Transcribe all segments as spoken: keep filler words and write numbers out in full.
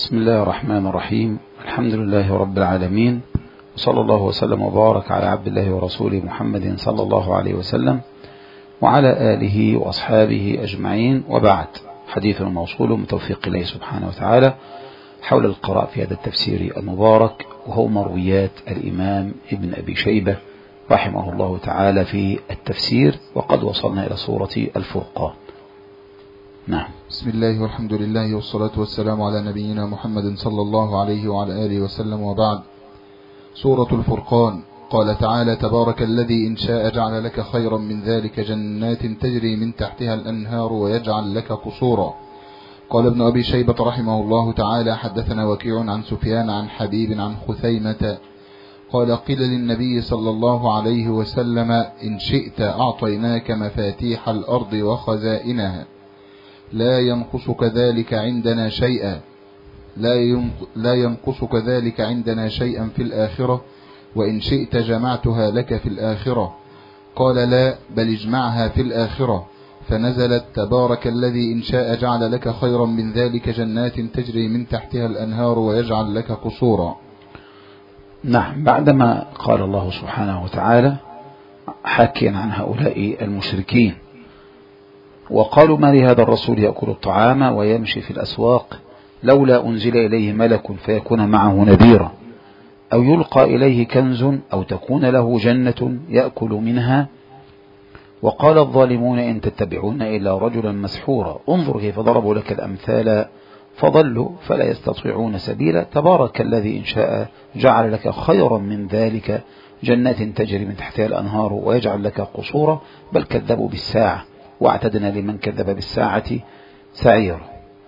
بسم الله الرحمن الرحيم. الحمد لله رب العالمين، وصلى الله وسلم وبارك على عبد الله ورسوله محمد صلى الله عليه وسلم وعلى آله وأصحابه أجمعين، وبعد. حديثنا موصول من توفيق الله سبحانه وتعالى حول القراءة في هذا التفسير المبارك، وهو مرويات الإمام ابن أبي شيبة رحمه الله تعالى في التفسير، وقد وصلنا إلى سورة الفرقان. نعم. بسم الله والحمد لله والصلاة والسلام على نبينا محمد صلى الله عليه وعلى آله وسلم، وبعد. سورة الفرقان. قال تعالى: تبارك الذي إن شاء جعل لك خيرا من ذلك جنات تجري من تحتها الأنهار ويجعل لك قصورا. قال ابن أبي شيبة رحمه الله تعالى: حدثنا وكيع عن سفيان عن حبيب عن خثيمة قال: قيل للنبي صلى الله عليه وسلم: إن شئت أعطيناك مفاتيح الأرض وخزائنها، لا ينقصك ذلك عندنا شيئا لا ينقصك ذلك عندنا شيئا في الآخرة، وإن شئت جمعتها لك في الآخرة. قال: لا، بل اجمعها في الآخرة. فنزلت: تبارك الذي إن شاء جعل لك خيرا من ذلك جنات تجري من تحتها الأنهار ويجعل لك قصورا. نعم. بعدما قال الله سبحانه وتعالى حاكيا عن هؤلاء المشركين، وقالوا: ما لهذا الرسول يأكل الطعام ويمشي في الأسواق، لولا أنزل إليه ملك فيكون معه نذيرا، أو يلقى إليه كنز أو تكون له جنة يأكل منها. وقال الظالمون إن تتبعون إلا رجلا مسحورا، انظر كيف ضربوا لك الأمثال فضلوا فلا يستطيعون سبيلا. تبارك الذي إن شاء جعل لك خيرا من ذلك جنات تجري من تحتها الأنهار ويجعل لك قصورا، بل كذبوا بالساعة واعتدنا لمن كذب بالساعة سعيرا.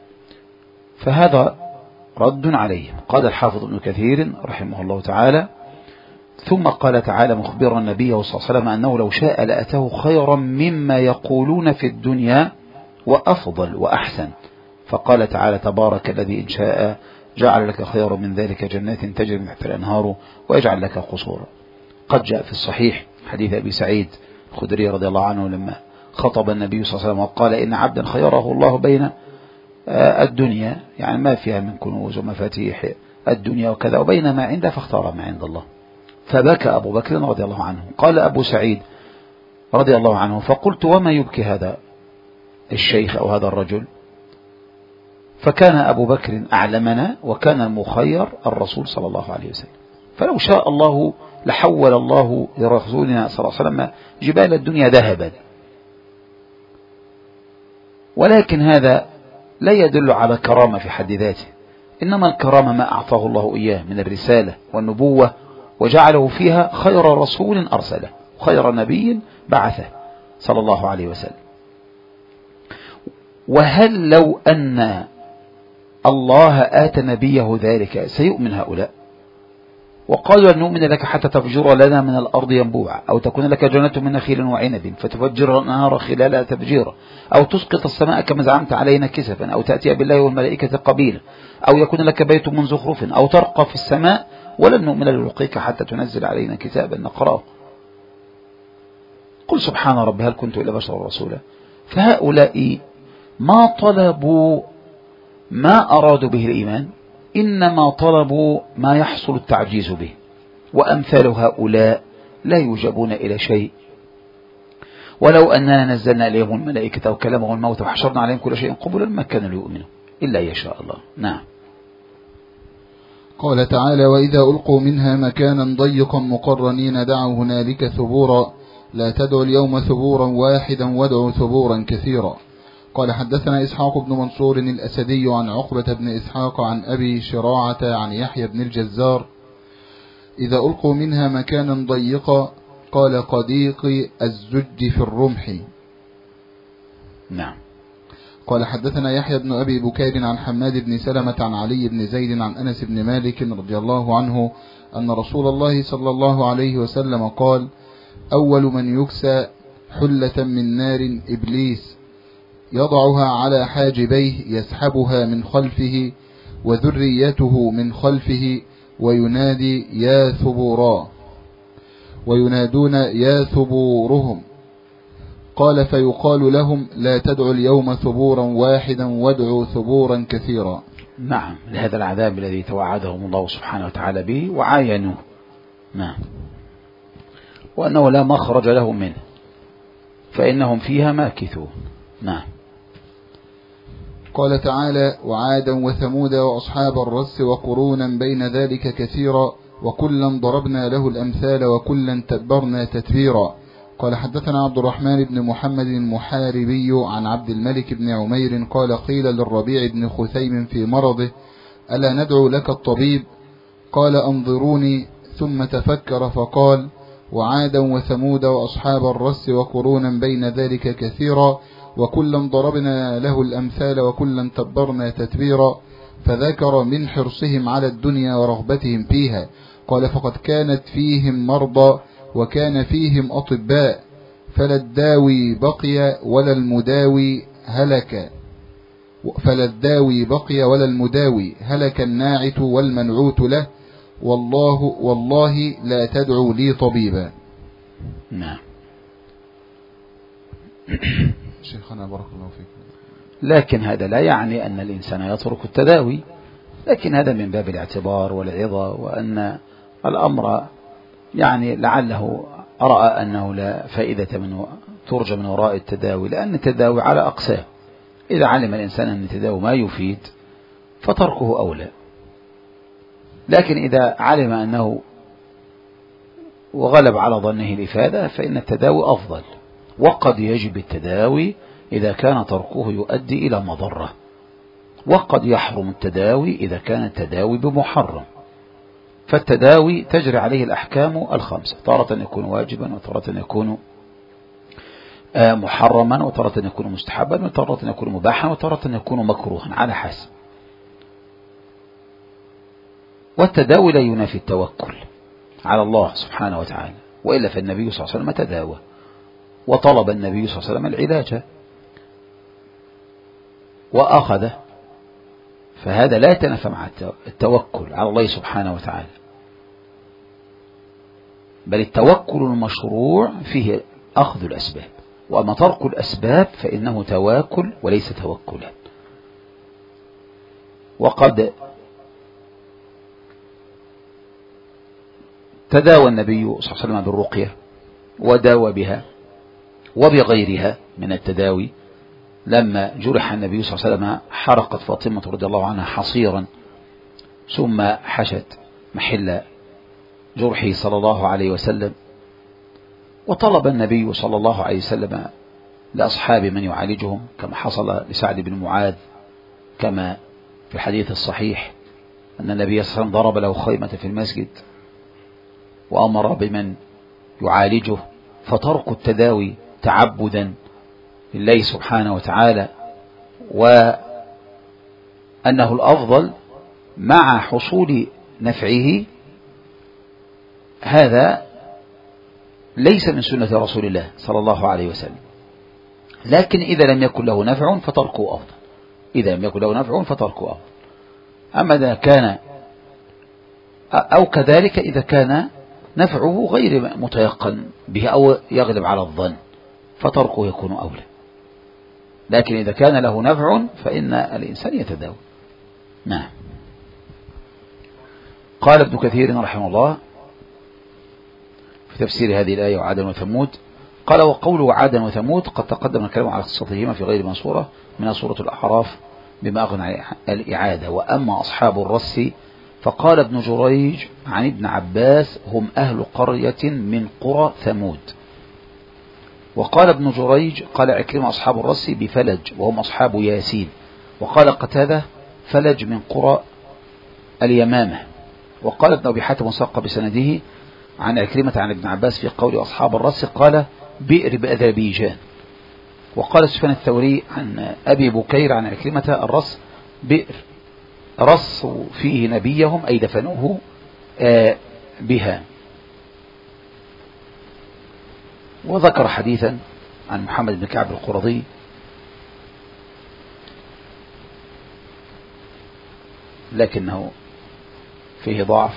فهذا رد عليهم. قال الحافظ ابن كثير رحمه الله تعالى: ثم قال تعالى مخبرا النبي صلى الله عليه وسلم أنه لو شاء لأتاه خيرا مما يقولون في الدنيا وأفضل وأحسن. فقال تعالى: تبارك الذي إن شاء جعل لك خيرا من ذلك جنات تجري من تحتها الأنهار ويجعل لك قصورا. قد جاء في الصحيح حديث أبي سعيد الخدري رضي الله عنه لما خطب النبي صلى الله عليه وسلم وقال: إن عبدا خيره الله بين الدنيا، يعني ما فيها من كنوز ومفاتيح الدنيا وكذا، وبين ما عنده، فاختار ما عند الله. فبكى أبو بكر رضي الله عنه. قال أبو سعيد رضي الله عنه: فقلت: وما يبكي هذا الشيخ أو هذا الرجل؟ فكان أبو بكر أعلمنا، وكان المخير الرسول صلى الله عليه وسلم. فلو شاء الله لحول الله لرسولنا صلى الله عليه وسلم جبال الدنيا ذهبا، ولكن هذا لا يدل على كرامة في حد ذاته، إنما الكرامة ما أعطاه الله إياه من الرسالة والنبوة، وجعله فيها خير رسول أرسله، خير نبي بعثه صلى الله عليه وسلم. وهل لو أن الله آتى نبيه ذلك سيؤمن هؤلاء؟ وقالوا: لن نؤمن لك حتى تفجر لنا من الأرض ينبوعا، أو تكون لك جنة من نخيل وعنب فتفجر النهار خلالها تفجيرا، أو تسقط السماء كما زعمت علينا كسفا، أو تأتي بالله والملائكة قبيلا، أو يكون لك بيت من زخرف، أو ترقى في السماء، ولن نؤمن لرقيك حتى تنزل علينا كتابا نقرأه. قل سبحان ربي هل كنت إلا بشرا رسولا. فهؤلاء ما طلبوا ما أرادوا به الإيمان، إنما طلبوا ما يحصل التعجيز به، وأمثال هؤلاء لا يوجبون إلى شيء. ولو أننا نزلنا إليهم الملائكة وكلمهم الموت وحشرنا عليهم كل شيء قبلا ما كانوا ليؤمنوا إلا يشاء الله. نعم. قال تعالى: وإذا ألقوا منها مكانا ضيقا مقرنين دعوا هنالك ثبورا، لا تدعوا اليوم ثبورا واحدا وادعوا ثبورا كثيرا. قال حدثنا إسحاق بن منصور الأسدي عن عقبة بن إسحاق عن أبي شراعة عن يحيى بن الجزار: إذا ألقوا منها مكانا ضيقا، قال: قديق الزج في الرمح. نعم. قال حدثنا يحيى بن أبي بكير عن حماد بن سلمة عن علي بن زيد عن أنس بن مالك رضي الله عنه أن رسول الله صلى الله عليه وسلم قال: أول من يكسى حلة من نار إبليس، يضعها على حاجبيه يسحبها من خلفه وذريته من خلفه، وينادي يا ثبورا، وينادون يا ثبورهم. قال: فيقال لهم: لا تدعوا اليوم ثبورا واحدا وادعوا ثبورا كثيرا. نعم، لهذا العذاب الذي توعدهم الله سبحانه وتعالى به وعاينوه. نعم، وأنه لا مخرج لهم منه فإنهم فيها ماكثون. نعم. قال تعالى: وعادا وثمود وأصحاب الرس وقرونا بين ذلك كثيرا وكلا ضربنا له الأمثال وكلا تبرنا تتبيرا. قال: حدثنا عبد الرحمن بن محمد المحاربي عن عبد الملك بن عمير قال: قيل للربيع بن خثيم في مرضه: ألا ندعو لك الطبيب؟ قال: أنظروني. ثم تفكر فقال: وعادا وثمود وأصحاب الرس وقرونا بين ذلك كثيرا وكلا ضربنا له الأمثال وكلا تبرنا تتبيرا. فذكر من حرصهم على الدنيا ورغبتهم فيها. قال: فقد كانت فيهم مرضى وكان فيهم أطباء، فلا الداوي بقي ولا المداوي هلك فلا الداوي بقي ولا المداوي هلك الناعت والمنعوت له، والله والله لا تدعو لي طبيبا. نعم. شيخنا بارك الله فيك. لكن هذا لا يعني أن الإنسان يترك التداوي، لكن هذا من باب الاعتبار والعظة، وأن الأمر يعني لعله رأى أنه لا فائدة منه ترجى من وراء التداوي، لأن التداوي على أقسام. إذا علم الإنسان أن التداوي ما يفيد فتركه أولى، لكن إذا علم أنه وغلب على ظنه الإفادة فإن التداوي أفضل. وقد يجب التداوي إذا كان تركه يؤدي إلى مضرة، وقد يحرم التداوي إذا كان التداوي بمحرم. فالتداوي تجري عليه الأحكام الخمسة، تارة يكون واجبا، وتارة يكون محرما، وتارة يكون مستحبا، وتارة يكون مباحا، وتارة يكون مكروها على حسب. والتداوي لا ينافي التوكل على الله سبحانه وتعالى، وإلا فالنبي صلى الله عليه وسلم تداوى وطلب النبي صلى الله عليه وسلم العلاج وأخذه، فهذا لا يتنافى مع التوكل على الله سبحانه وتعالى، بل التوكل المشروع فيه أخذ الأسباب، وأما ترك الأسباب فإنه تواكل وليس توكلا. وقد تداوى النبي صلى الله عليه وسلم بالرقية وداوى بها وبغيرها من التداوي. لما جرح النبي صلى الله عليه وسلم حرقت فاطمة رضي الله عنها حصيرا ثم حشت محل جرحه صلى الله عليه وسلم، وطلب النبي صلى الله عليه وسلم لأصحاب من يعالجهم، كما حصل لسعد بن معاذ، كما في الحديث الصحيح أن النبي صلى الله عليه وسلم ضرب له خيمة في المسجد وأمر بمن يعالجه. فترك التداوي تعبدا لله سبحانه وتعالى، وأنه الأفضل مع حصول نفعه، هذا ليس من سنة رسول الله صلى الله عليه وسلم. لكن إذا لم يكن له نفع فتركه أفضل، إذا لم يكن له نفع فتركه أفضل. أما إذا كان أو كذلك إذا كان نفعه غير متيقن به أو يغلب على الظن فتركه يكون أولى. لكن إذا كان له نفع فإن الإنسان يتداوى. نعم. قال ابن كثير رحمه الله في تفسير هذه الآية وعادا وثمود، قال: وقوله عادا وثمود قد تقدم الكلام على قصتهما في غير من سورة من سورة الأعراف بما أغنى الإعادة. وأما أصحاب الرس فقال ابن جريج عن ابن عباس: هم أهل قرية من قرى ثمود. وقال ابن جريج قال عكرمة: أصحاب الرس بفلج وهم أصحاب ياسين. وقال قتادة: فلج من قرى اليمامة. وقال ابن أبي حاتم وساق بسنده عن عكرمة عن ابن عباس في قول أصحاب الرس قال: بئر بأذربيجان. وقال سفيان الثوري عن أبي بكير عن عكرمة: الرس بئر رصوا فيه نبيهم أي دفنوه بها. وذكر حديثا عن محمد بن كعب القرظي لكنه فيه ضعف.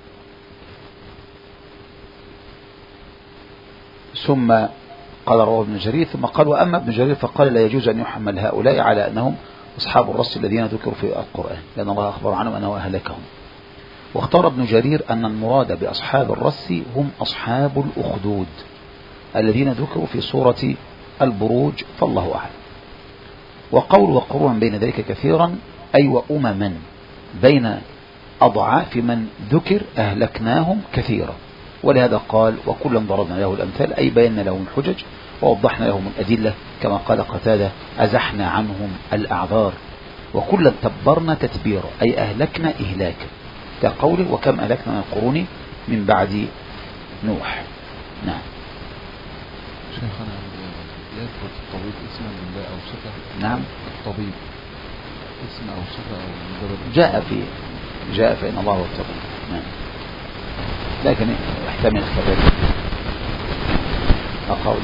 ثم قال رواه ابن جرير، ثم قال: وأما ابن جرير فقال: لا يجوز أن يحمل هؤلاء على أنهم أصحاب الرس الذين ذكروا في القرآن، لأن الله أخبر عنهم أنه أهلكهم. واختار ابن جرير أن المراد بأصحاب الرس هم أصحاب الأخدود الذين ذكروا في سورة البروج، فالله أعلم. وقول وقرونا بين ذلك كثيرا أي وأمما بين أضعاف من ذكر أهلكناهم كثيرا، ولهذا قال وكلا ضربنا له الأمثال أي بينا لهم الحجج ووضحنا لهم الأدلة، كما قال قتادة أزحنا عنهم الأعذار، وكلا تبرنا تتبيرا أي أهلكنا إهلاكا، كقوله وكم أهلكنا من القرون من بعد نوح. نعم. شيخنا يثبت الطبيب اسما لله أو صفة؟ نعم. الطبيب اسم أو صفة أو مجرد جاء في جاء فإن الله هو الطبيب. نعم. لكن يحتمل كذلك أقول.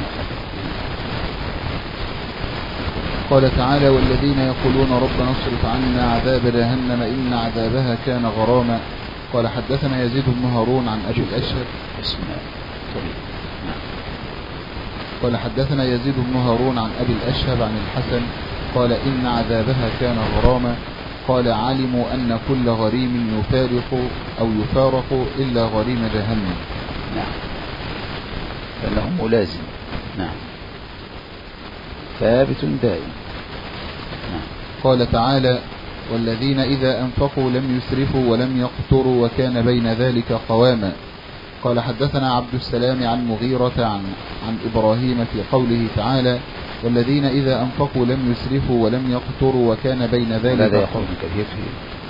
قال تعالى والذين يقولون ربنا اصرف عنا عذاب جهنم إن عذابها كان غراما. قال حدثنا يزيد بن هارون عن أبي الأشهب اسم طبيب. قال حدثنا يزيد بن هارون عن أبي الأشهب عن الحسن قال إن عذابها كان غراما. قال علموا أن كل غريم يفارق أو يفارق إلا غريم جهنم. نعم. فله ملازم. نعم. ثابت دائم. نعم. قال تعالى والذين إذا أنفقوا لم يسرفوا ولم يقتروا وكان بين ذلك قواما. قال حدثنا عبد السلام عن مغيرة عن, عن إبراهيم في قوله تعالى والذين إذا أنفقوا لم يسرفوا ولم يقتروا وكان بين ذلك. هذا يقول كثير في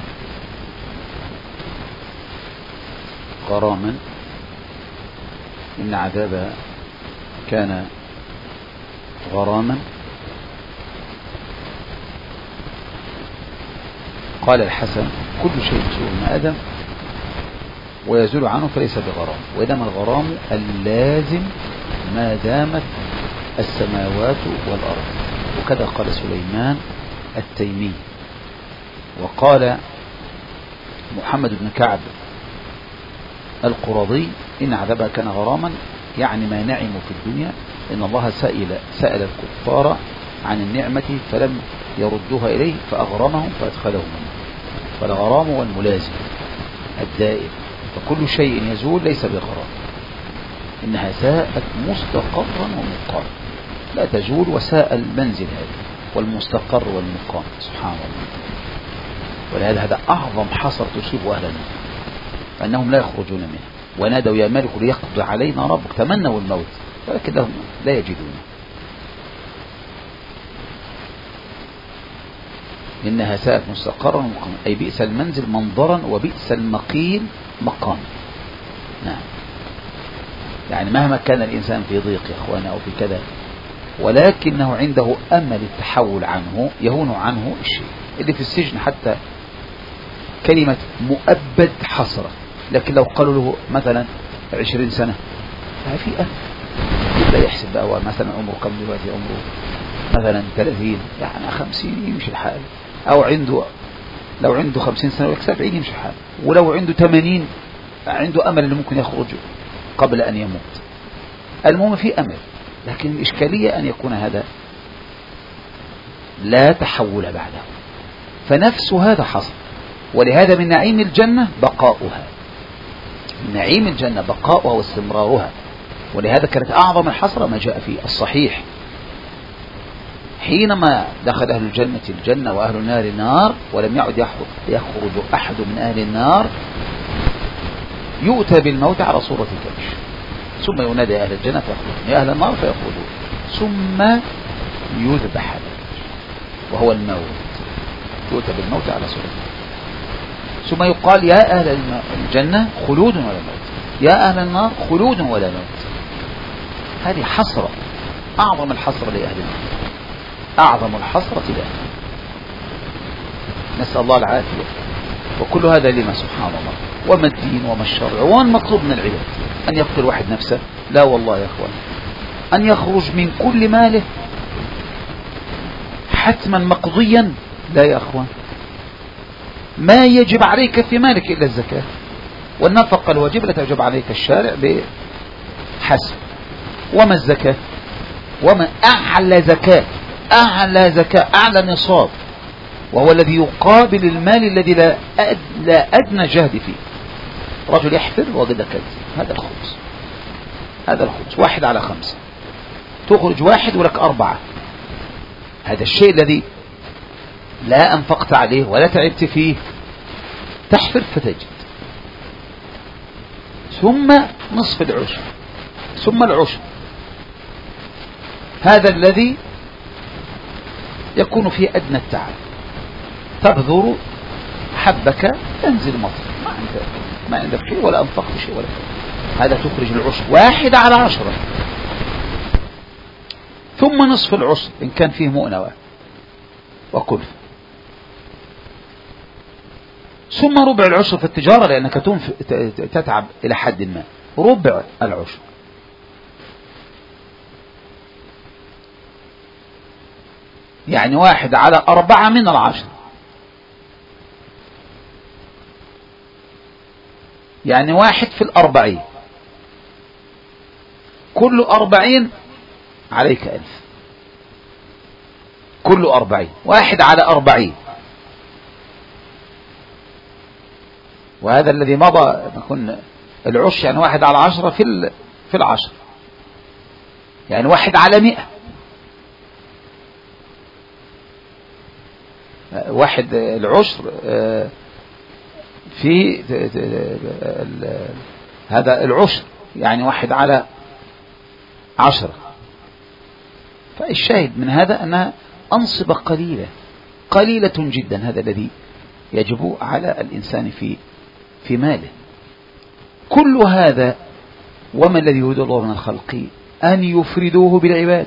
غراما إن عذابها كان غراما. قال الحسن كل شيء يسوء ابن آدم ويزول عنه فليس بغرام، وإنما الغرام اللازم ما دامت السماوات والأرض، وكذا قال سليمان التيمي. وقال محمد بن كعب القرظي إن عذابها كان غراما يعني ما نعموا في الدنيا، إن الله سأل, سأل الكفار عن النعمة فلم يردوها إليه فأغرمهم فأدخلهم منه. فالغرام هو الملازم الدائم، فكل شيء يزول ليس بغرام، إنها ساءت مستقرا ومقام، لا تزول وساء المنزل هذا والمستقر والمقام سبحان الله. ولهذا هذا أعظم حصر تصيب أهل النار فأنهم لا يخرجون منه، ونادوا يا مالك ليقضي علينا ربك، تمنوا الموت ولكن لهم لا يجدونه. إنها ساءت مستقرا ومقاما أي بئس المنزل منظرا وبئس المقيل مقام. نعم. يعني مهما كان الإنسان في ضيق يا أخوانا أو في كذا ولكنه عنده أمل التحول عنه يهون عنه الشيء. اللي في السجن حتى كلمة مؤبد حسرة، لكن لو قالوا له مثلا عشرين سنة في أمل، يبدأ يحسب بقى مثلا عمره كم دلوقتي، عمره مثلا ثلاثين يعني خمسين يمشي الحال، أو عنده لو عنده خمسين سنة ويكسب سبعين يمشي الحال، ولو عنده ثمانين عنده أمل أنه ممكن يخرج قبل أن يموت. المهم في أمل، لكن الإشكالية أن يكون هذا لا تحول بعده، فنفس هذا حصل. ولهذا من نعيم الجنة بقاؤها، من نعيم الجنة بقاؤها واستمرارها. ولهذا كانت أعظم الحسرة ما جاء في الصحيح حينما دخل أهل الجنة الجنة وأهل النار النار ولم يعد يخرج أحد من أهل النار، يؤتى بالموت على صورة كبش، ثم ينادي أهل الجنة فيخرجون، يا أهل النار فيخرجون، ثم يذبح وهو الموت، يؤتى بالموت على صورة كبش، ثم يقال يا أهل الجنة خلود ولا موت، يا أهل النار خلود ولا موت. هذه حسرة، أعظم الحسرة لأهل النار، أعظم الحسرة له، نسأل الله العافية. وكل هذا لما سبحان الله، وما الدين وما الشرع وما المطلوب من العباد. أن يقتل واحد نفسه؟ لا والله يا أخوان. أن يخرج من كل ماله حتما مقضيا؟ لا يا أخوان. ما يجب عليك في مالك إلا الزكاة، والنفقة الواجب لا تجب عليك الشارع بحسب. وما الزكاة؟ وما أعلى زكاة، أعلى زكاة، أعلى نصاب وهو الذي يقابل المال الذي لا أد... لا أدنى جهد فيه. رجل يحفر وجد كنز، هذا الخمس، هذا الخمس واحد على خمسة، تخرج واحد ولك أربعة. هذا الشيء الذي لا أنفقت عليه ولا تعبت فيه، تحفر فتجد. ثم نصف العشر، ثم العشر، هذا الذي يكون فيه أدنى التعب. تبذر حبك تنزل مطر، ما عندك ما عندك شيء ولا أنفقت شيء ولا شيء. هذا تخرج العشر واحد على عشرة. ثم نصف العشر إن كان فيه مؤنوة وكلف. ثم ربع العشر في التجارة لأنك تتعب إلى حد ما، ربع العشر. يعني واحد على أربعة من العشر، يعني واحد في الأربعين، كل أربعين عليك ألف، كل أربعين، واحد على أربعين. وهذا الذي مضى نكون العش، يعني واحد على عشرة في في العشر، يعني واحد على مئة. واحد العشر في هذا العشر، يعني واحد على عشرة. فالشاهد من هذا أنها أنصبة قليلة قليلة جدا. هذا الذي يجب على الإنسان في في ماله. كل هذا وما الذي يريد الله من الخلق أن يفردوه بالعباد.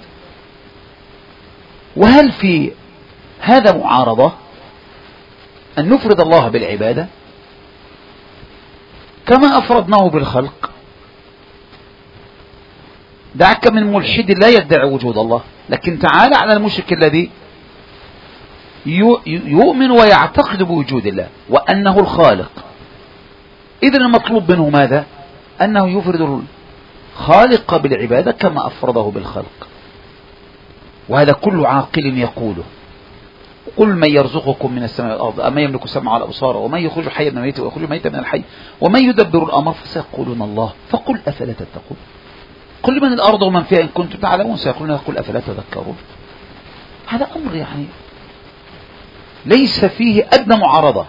وهل في هذا معارضة أن نفرد الله بالعبادة كما أفردناه بالخلق؟ دعك من ملحد لا يدعي وجود الله، لكن تعال على المشرك الذي يؤمن ويعتقد بوجود الله وأنه الخالق. إذن المطلوب منه ماذا؟ أنه يفرد الخالق بالعبادة كما أفرده بالخلق. وهذا كل عاقل يقوله. قل من يرزقكم من السماء والأرض أما يملك السمع والأبصار ومن يخرج حيا من الميت ويخرج الميت من الحي ومن يدبر الأمر فسيقولون الله فقل أفلا تتقون. قل من الأرض ومن فيها إن كنتم تعلمون سيقولون قل أفلا تذكرون. هذا أمر يعني ليس فيه أدنى معارضة.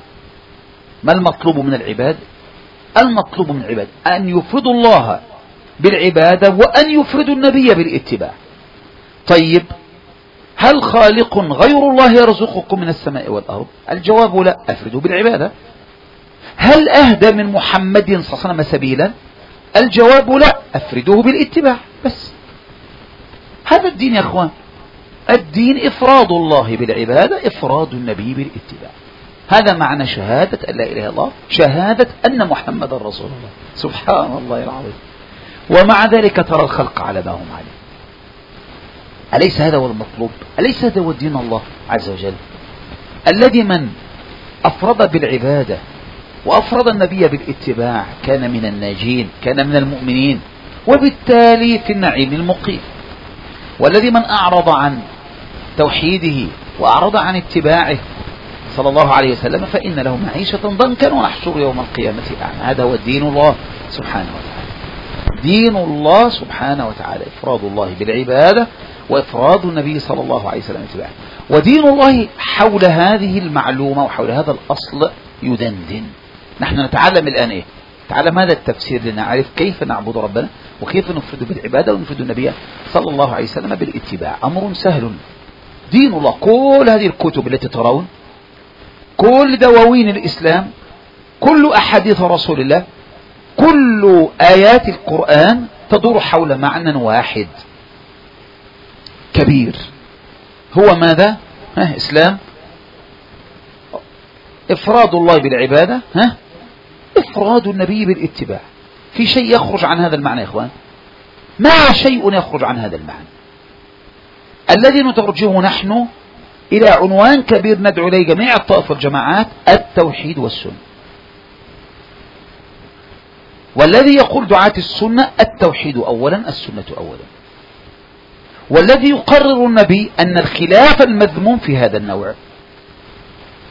ما المطلوب من العباد؟ المطلوب من العباد أن يفردوا الله بالعبادة وأن يفردوا النبي بالاتباع. طيب هل خالق غير الله يرزقكم من السماء والأرض؟ الجواب لا، أفردوا بالعبادة. هل أهدى من محمد صلى الله عليه وسلم سبيلا؟ الجواب لا، أفردوه بالاتباع. بس هذا الدين يا أخوان. الدين إفراد الله بالعبادة، إفراد النبي بالاتباع. هذا معنى شهادة أن لا إله إلا الله، شهادة أن محمد رسول الله. سبحان الله العظيم. ومع ذلك ترى الخلق على ما هم عليه. أليس هذا هو المطلوب؟ أليس هذا هو دين الله عز وجل الذي من أفرد بالعبادة وأفرد النبي بالاتباع كان من الناجين، كان من المؤمنين، وبالتالي في النعيم المقيم. والذي من أعرض عن توحيده وأعرض عن اتباعه صلى الله عليه وسلم فإن له معيشة ضنكا ونحشر يوم القيامة أعمى. هذا هو دين الله سبحانه وتعالى. دين الله سبحانه وتعالى إفراد الله بالعبادة وإفراد النبي صلى الله عليه وسلم اتباعه. ودين الله حول هذه المعلومة وحول هذا الأصل يدندن. نحن نتعلم الآن إيه؟ نتعلم هذا التفسير لنعرف كيف نعبد ربنا وكيف نفرد بالعبادة ونفرد النبي صلى الله عليه وسلم بالاتباع. أمر سهل. دين الله، كل هذه الكتب التي ترون، كل دواوين الإسلام، كل أحاديث رسول الله، كل آيات القرآن تدور حول معنى واحد كبير. هو ماذا؟ ها إسلام، إفراد الله بالعبادة، ها إفراد النبي بالاتباع. في شيء يخرج عن هذا المعنى يا إخوان؟ ما شيء يخرج عن هذا المعنى الذي نترجمه نحن إلى عنوان كبير ندعو إليه جميع الطائف والجماعات: التوحيد والسنة. والذي يقول دعاة السنة التوحيد أولا السنة أولا. والذي يقرر النبي أن الخلاف المذموم في هذا النوع.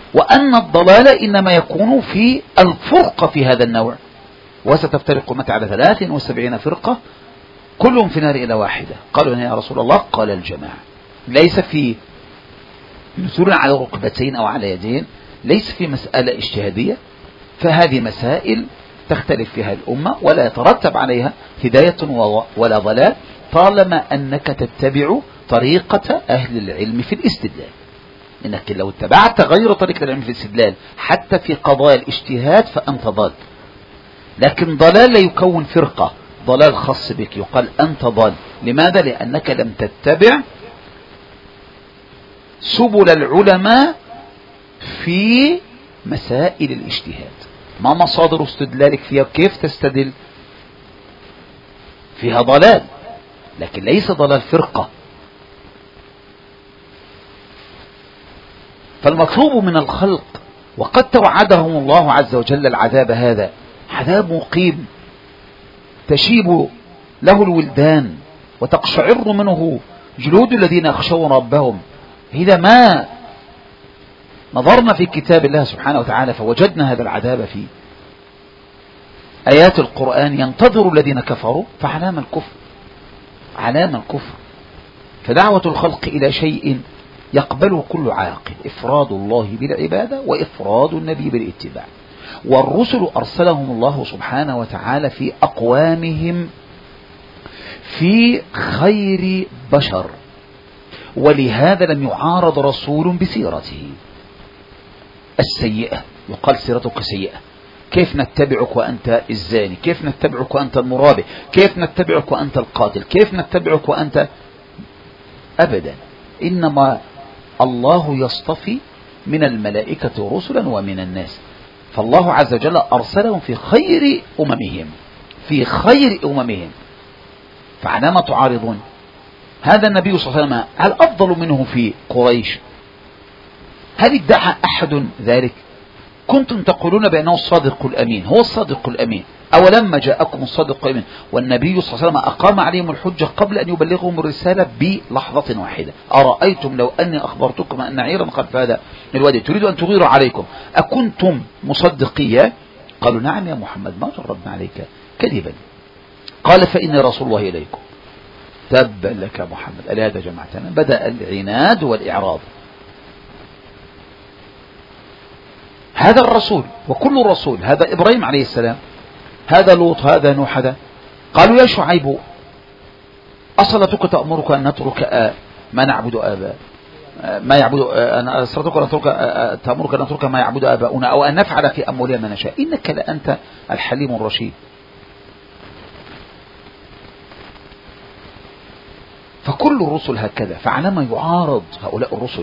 وأن الضلال إنما يكون في الفرقة في هذا النوع. وستفترق أمتي على ثلاث وسبعين فرقة كلهم في نار إلى واحدة. قالوا يا رسول الله، قال الجماعة. ليس في نزول على ركبتين أو على يدين، ليس في مسألة اجتهادية، فهذه مسائل تختلف فيها الأمة ولا يترتب عليها هداية ولا ضلال طالما أنك تتبع طريقة أهل العلم في الاستدلال. إنك لو اتبعت غير طريقة العلم في الاستدلال حتى في قضايا الاجتهاد فأنت ضال. لكن ضلال لا يكون فرقة، ضلال خاص بك يقال أنت ضال. لماذا؟ لأنك لم تتبع سبل العلماء في مسائل الاجتهاد. ما مصادر استدلالك فيها؟ كيف تستدل؟ فيها ضلال، لكن ليس ضلال فرقة. فالمطلوب من الخلق، وقد توعدهم الله عز وجل العذاب، هذا عذاب مقيم تشيب له الولدان وتقشعر منه جلود الذين يخشون ربهم. إذا ما نظرنا في كتاب الله سبحانه وتعالى فوجدنا هذا العذاب في آيات القرآن ينتظر الذين كفروا، فعلام الكفر، علام الكفر. فدعوة الخلق إلى شيء يقبله كل عاقل، إفراد الله بالعبادة وإفراد النبي بالاتباع. والرسل أرسلهم الله سبحانه وتعالى في أقوامهم في خير بشر، ولهذا لم يعارض رسول بسيرته السيئة. يقال سيرتك سيئة، كيف نتبعك وأنت الزاني؟ كيف نتبعك وأنت المرابي؟ كيف نتبعك وأنت القاتل؟ كيف نتبعك وأنت؟ أبدا. إنما الله يصطفي من الملائكة رسلا ومن الناس. فالله عز وجل أرسلهم في خير أممهم، في خير أممهم. فعلما تعارضون؟ هذا النبي صلى الله عليه وسلم هل أفضل منه في قريش؟ هل ادعى أحد ذلك؟ كنتم تقولون بأنه الصادق الأمين. هو الصادق الأمين. أولما جاءكم الصادق الأمين والنبي صلى الله عليه وسلم أقام عليهم الحجة قبل أن يبلغهم الرسالة بلحظة واحدة. أرأيتم لو أني أخبرتكم أن عيرا خلف هذا الوادي تريد أن تغير عليكم أكنتم مصدقية؟ قالوا نعم يا محمد، ما جربنا عليك كذبا. قال فإني رسول الله إليكم. تبا لك يا محمد، ألهذا جمعتنا؟ بدأ العناد والإعراض. هذا الرسول وكل الرسول، هذا إبراهيم عليه السلام، هذا لوط، هذا نوح، هذا. قالوا يا شعيب أصلتك تأمرك أن نترك آه ما نعبد آباء ما يعبد أنا أصلتك أن نترك آه تأمرك أن نترك ما يعبد آباؤنا أو أن نفعل في أموالنا ما نشاء إنك لأنت الحليم الرشيد. فكل الرسل هكذا. فعلما يعارض هؤلاء الرسل؟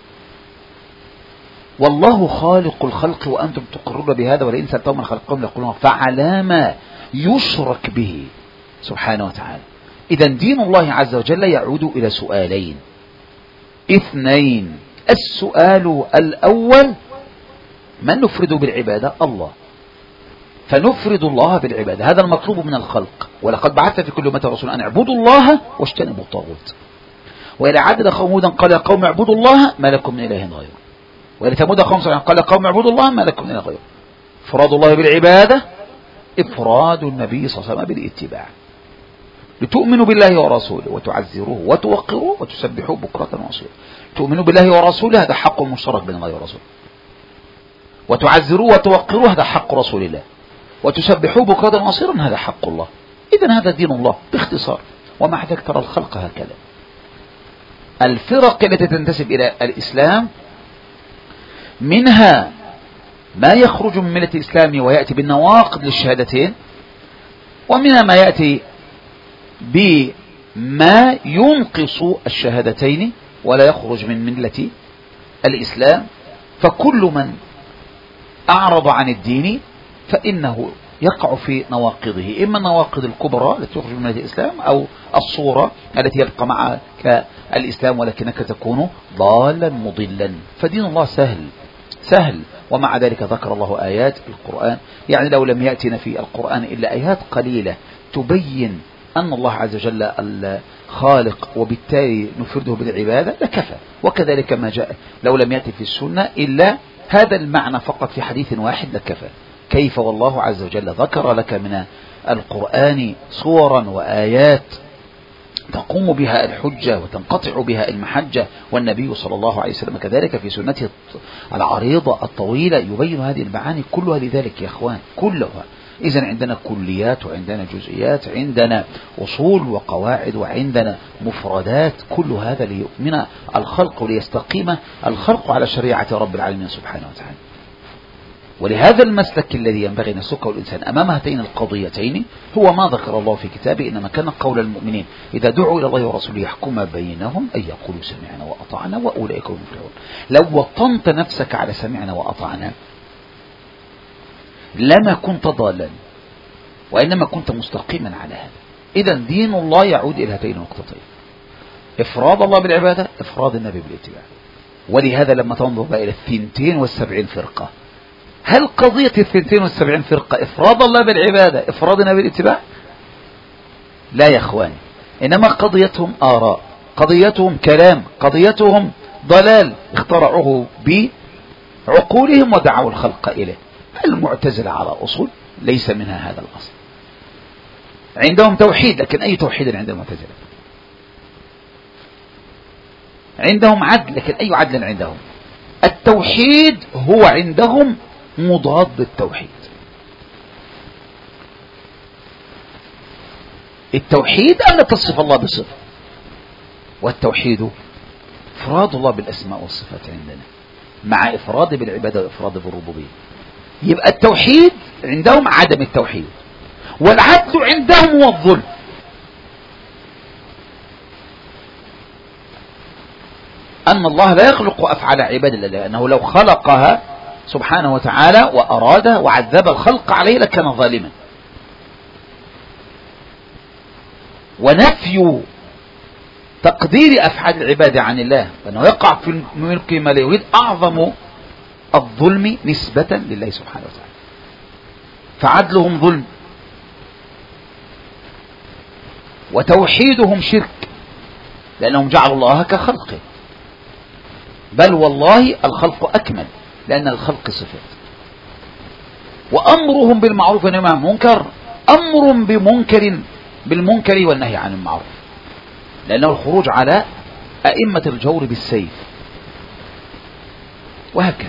والله خالق الخلق وأنتم تقرون بهذا، ولئن سألتهم من خلقهم ليقولون. فعلما يشرك به سبحانه وتعالى. إذا دين الله عز وجل يعود إلى سؤالين اثنين. السؤال الأول: من نفرد بالعبادة؟ الله. فنفرد الله بالعبادة، هذا المطلوب من الخلق. ولقد بعث في كل أمة رسولا أن اعبدوا الله واجتنبوا الطاغوت. وإلى عاد قوم هودا قال يا قوم اعبدوا الله ما لكم من إله غيره. وإلى ثمود قوم صالح قال يا قوم اعبدوا الله ما لكم من إله غيره. إفراد الله بالعبادة، إفراد النبي صلى الله عليه وسلم بالاتباع. لتؤمنوا بالله ورسوله وتعزروه وتوقروه وتسبحوه بكرة وأصيلا. تؤمنوا بالله ورسوله هذا حق مشترك بين الله ورسوله. وتعزروه وتوقروه هذا حق رسول الله. وتسبحوه بكرة وأصيلا هذا حق الله. إذن هذا دين الله باختصار. ومع ذلك ترى الخلق هكذا. الفرق التي تنتسب إلى الإسلام منها ما يخرج من ملة الإسلام ويأتي بالنواقض للشهادتين، ومنها ما يأتي بما ينقص الشهادتين ولا يخرج من ملة الإسلام. فكل من أعرض عن الدين فإنه يقع في نواقضه، إما النواقض الكبرى التي تخرج من ملة الإسلام أو الصورة التي يبقى معك الإسلام ولكنك تكون ضالا مضلا. فدين الله سهل سهل. ومع ذلك ذكر الله آيات القرآن، يعني لو لم يأتنا في القرآن إلا آيات قليلة تبين أن الله عز وجل الخالق وبالتالي نفرده بالعبادة لكفى. وكذلك ما جاء لو لم يأتي في السنة إلا هذا المعنى فقط في حديث واحد لكفى. كيف والله عز وجل ذكر لك من القرآن صورا وآيات تقوم بها الحجة وتنقطع بها المحجة، والنبي صلى الله عليه وسلم كذلك في سنته العريضة الطويلة يبين هذه المعاني كلها. لذلك يا أخوان كلها إذن عندنا كليات وعندنا جزئيات، عندنا أصول وقواعد وعندنا مفردات، كل هذا ليؤمن الخلق وليستقيم الخلق على شريعة رب العالمين سبحانه وتعالى. ولهذا المسلك الذي ينبغي أن يسلكه الإنسان أمام هاتين القضيتين هو ما ذكر الله في كتابه: إنما كان قول المؤمنين إذا دعوا إلى الله ورسوله يحكم بينهم أن يقولوا سمعنا وأطعنا وأولئك هم المفلحون. لو وطنت نفسك على سمعنا وأطعنا لما كنت ضالا، وإنما كنت مستقيما على هذا. إذا دين الله يعود إلى هاتين النقطتين: إفراد الله بالعبادة، إفراد النبي بالاتباع. ولهذا لما تنظر إلى الثنتين والسبعين فرقة، هل قضية الثنتين والسبعين فرقة إفراد الله بالعبادة إفراد النبي بالاتباع؟ لا يا أخواني، إنما قضيتهم آراء، قضيتهم كلام، قضيتهم ضلال اخترعوه بعقولهم ودعوا الخلق إليه. المعتزلة على أصول ليس منها هذا الأصل. عندهم توحيد، لكن أي توحيد عند المعتزلة؟ عندهم عدل، لكن أي عدل عندهم؟ التوحيد هو عندهم مضاد للتوحيد. التوحيد أن تصف الله بصفة، والتوحيد إفراد الله بالأسماء والصفات عندنا مع إفراد بالعبادة وإفراد بالربوبية. يبقى التوحيد عندهم عدم التوحيد، والعدل عندهم هو الظلم. أن الله لا يخلق أفعال عباد الله، لأنه لو خلقها سبحانه وتعالى وأرادها وعذب الخلق عليه لكان ظالما. ونفي تقدير أفعال العباد عن الله وأنه يقع في ملك ما لا يريد أعظم الظلم نسبة لله سبحانه وتعالى. فعدلهم ظلم وتوحيدهم شرك، لأنهم جعلوا الله كخلقه، بل والله الخلق أكمل لأن الخلق صفات. وأمرهم بالمعروف والنهي عن المنكر أمر بمنكر بالمنكر والنهي عن المعروف، لأنه الخروج على أئمة الجور بالسيف، وهكذا.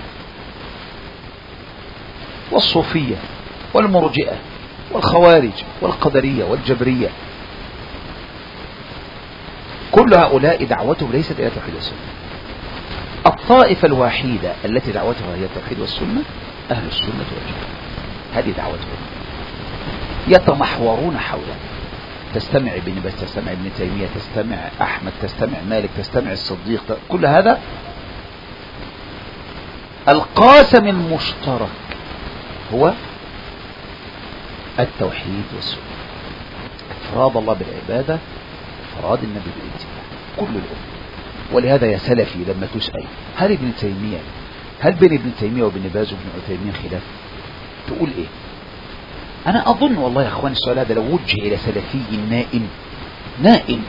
والصوفية والمرجئة والخوارج والقدرية والجبرية، كل هؤلاء دعوتهم ليست إلى توحيد والسنة. الطائفة الوحيدة التي دعوتها هي التوحيد والسنة أهل السنة والجماعة، هذه دعوتهم، يتمحورون حولها. تستمع ابن باز، تستمع ابن تيمية، تستمع أحمد، تستمع مالك، تستمع الصديق، كل هذا القاسم المشترك هو التوحيد والسنة، إفراد الله بالعبادة، إفراد النبي بالاتباع، كل الأمة. ولهذا يا سلفي لما تسأل هل ابن تيمية هل بين ابن تيمية وابن باز وابن عثيمين خلاف، تقول ايه؟ انا اظن والله يا اخوان السؤال هذا لو وجه الى سلفي نائم نائم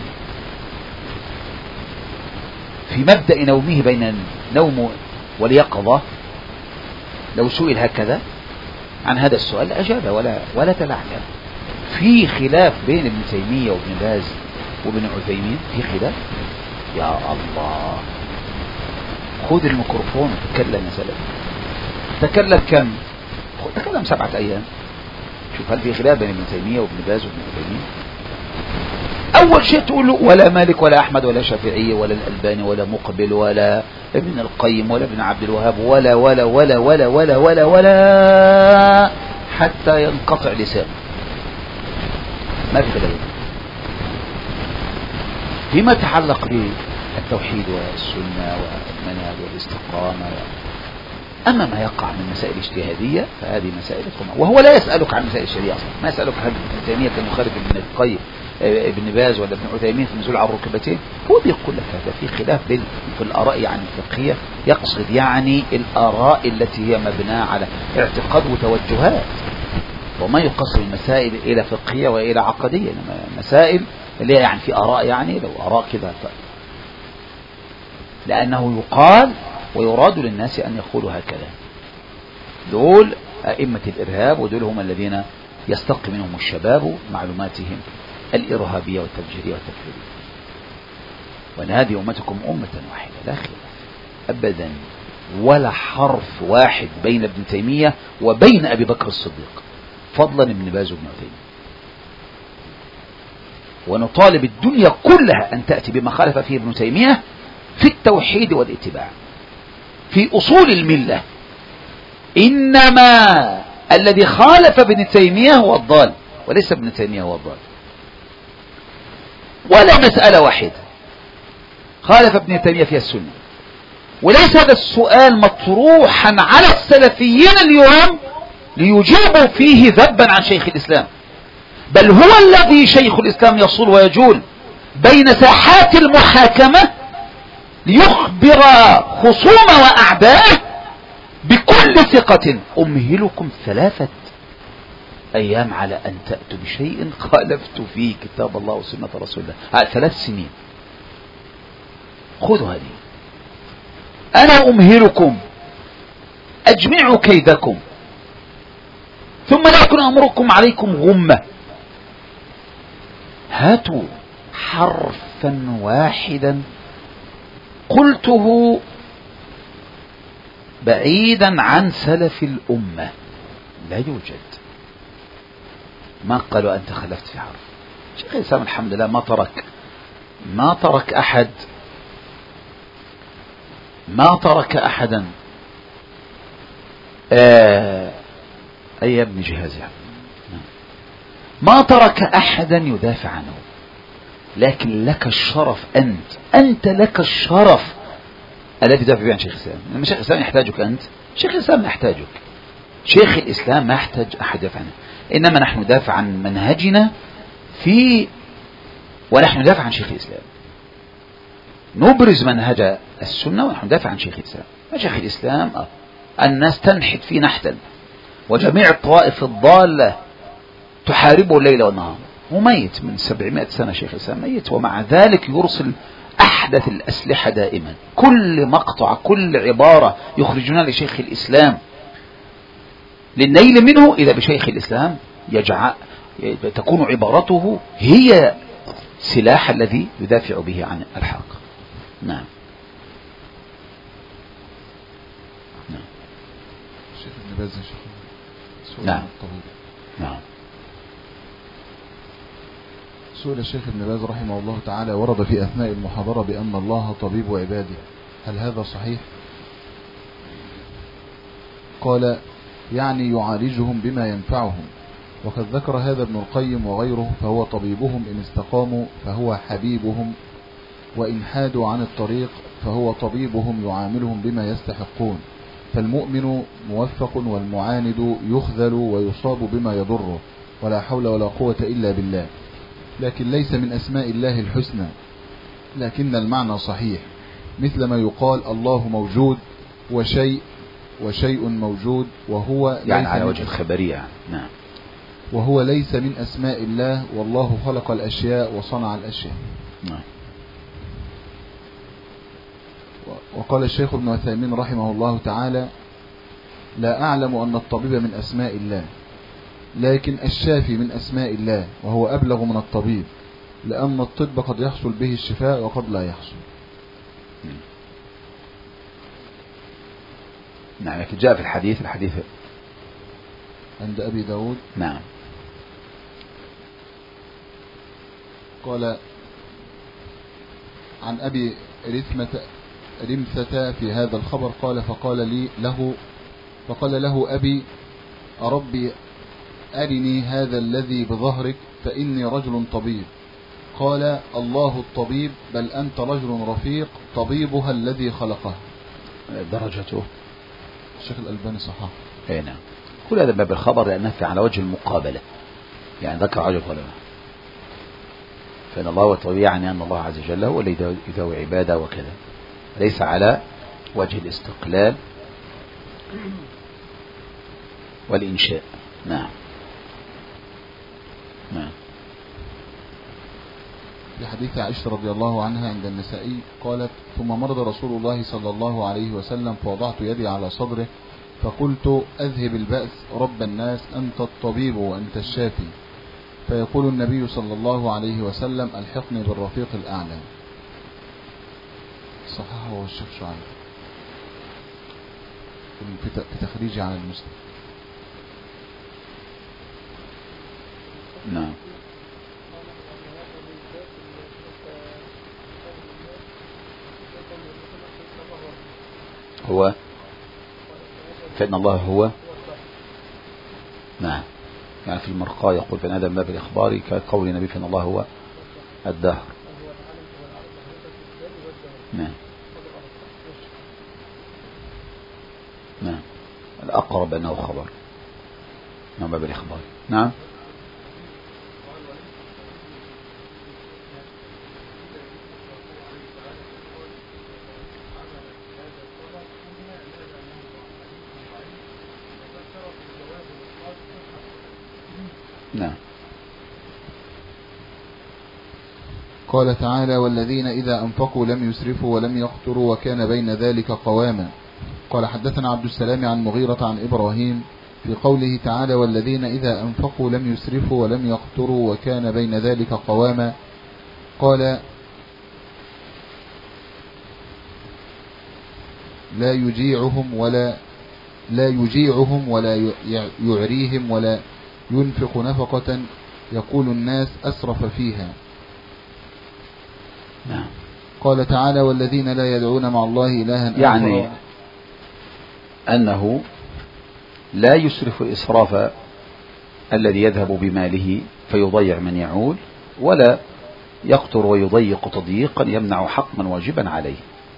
في مبدأ نومه بين النوم واليقظة، لو سئل هكذا عن هذا السؤال أجاب ولا ولا تلعثم. في خلاف بين ابن تيمية وابن باز وابن عثيمين، في خلاف. يا الله، خذ الميكروفون وتكلم يا سلام. تكلم كم؟ تكلم سبعة أيام. شوف هل في خلاف بين ابن تيمية وابن باز وابن عثيمين؟ أول شيء تقول له ولا مالك ولا أحمد ولا شافعي ولا الألباني ولا مقبل ولا ابن القيم ولا ابن عبد الوهاب ولا ولا ولا ولا ولا ولا ولا حتى ينقطع لسانه، ما في دليل. فيما يتعلق بالتوحيد والسنة والمنهج والاستقامة، أما ما يقع من مسائل اجتهادية فهذه مسائل القمع، وهو لا يسألك عن مسائل الشريعة أصلا. ما يسألك هل ابن تيمية كان مخالف ابن القيم ابن باز ولا ابن عثيمين في النزول على الركبتين، هو بيقول لك هذا في خلاف بين في الآراء يعني الفقهية، يقصد يعني الآراء التي هي مبناة على اعتقاد وتوجهات، وما يقصد المسائل إلى فقهية وإلى عقدية، إنما مسائل اللي يعني في آراء، يعني لو آراء كذا ف... لأنه يقال ويراد للناس أن يقولوا هكذا. دول أئمة الإرهاب، ودول هم الذين يستقي منهم الشباب معلوماتهم الإرهابية والتفجيرية والتكفيرية. وأن هذه أمتكم أمة واحدة لا خلاف أبدا، ولا حرف واحد بين ابن تيمية وبين أبي بكر الصديق، فضلا ابن باز وابن عثيمين. ونطالب الدنيا كلها أن تأتي بما خالف فيه ابن تيمية في التوحيد والاتباع في أصول الملة. إنما الذي خالف ابن تيمية هو الضال، وليس ابن تيمية هو الضال. ولا مسألة واحدة خالف ابن تيمية فيها السنة، وليس هذا السؤال مطروحا على السلفيين اليوم ليجيبوا فيه ذبا عن شيخ الإسلام، بل هو الذي شيخ الإسلام يصول ويجول بين ساحات المحاكمة ليخبر خصوم وأعداءه بكل ثقة: أمهلكم ثلاثة أيام على أن تأتوا بشيء خالفت فيه كتاب الله وسنة رسول الله. ثلاث سنين خذوا هذه، أنا أمهلكم، أجمعوا كيدكم، ثم لا يكون أمركم عليكم غمة. هاتوا حرفا واحدا قلته بعيدا عن سلف الأمة، لا يوجد. ما قالوا أنت خلفت في حرف. شيخ الإسلام الحمد لله ما ترك ما ترك أحد ما ترك أحدا آه أي ابن جهاز يعني. ما ترك أحدا يدافع عنه، لكن لك الشرف أنت أنت لك الشرف الذي يدافع به عن شيخ الإسلام. لما شيخ الإسلام يحتاجك أنت، شيخ الإسلام يحتاجك. شيخ الإسلام ما يحتاج أحد يدافع عنه، إنما نحن ندافع عن منهجنا في ونحن ندافع عن شيخ الإسلام، نبرز منهج السنة ونحن ندافع عن شيخ الإسلام. شيخ الإسلام الناس تنحت فيه نحتا، وجميع الطوائف الضالة تحاربه الليل والنهار. هو ميت من سبعمائة سنة، شيخ الإسلام ميت، ومع ذلك يرسل أحدث الأسلحة دائما. كل مقطع كل عبارة يخرجونها لشيخ الإسلام للنيل منه إذا بشيخ الإسلام يجعل تكون عبارته هي سلاح الذي يدافع به عن الحق. نعم نعم. الشيخ ابن باز شيخ نعم نعم سئل الشيخ ابن باز رحمه الله تعالى: ورد في أثناء المحاضرة بأن الله طبيب عباده، هل هذا صحيح؟ قال: يعني يعالجهم بما ينفعهم، وقد ذكر هذا ابن القيم وغيره، فهو طبيبهم إن استقاموا فهو حبيبهم، وإن حادوا عن الطريق فهو طبيبهم يعاملهم بما يستحقون، فالمؤمن موفق والمعاند يخذل ويصاب بما يضره، ولا حول ولا قوة إلا بالله. لكن ليس من أسماء الله الحسنى، لكن المعنى صحيح، مثل ما يقال الله موجود وشيء وشيء موجود، وهو يعني على وجه الخبرية. نعم. وهو ليس من أسماء الله، والله خلق الأشياء وصنع الأشياء. نعم. وقال الشيخ ابن عثيمين رحمه الله تعالى: لا أعلم أن الطبيب من أسماء الله، لكن الشافي من أسماء الله، وهو أبلغ من الطبيب، لأن الطب قد يحصل به الشفاء وقد لا يحصل. نعم. لكن جاء في الحديث الحديث عند أبي داود. نعم. قال عن أبي رثمة رمثة في هذا الخبر قال: فقال لي له فقال له أبي: أربي أرني هذا الذي بظهرك فإني رجل طبيب. قال: الله الطبيب، بل أنت رجل رفيق، طبيبها الذي خلقه. درجته الشيخ الألباني صححه. اي نعم. كل هذا باب الخبر لأنه على وجه المقابلة، يعني ذكر عجب علماء، فإن الله هو الطبيب يعني أن الله عز وجل هو الذي يداوي عباده وكذا، ليس على وجه الاستقلال والإنشاء. نعم نعم. في حديث عائشة رضي الله عنها عند النسائي قالت: ثم مرض رسول الله صلى الله عليه وسلم فوضعت يدي على صدره فقلت: أذهب البأس رب الناس، أنت الطبيب وأنت الشافي. فيقول النبي صلى الله عليه وسلم: ألحقني بالرفيق الأعلى. صححه الشيخ شعيب في تخريجه على المسلم. نعم. هو فإن الله هو نعم، يعني في المرقاة يقول فإن هذا من باب الإخبار كقول النبي فإن الله هو الدهر. نعم نعم، الأقرب أنه خبر من باب الإخبار. نعم. نعم. قال تعالى: والذين إذا أنفقوا لم يسرفوا ولم يقتروا وكان بين ذلك قواما. قال حدثنا عبد السلام عن مغيرة عن إبراهيم في قوله تعالى: والذين إذا أنفقوا لم يسرفوا ولم يقتروا وكان بين ذلك قواما. قال: لا يجيعهم ولا لا يجيعهم ولا يعريهم ولا ينفق نفقة يقول الناس أسرف فيها. نعم. قال تعالى: والذين لا يدعون مع الله إلها آخر. يعني أنه لا يسرف الإسراف الذي يذهب بماله فيضيع من يعول، ولا يقتر ويضيق تضييقا يمنع حقا واجبا عليه،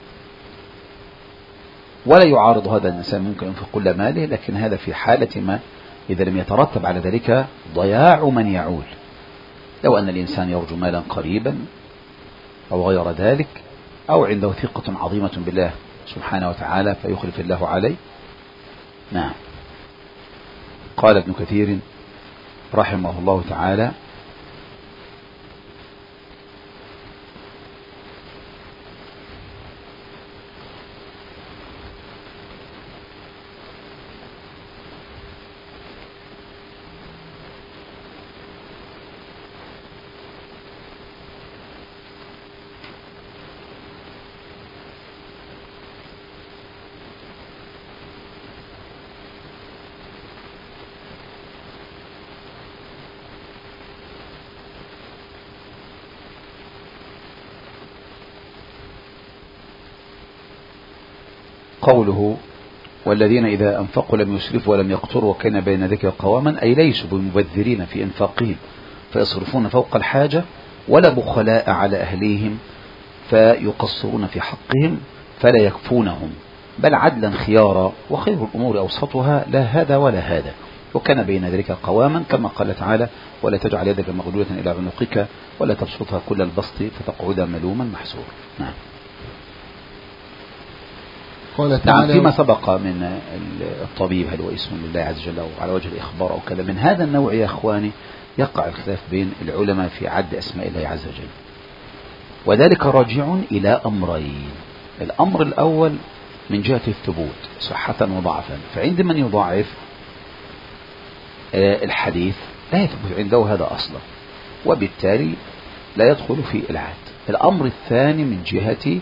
ولا يعارض هذا الإنسان ممكن ينفق كل ماله، لكن هذا في حالة ما إذا لم يترتب على ذلك ضياع من يعول. لو أن الإنسان يرجو مالا قريبا أو غير ذلك، أو عنده ثقة عظيمة بالله سبحانه وتعالى فيخلف الله عليه. نعم. قال ابن كثير رحمه الله تعالى: قوله: والذين إذا أنفقوا لم يسرفوا ولم يقتروا وكان بين ذلك قواما، أي ليسوا بمبذرين في إنفاقهم فيصرفون فوق الحاجة، ولا بخلاء على أهليهم فيقصرون في حقهم فلا يكفونهم، بل عدلا خيارا، وخير الأمور أوسطها، لا هذا ولا هذا، وكان بين ذلك قواما، كما قال تعالى: ولا تجعل يدك مغلولة إلى عنقك ولا تبسطها كل البسط فتقعد ملوما محسورا. نعم. قال تعالى: نعم. فيما سبق من الطبيب هل هو اسم لله عز وجل أو على وجه الإخبار أو كذا من هذا النوع يا أخواني، يقع الخلاف بين العلماء في عد أسماء الله عز وجل، وذلك راجع إلى أمرين. الأمر الأول من جهة الثبوت صحة وضعفا، فعند من يضعف الحديث لا يثبت عنده هذا أصلا، وبالتالي لا يدخل في العد. الأمر الثاني من جهة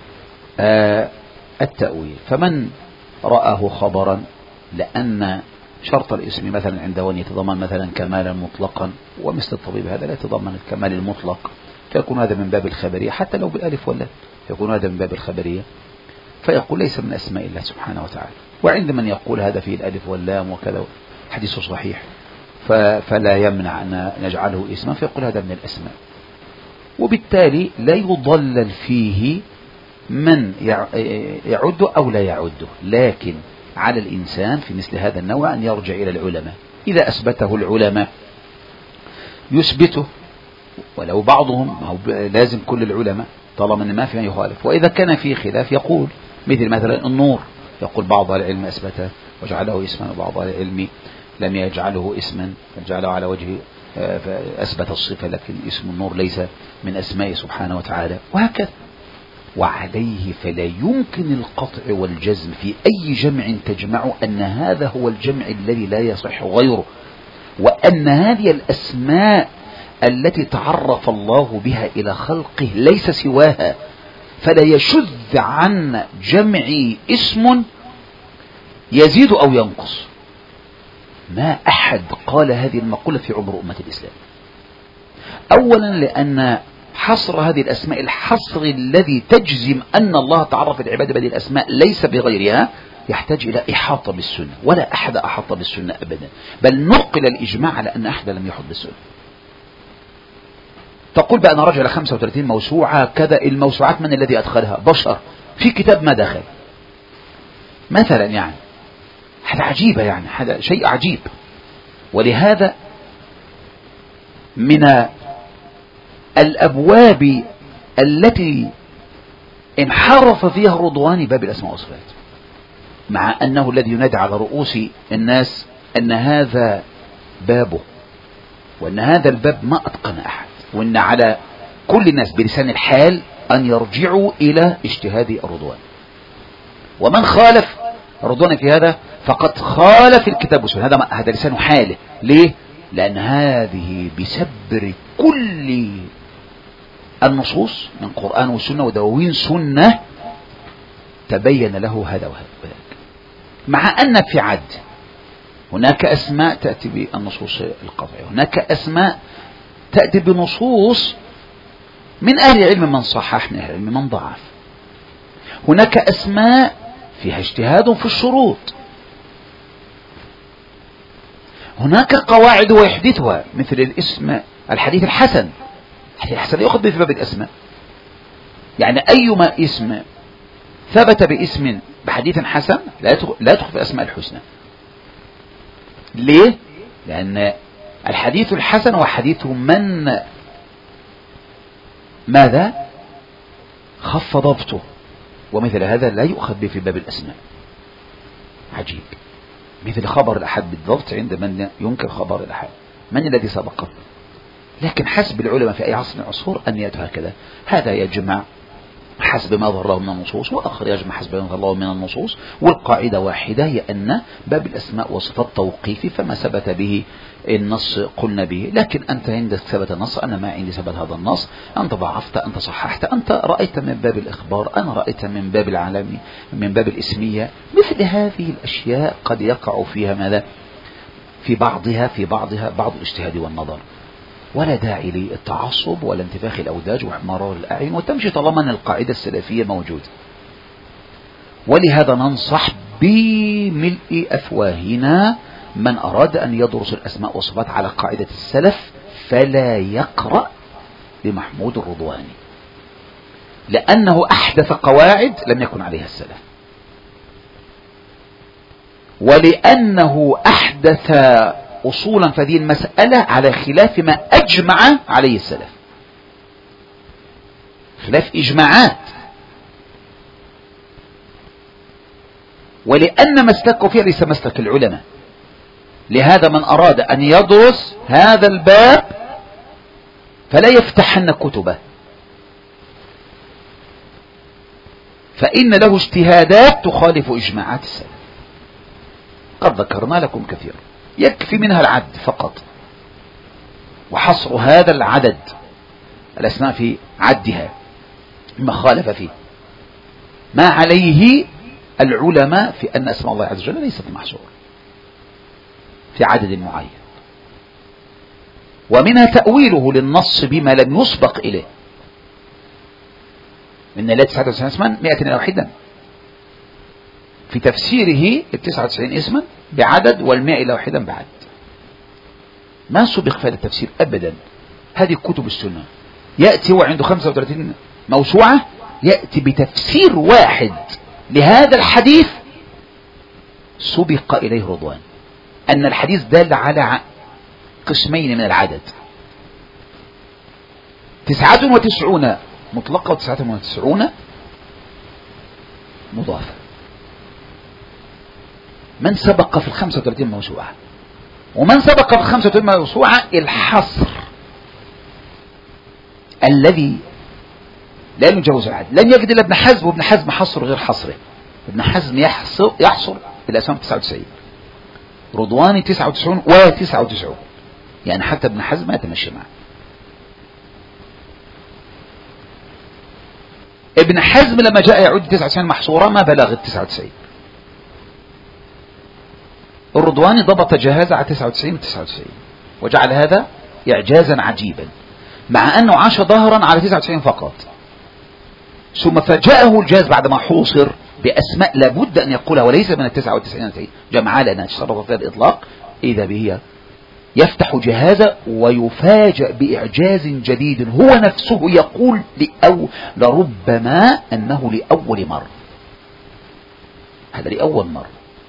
التأويل، فمن رآه خبرا لأن شرط الاسم مثلا عنده أن يتضمن مثلا كمالا مطلقا، ومثل الطبيب هذا لا يتضمن الكمال المطلق، فيكون هذا من باب الخبرية حتى لو بالألف واللام، يكون هذا من باب الخبرية، فيقول ليس من أسماء الله سبحانه وتعالى. وعند من يقول هذا فيه الألف واللام وكذا حديث صحيح فلا يمنع أن نجعله اسما، فيقول هذا من الأسماء، وبالتالي لا يضلل فيه من يعد أو لا يعده، لكن على الإنسان في مثل هذا النوع أن يرجع إلى العلماء، إذا أثبته العلماء يثبته، ولو بعضهم ما هو لازم كل العلماء طالما أن ما في من يخالف، وإذا كان فيه خلاف يقول مثل مثلا النور، يقول بعض العلم أثبته وجعله اسما، وبعض العلم لم يجعله اسما، جعله على وجه فأثبت الصفة لكن اسم النور ليس من أسمائه سبحانه وتعالى، وهكذا. وعليه فلا يمكن القطع والجزم في أي جمع تجمع أن هذا هو الجمع الذي لا يصح غيره، وأن هذه الأسماء التي تعرف الله بها إلى خلقه ليس سواها، فلا يشذ عن جمع اسم يزيد أو ينقص. ما أحد قال هذه المقولة في عمر أمة الإسلام. أولا لأن حصر هذه الأسماء الحصر الذي تجزم أن الله تعرف العباد بهذه الأسماء ليس بغيرها يحتاج إلى إحاطة بالسنة، ولا أحد أحاط بالسنة أبدا، بل نقل الإجماع على أن أحد لم يحط بالسنة. تقول بأن رجل خمسة وثلاثين موسوعة كذا، الموسوعات من الذي أدخلها؟ بشر، في كتاب ما دخل مثلا، يعني هذا عجيبة، يعني هذا شيء عجيب. ولهذا من الأبواب التي انحرف فيها رضوان باب الأسماء والصفات، مع أنه الذي ينادى على رؤوس الناس أن هذا بابه، وأن هذا الباب ما أتقن أحد، وأن على كل الناس بلسان الحال أن يرجعوا إلى اجتهاد الرضوان. ومن خالف رضوان في هذا فقد خالف الكتاب والسنة. هذا هذا لسان حاله. ليه؟ لأن هذه بسبر كل النصوص من قرآن والسنة ودواوين سنة تبين له هذا وهذا. مع أن في عد هناك أسماء تأتي بالنصوص القطعية، هناك أسماء تأتي بنصوص من أهل العلم من صحح، من أهل العلم من ضعف. هناك أسماء فيها اجتهاد في الشروط. هناك قواعد ويحدثها مثل الاسم الحديث الحسن. الحديث الحسن يأخذ به في باب الأسماء، يعني أيما اسم ثبت باسم بحديث حسن لا يدخل في الأسماء الحسنى. ليه؟ لأن الحديث الحسن هو حديث من ماذا خف ضبطه، ومثل هذا لا يؤخذ به في باب الأسماء. عجيب. مثل خبر الأحد بالضبط عند من ينكر خبر الأحد، من الذي سبقه؟ لكن حسب العلماء في أي عصر من العصور أن يدعو هكذا، هذا يجمع حسب ما ظهر له من النصوص، وآخر يجمع حسب ما ظهر له من النصوص. والقاعدة واحدة، هي أن باب الأسماء وصفات توقيفي، فما ثبت به النص قلنا به. لكن أنت عندك ثبت النص، أنا ما عندي ثبت هذا النص، أنت ضعفت، أنت صححت، أنت رأيت من باب الإخبار، أنا رأيت من باب العالمي، من باب الإسمية. مثل هذه الأشياء قد يقع فيها ماذا في بعضها في بعضها بعض الاجتهاد والنظر، ولا داعي للتعصب ولا انتفاخ الأوداج واحمرار الأعين، وتمشي طالما أن القاعدة السلفية موجودة. ولهذا ننصح بملء أفواهنا من أراد أن يدرس الأسماء والصفات على قاعدة السلف فلا يقرأ لمحمود الرضواني، لأنه أحدث قواعد لم يكن عليها السلف، ولأنه أحدث أصولا في هذه المسألة على خلاف ما أجمع عليه السلف، خلاف إجماعات. ولأن مسلكه فيها ليس مسلك العلماء. لهذا من أراد أن يدرس هذا الباب فلا يفتحن كتبه، فإن له اجتهادات تخالف إجماعات السلف، قد ذكرنا لكم كثيرا، يكفي منها العد فقط، وحصر هذا العدد الأسماء في عدها ما خالف فيه، ما عليه العلماء في أن أسماء الله عز وجل ليست محصورة في عدد معين. ومنها تأويله للنص بما لم يسبق إليه، من لا تسعة وتسعين اسما مئة إلا واحدا، في تفسيره التسعة وتسعين اسما بعدد والمئة إلا واحدا بعدد، ما سبق في التفسير أبدا. هذه كتب السنة يأتي وعنده خمسة وثلاثين موسوعة، يأتي بتفسير واحد لهذا الحديث سبق إليه رضوان، أن الحديث دال على قسمين من العدد، تسعة وتسعون مطلقة وتسعة وتسعون مضافة. من سبق في الخمسة وثلاثين موسوعة؟ ومن سبق بخمسة وثمانين موسوعة الحصر الذي لا يجوز العد لن يجد إلا ابن حزم، وابن حزم حصر غير حصره. ابن حزم يحصر, يحصر الأسماء تسعة وتسعين، رضواني تسعة وتسعين وتسعة وتسعين، يعني حتى ابن حزم ما يتمشي معه. ابن حزم لما جاء يعد تسعة وتسعين محصورة ما بلغ التسعة وتسعين. الرضواني ضبط جهازه على تسعة وتسعين وتسعة وتسعين، وجعل هذا إعجازا عجيبا، مع أنه عاش ظهرا على تسعة وتسعين فقط، ثم فجاءه الجهاز بعدما حوصر بأسماء لابد أن يقولها وليس من التسعة وتسعين جمعها لأنها تشرفت في الإطلاق، إذا به يفتح جهازه ويفاجأ بإعجاز جديد هو نفسه يقول لأو لربما أنه لأول مرة. هذا لأول مرة،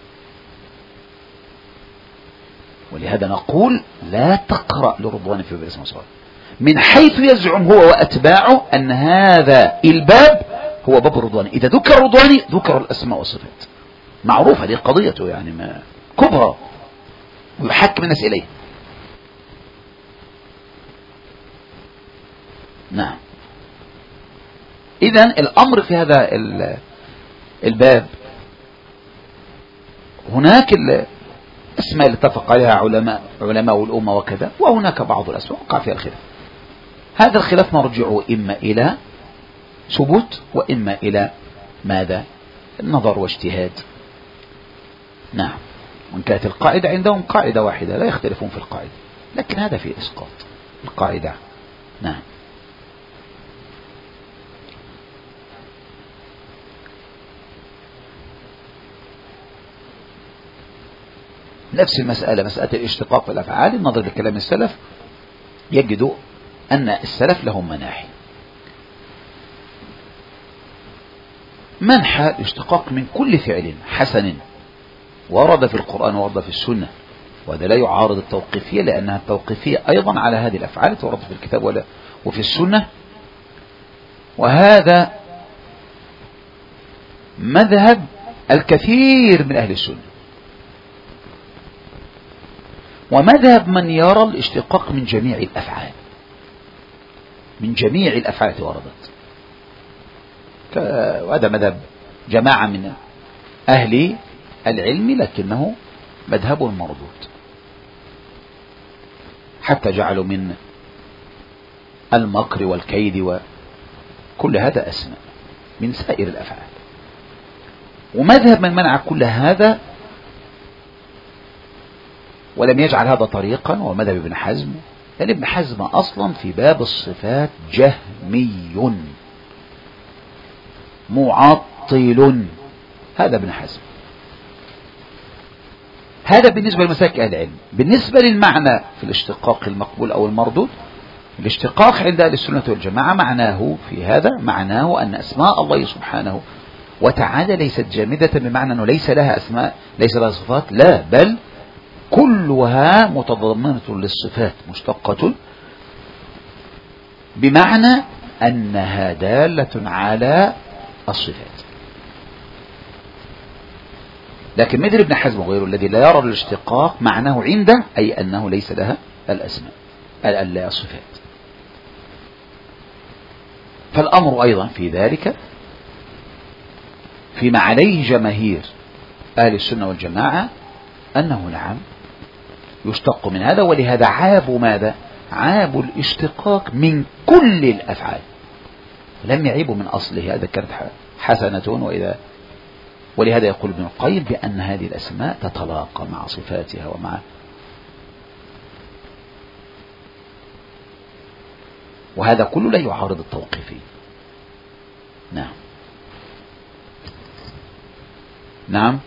ولهذا نقول لا تقرأ لرضوان في باب الاسم والصفات، من حيث يزعم هو وأتباعه أن هذا الباب هو باب الرضواني. إذا ذكر الرضواني ذكر الأسماء والصفات، معروفة دي قضيته يعني ما كبرى ويحكم الناس إليه. نعم. إذن الأمر في هذا الباب هناك الأسماء اللي اتفق عليها علماء علماء الأمة وكذا، وهناك بعض الأسماء وقع فيها الخلاف. هذا الخلاف مرجعه إما إلى ثبوت وإما إلى ماذا؟ النظر واجتهاد. نعم. وإن كانت القاعدة عندهم قاعدة واحدة لا يختلفون في القاعدة، لكن هذا في إسقاط القاعدة. نعم. نفس المسألة مسألة الاشتقاق في الأفعال، النظر بكلام السلف يجدوا أن السلف لهم مناحي. منحى الاشتقاق من كل فعل حسن ورد في القرآن ورد في السنة، وهذا لا يعارض التوقيفية، لأنها التوقيفية أيضا على هذه الأفعال تورد في الكتاب ولا وفي السنة. وهذا مذهب الكثير من أهل السنة، ومذهب من يرى الاشتقاق من جميع الأفعال، من جميع الأفعال وردت، وهذا مذهب جماعة من أهل العلم، لكنه مذهب مردود، حتى جعلوا من المكر والكيد وكل هذا أسماء من سائر الأفعال. ومذهب من منع كل هذا ولم يجعل هذا طريقا هو مذهب ابن حزم، لأن ابن حزم أصلا في باب الصفات جهمي معطل، هذا ابن حزم. هذا بالنسبة لمسالك أهل العلم. بالنسبة للمعنى في الاشتقاق المقبول أو المردود، الاشتقاق عند أهل السنة والجماعة معناه في هذا معناه أن أسماء الله سبحانه وتعالى ليست جامدة، بمعنى أنه ليس لها أسماء ليس لها صفات، لا، بل كلها متضمنة للصفات مشتقة، بمعنى أنها دالة على الصفات. لكن مثل ابن حزم وغيره الذي لا يرى الاشتقاق معناه عنده أي أنه ليس لها الأسماء الصفات. فالأمر أيضا في ذلك فيما عليه جماهير أهل السنة والجماعة أنه نعم يشتق من هذا، ولهذا عابوا ماذا؟ عابوا الاشتقاق من كل الأفعال، لم يعيبوا من أصله، هذا كانت حسنة. وإذا ولهذا يقول ابن القيم بأن هذه الأسماء تتلاقى مع صفاتها ومع وهذا كله لا يعارض التوقيفي. نعم. نعم.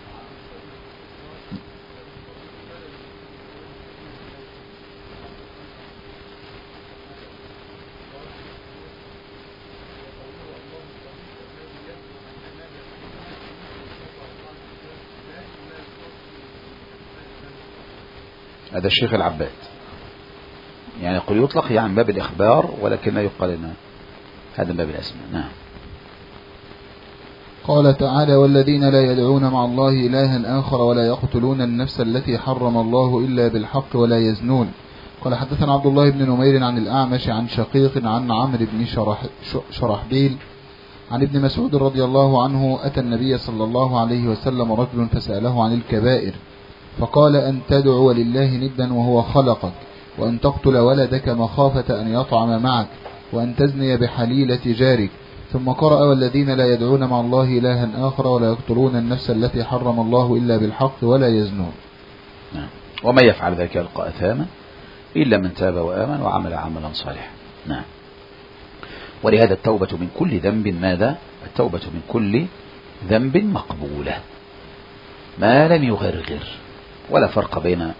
هذا الشيخ العباد يعني يقول يطلق يعني باب الإخبار، ولكن لا يقال لنا هذا باب الأسماء. نعم. قال تعالى والذين لا يدعون مع الله إلها آخر ولا يقتلون النفس التي حرم الله إلا بالحق ولا يزنون. قال حدثنا عبد الله بن نمير عن الأعمش عن شقيق عن عمرو بن شرح شرحبيل عن ابن مسعود رضي الله عنه أتى النبي صلى الله عليه وسلم رجل فسأله عن الكبائر فقال أن تدعو لله ندا وهو خلقك، وأن تقتل ولدك مخافة أن يطعم معك، وأن تزني بحليلة جارك. ثم قرأ والذين لا يدعون مع الله إلها آخر ولا يقتلون النفس التي حرم الله إلا بالحق ولا يزنون. نعم. وما يفعل ذلك يلقى أثاما إلا من تاب وآمن وعمل عملا صالحا. نعم. ولهذا التوبة من كل ذنب ماذا؟ التوبة من كل ذنب مقبولة ما لم يغرغر، ولا فرق بين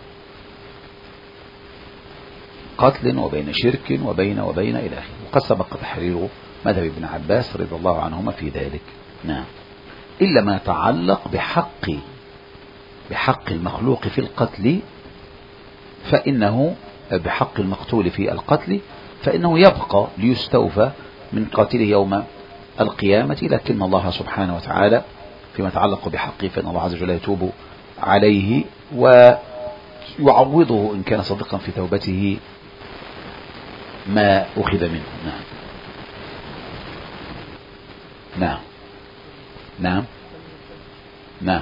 قتل وبين شرك وبين وبين إلى آخره. وقد سبق تحرير مذهب ابن عباس رضي الله عنهما في ذلك. نعم. إلا ما يتعلق بحق بحق المخلوق في القتل فإنه بحق المقتول في القتل فإنه يبقى ليستوفى من قاتله يوم القيامة، لكن الله سبحانه وتعالى فيما يتعلق بحقه فإن الله عز وجل يتوب عليه ويعوضه إن كان صادقا في توبته ما أخذ منه. نعم. نعم. نعم. نعم.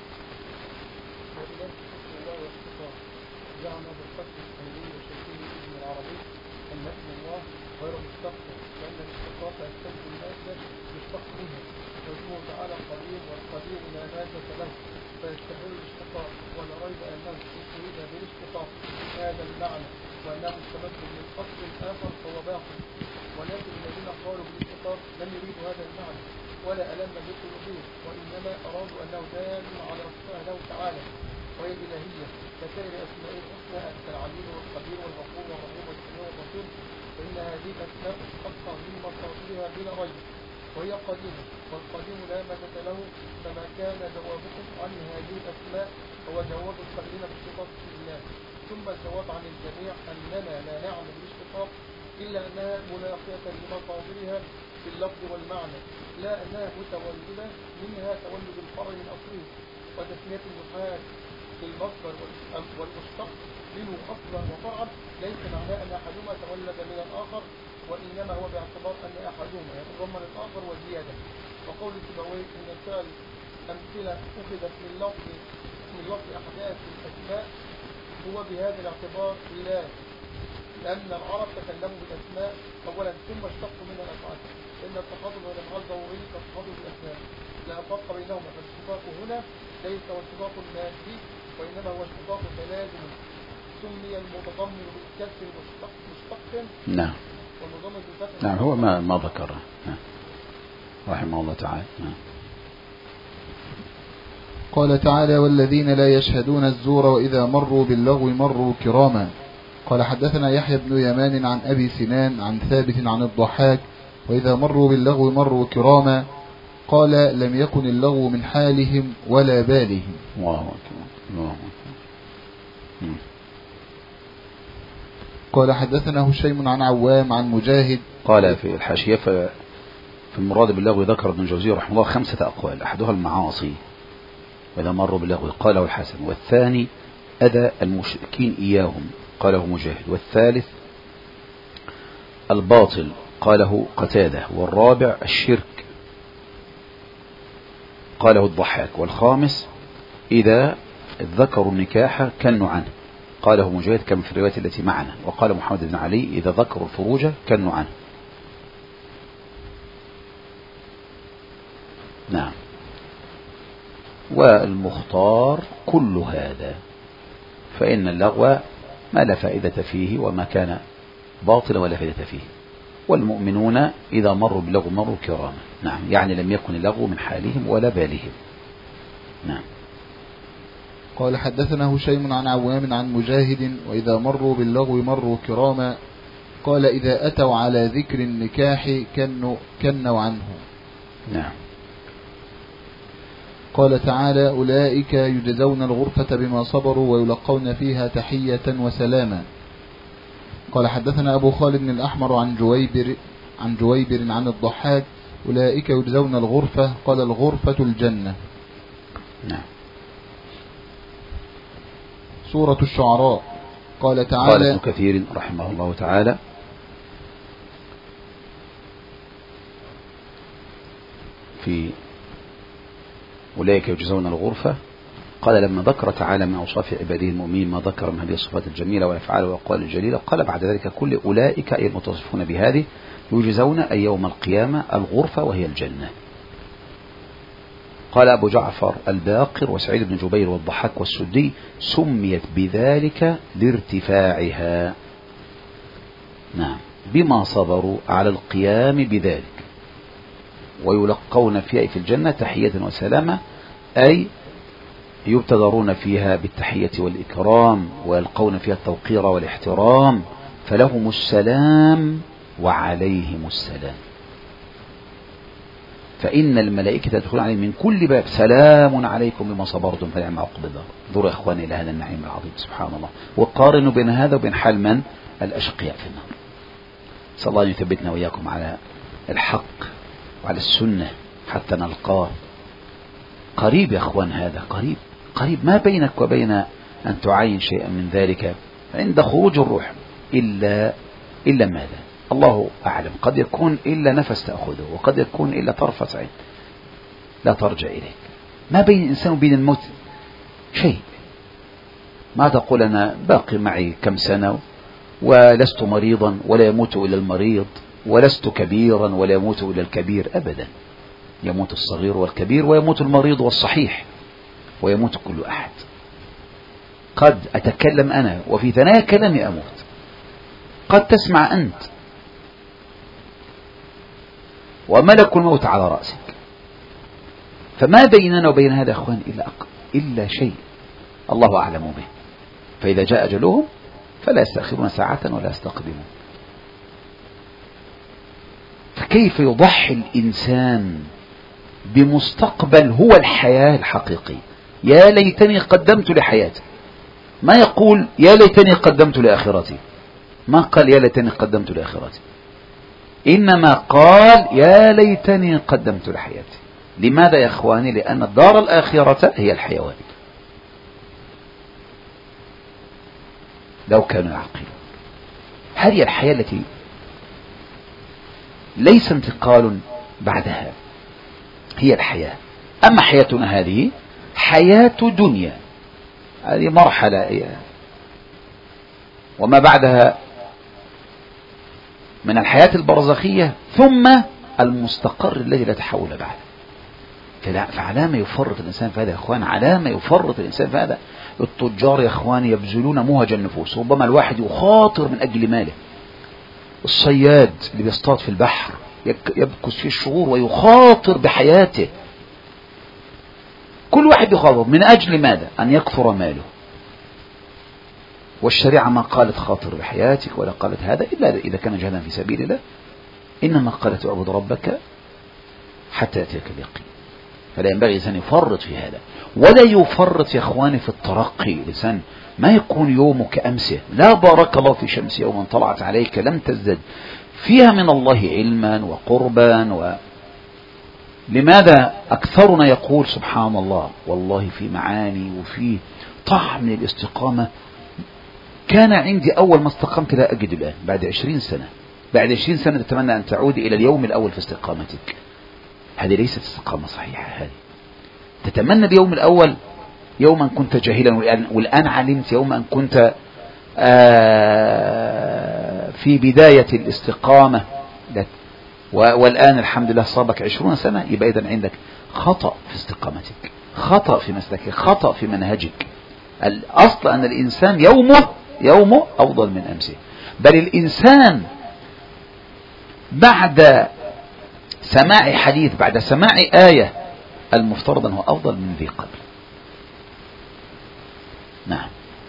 فيستحيل الاشتقاق، ولا ريب انه استفيد بالاشتقاق هذا المعنى وانه مستمد من اصل اخر فهو باقي، ولكن الذين قالوا بالاشتقاق لم يريدوا هذا المعنى ولا الم بالقلوبهم، وانما ارادوا انه دال على صفه له تعالى وهي الالهيه كسائر اسماء الحسنى كالعليم والقدير والغفور والرحيم والسميع والبصير، فان هذه الاسماء مشتقه من مصادرها بلا ريب وهي قديمة، والقديم لا مدد له، فما كان جوابكم عن هذه الأسماء هو جواب القائلين بالاشتقاق في الله. ثم الجواب عن الجميع أننا لا نعلم بالاشتقاق إلا أنها ملاقية لمصادرها في اللفظ والمعنى، لا أنها متولدة منها تولد الفرع من أصله، وتسمية النحاة في المصدر والمشتق منه أصلا وفرعا ليس معناه أن أحدهما تولد من الآخر، وإنما هو باعتبار أن أحدهما يتضمن الآخر وزيادة. وقول سيبويه إن الفعل أمثلة أخذت من لفظ من لفظ أحداث الأسماء هو بهذا الاعتبار لا، لأن العرب تكلموا بالأسماء أولا ثم اشتقوا منها الأفعال، لأن التخاطب والأفعال ضروري كالتخاطب بالأسماء لا فرق بينهما، فالاشتقاق هنا ليس هو اشتقاق مادي وإنما هو اشتقاق تلازم، سمي المتضمن بالكسر مشتق مشتق نعم. نعم هو ما ما ذكره. نعم. رحمه الله تعالى. نعم. قال تعالى والذين لا يشهدون الزور وإذا مروا باللغو مروا كراما. قال حدثنا يحيى بن يمان عن أبي سنان عن ثابت عن الضحاك وإذا مروا باللغو مروا كراما. قال لم يكن اللغو من حالهم ولا بالهم. الله أكبر. الله أكبر. قال حدثنا هشيم عن عوام عن مجاهد. قال في الحاشية في المراد باللغو ذكر ابن الجوزي رحمه الله خمسة أقوال، أحدها المعاصي وإذا مروا باللغو قاله الحسن، والثاني أذى المشركين إياهم قاله مجاهد، والثالث الباطل قاله قتادة، والرابع الشرك قاله الضحاك، والخامس إذا ذكروا النكاح كنوا عنه قاله مجاهد كما في الرواية التي معنا، وقال محمد بن علي إذا ذكروا الفروج كنوا عنه. نعم. والمختار كل هذا، فإن اللغو ما لا فائدة فيه وما كان باطلا ولا فائدة فيه، والمؤمنون إذا مروا باللغو مروا كراما. نعم. يعني لم يكن اللغو من حالهم ولا بالهم. نعم. قال حدثنا هشيم عن عوام عن مجاهد وإذا مروا باللغو مروا كراما. قال إذا أتوا على ذكر النكاح كنوا, كنوا عنه. نعم. قال تعالى أولئك يجزون الغرفة بما صبروا ويلقون فيها تحية وسلاما. قال حدثنا أبو خالد الأحمر عن جويبر عن جويبر عن الضحاك أولئك يجزون الغرفة. قال الغرفة الجنة. نعم. سورة الشعراء. قال تعالى قال ابن كثير رحمه الله تعالى في أولئك يجزون الغرفة، قال لما ذكر تعالى من أوصاف عباده المؤمنين ما ذكر من هذه الصفات الجميلة ويفعل ويقال الجليلة، قال بعد ذلك كل أولئك أي المتصفون بهذه يجزون أي يوم القيامة الغرفة وهي الجنة. قال أبو جعفر الباقر وسعيد بن جبير والضحاك والسدي سميت بذلك لارتفاعها، نعم، بما صبروا على القيام بذلك، ويلقون فيها في الجنة تحية وسلامة، أي يبتدرون فيها بالتحية والإكرام ويلقون فيها التوقير والاحترام، فلهم السلام وعليهم السلام. فإن الملائكة تدخلون عليهم من كل باب سلام عليكم بما صبرتم فنعم عقبى الدار. انظروا يا إخواني إلى هذا النعيم العظيم سبحان الله، وقارنوا بين هذا وبين حال من؟ الأشقياء في النار. صلى الله أن يثبتنا وإياكم على الحق وعلى السنة حتى نلقاه. قريب يا أخوان، هذا قريب قريب، ما بينك وبين أن تعاين شيئا من ذلك عند خروج الروح إلا إلا ماذا؟ الله أعلم، قد يكون إلا نفس تأخذه، وقد يكون إلا طرفة عين لا ترجع إليه. ما بين الإنسان وبين الموت شيء. ما تقول أنا باقي معي كم سنة ولست مريضا ولا يموت إلا المريض، ولست كبيرا ولا يموت إلا الكبير، أبدا. يموت الصغير والكبير، ويموت المريض والصحيح، ويموت كل أحد. قد أتكلم أنا وفي ثنايا كلامي أموت، قد تسمع أنت، وملك الموت على رأسك. فما بيننا وبين هذا أخوان إلا أقل إلا شيء الله أعلم به. فإذا جاء أجلهم فلا يستأخرون ساعة ولا يستقدمون. فكيف يضحي الإنسان بمستقبل هو الحياة الحقيقية؟ يا ليتني قدمت لحياتي، ما يقول يا ليتني قدمت لآخرتي، ما قال يا ليتني قدمت لآخرتي، إنما قال يا ليتني قدمت لحياتي. لماذا يا أخواني؟ لأن الدار الآخرة هي الحيوان. لو كانوا يعقلون، هذه الحياة التي ليس انتقال بعدها، هي الحياة. أما حياتنا هذه حياة دنيا، هذه مرحلة، وما بعدها من الحياة البرزخية ثم المستقر الذي لا تحول بعده. فعلى ما يفرط الإنسان في هذا يا أخوان، على ما يفرط الإنسان في هذا. التجار يا أخوان يبذلون مهج النفوس، ربما الواحد يخاطر من أجل ماله. الصياد اللي بيصطاد في البحر يبكس فيه الشعور ويخاطر بحياته. كل واحد يخاطر من أجل ماذا؟ أن يكثر ماله. والشريعة ما قالت خاطر بحياتك ولا قالت هذا إلا إذا كان جهادا في سبيل الله، إنما قالت اعبد ربك حتى يأتيك اليقين. فلا ينبغي الإنسان يفرط في هذا، ولا يفرط يا إخواني في الترقي. الإنسان ما يكون يومك أمسه، لا بارك الله في شمس يوم طلعت عليك لم تزدد فيها من الله علما وقربا. و... لماذا أكثرنا يقول سبحان الله والله في معاني وفي طعم الاستقامة كان عندي أول ما استقمت لا أجد الآن بعد عشرين سنة. بعد عشرين سنة تتمنى أن تعود إلى اليوم الأول في استقامتك. هذه ليست استقامة صحيحة. هذه تتمنى اليوم الأول يوما كنت جاهلا والآن علمت، يوما كنت في بداية الاستقامة والآن الحمد لله صابك عشرون سنة. يبقى إذن عندك خطأ في استقامتك، خطأ في مسلكك، خطأ في منهجك. الأصل أن الإنسان يومه يومه أفضل من أمسه، بل الإنسان بعد سماع حديث بعد سماع آية المفترض أنه أفضل من ذي قبل. نعم.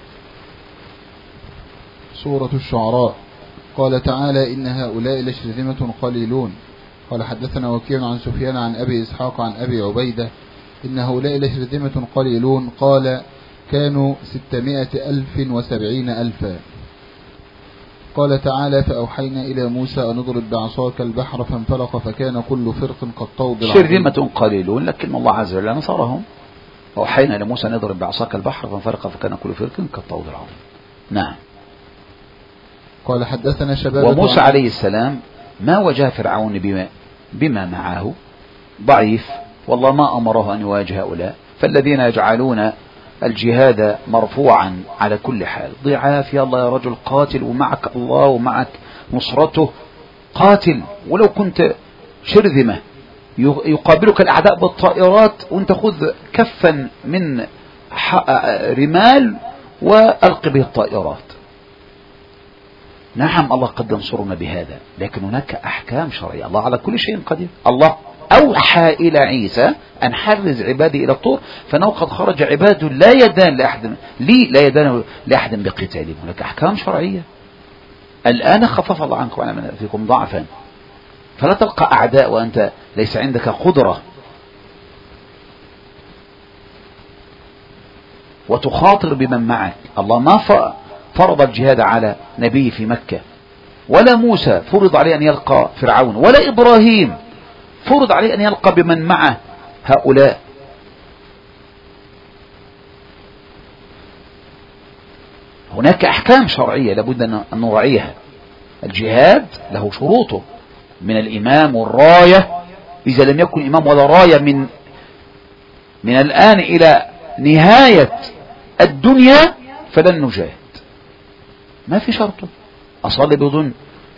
سورة الشعراء. قال تعالى إن هؤلاء لشرذمة قليلون. قال حدثنا وكيع عن سفيان عن أبي إسحاق عن أبي عبيدة إن هؤلاء لشرذمة قليلون قال كانوا ستمائة ألف وسبعين ألفا. قال تعالى فأوحينا إلى موسى أن اضرب بعصاك البحر فانفلق فكان كل فرق كالطود العظيم. شرذمة قليلون لكن الله عز وجل نصرهم. وأوحينا إلى موسى أن اضرب بعصاك البحر فانفلق فكان كل فرق كالطود العظيم. نعم. قال حدثنا شباب. وموسى عليه السلام ما وجه فرعون بما, بما معه ضعيف، والله ما أمره أن يواجه هؤلاء. فالذين يجعلون الجهاد مرفوعا على كل حال ضعاف، يا الله يا رجل قاتل ومعك الله ومعك نصرته، قاتل ولو كنت شرذمة يقابلك الأعداء بالطائرات وانت خذ كفا من رمال وألق به الطائرات. نعم الله قد ينصرنا بهذا، لكن هناك أحكام شرعية. الله على كل شيء قدير. الله أوحى إلى عيسى أن حرز عبادي إلى الطور، فإنه قد خرج عباد لا يدان لأحد لي لا يدان لأحد بقتالهم. هناك أحكام شرعية. الآن خفف الله عنكم وعلم فيكم ضعفا، فلا تلقى أعداء وأنت ليس عندك قدرة وتخاطر بمن معك. الله ما فرض الجهاد على نبي في مكة، ولا موسى فرض عليه أن يلقى فرعون، ولا إبراهيم فرض عليه أن يلقى بمن معه هؤلاء. هناك أحكام شرعية لابد أن نراعيها. الجهاد له شروطه من الإمام والراية، إذا لم يكن إمام ولا راية من من الآن إلى نهاية الدنيا فلن نجاهد. ما في شرطه. أصلي بدون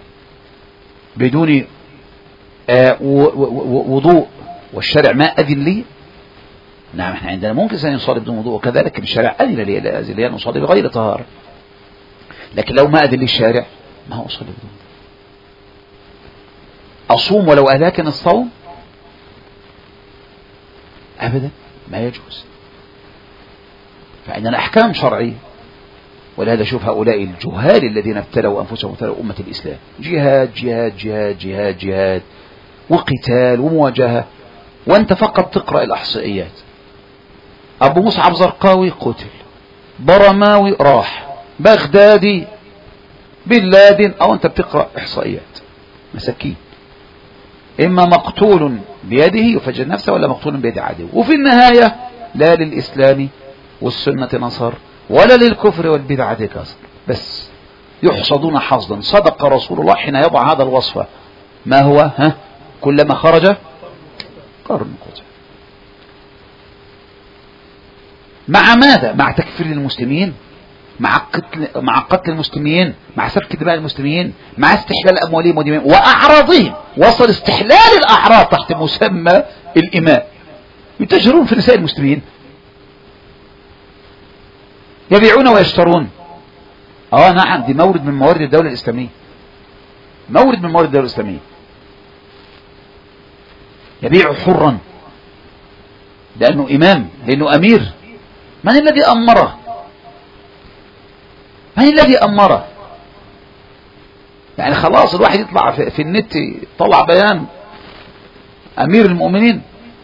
بدون آه وضوء والشرع ما أذن لي؟ نعم احنا عندنا ممكن نصلي بدون وضوء، وكذلك الشرع أذن لي لا أذن لي أن أصلي بغير طهارة، لكن لو ما أذن لي الشارع ما هو أصلي بدون وضوء. أصوم ولو أهلاكن الصوم؟ أبدا ما يجوز. فعندنا أحكام شرعية. ولهذا شوف هؤلاء الجهال الذين ابتلوا أنفسهم وابتلوا أمة الإسلام، جهاد جهاد جهاد جهاد جهاد وقتال ومواجهة، وأنت فقط تقرأ الأحصائيات. أبو مصعب زرقاوي قتل، برماوي راح، بغدادي بن لادن، أو أنت بتقرأ إحصائيات. مساكين، إما مقتول بيده يفجر نفسه ولا مقتول بيد عدو، وفي النهاية لا للإسلام والسنة نصر ولا للكفر والبدعة كسر، بس يحصدون حصدا. صدق رسول الله حين يضع هذا الوصف. ما هو؟ ها كلما خرج قرن قتل. مع ماذا؟ مع تكفير المسلمين، مع قتل مع قتل المسلمين، مع سفك دماء المسلمين، مع استحلال أموالهم ودمائهم وأعراضهم. وصل استحلال الأعراض تحت مسمى الإماء. يتجرون في نساء المسلمين، يبيعون ويشترون. اه نعم، دي مورد من موارد الدولة الإسلامية، مورد من موارد الدولة الإسلامية. يبيع حرا لأنه إمام، لأنه أمير. من الذي أمره؟ من الذي أمره؟ يعني خلاص الواحد يطلع في, في النت يطلع بيان أمير المؤمنين،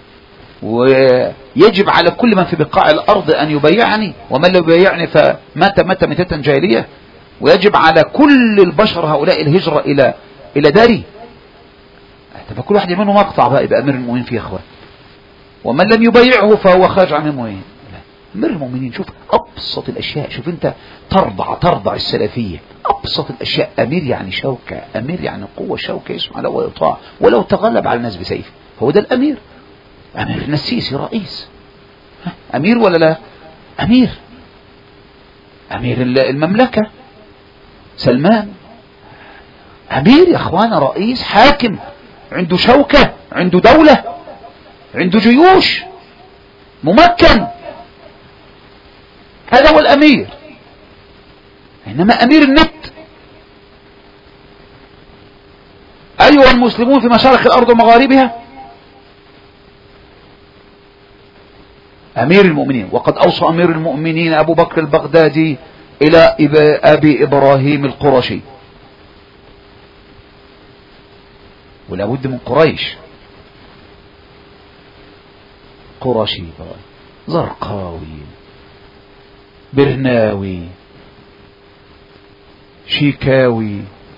ويجب على كل من في بقاع الأرض أن يبايعني، ومن لم يبايعني فمات مات ميتة جاهلية، ويجب على كل البشر هؤلاء الهجرة إلى إلى داري. فكل واحد منهم مقطع بقى يبقى أمير المؤمنين فيه أخوان، ومن لم يبايعه فهو خارج عن المؤمنين. أمير المؤمنين شوف أبسط الأشياء، شوف أنت ترضع ترضع السلفية. أبسط الأشياء، أمير يعني شوكة، أمير يعني قوة، شوكة يسمع له ويطاع ولو تغلب على الناس بسيف، هو ده الأمير. أمير السيسي رئيس، أمير ولا لا؟ أمير. أمير المملكة سلمان أمير يا أخوانا، رئيس حاكم، عنده شوكة، عنده دولة، عنده جيوش، ممكن. هذا هو الأمير. إنما أمير النت، أيها المسلمون في مشارق الأرض ومغاربها، أمير المؤمنين. وقد أوصى أمير المؤمنين أبو بكر البغدادي إلى أبي إبراهيم القرشي، ولا بد من قريش، قرشي زرقاوي برناوي شيكاوي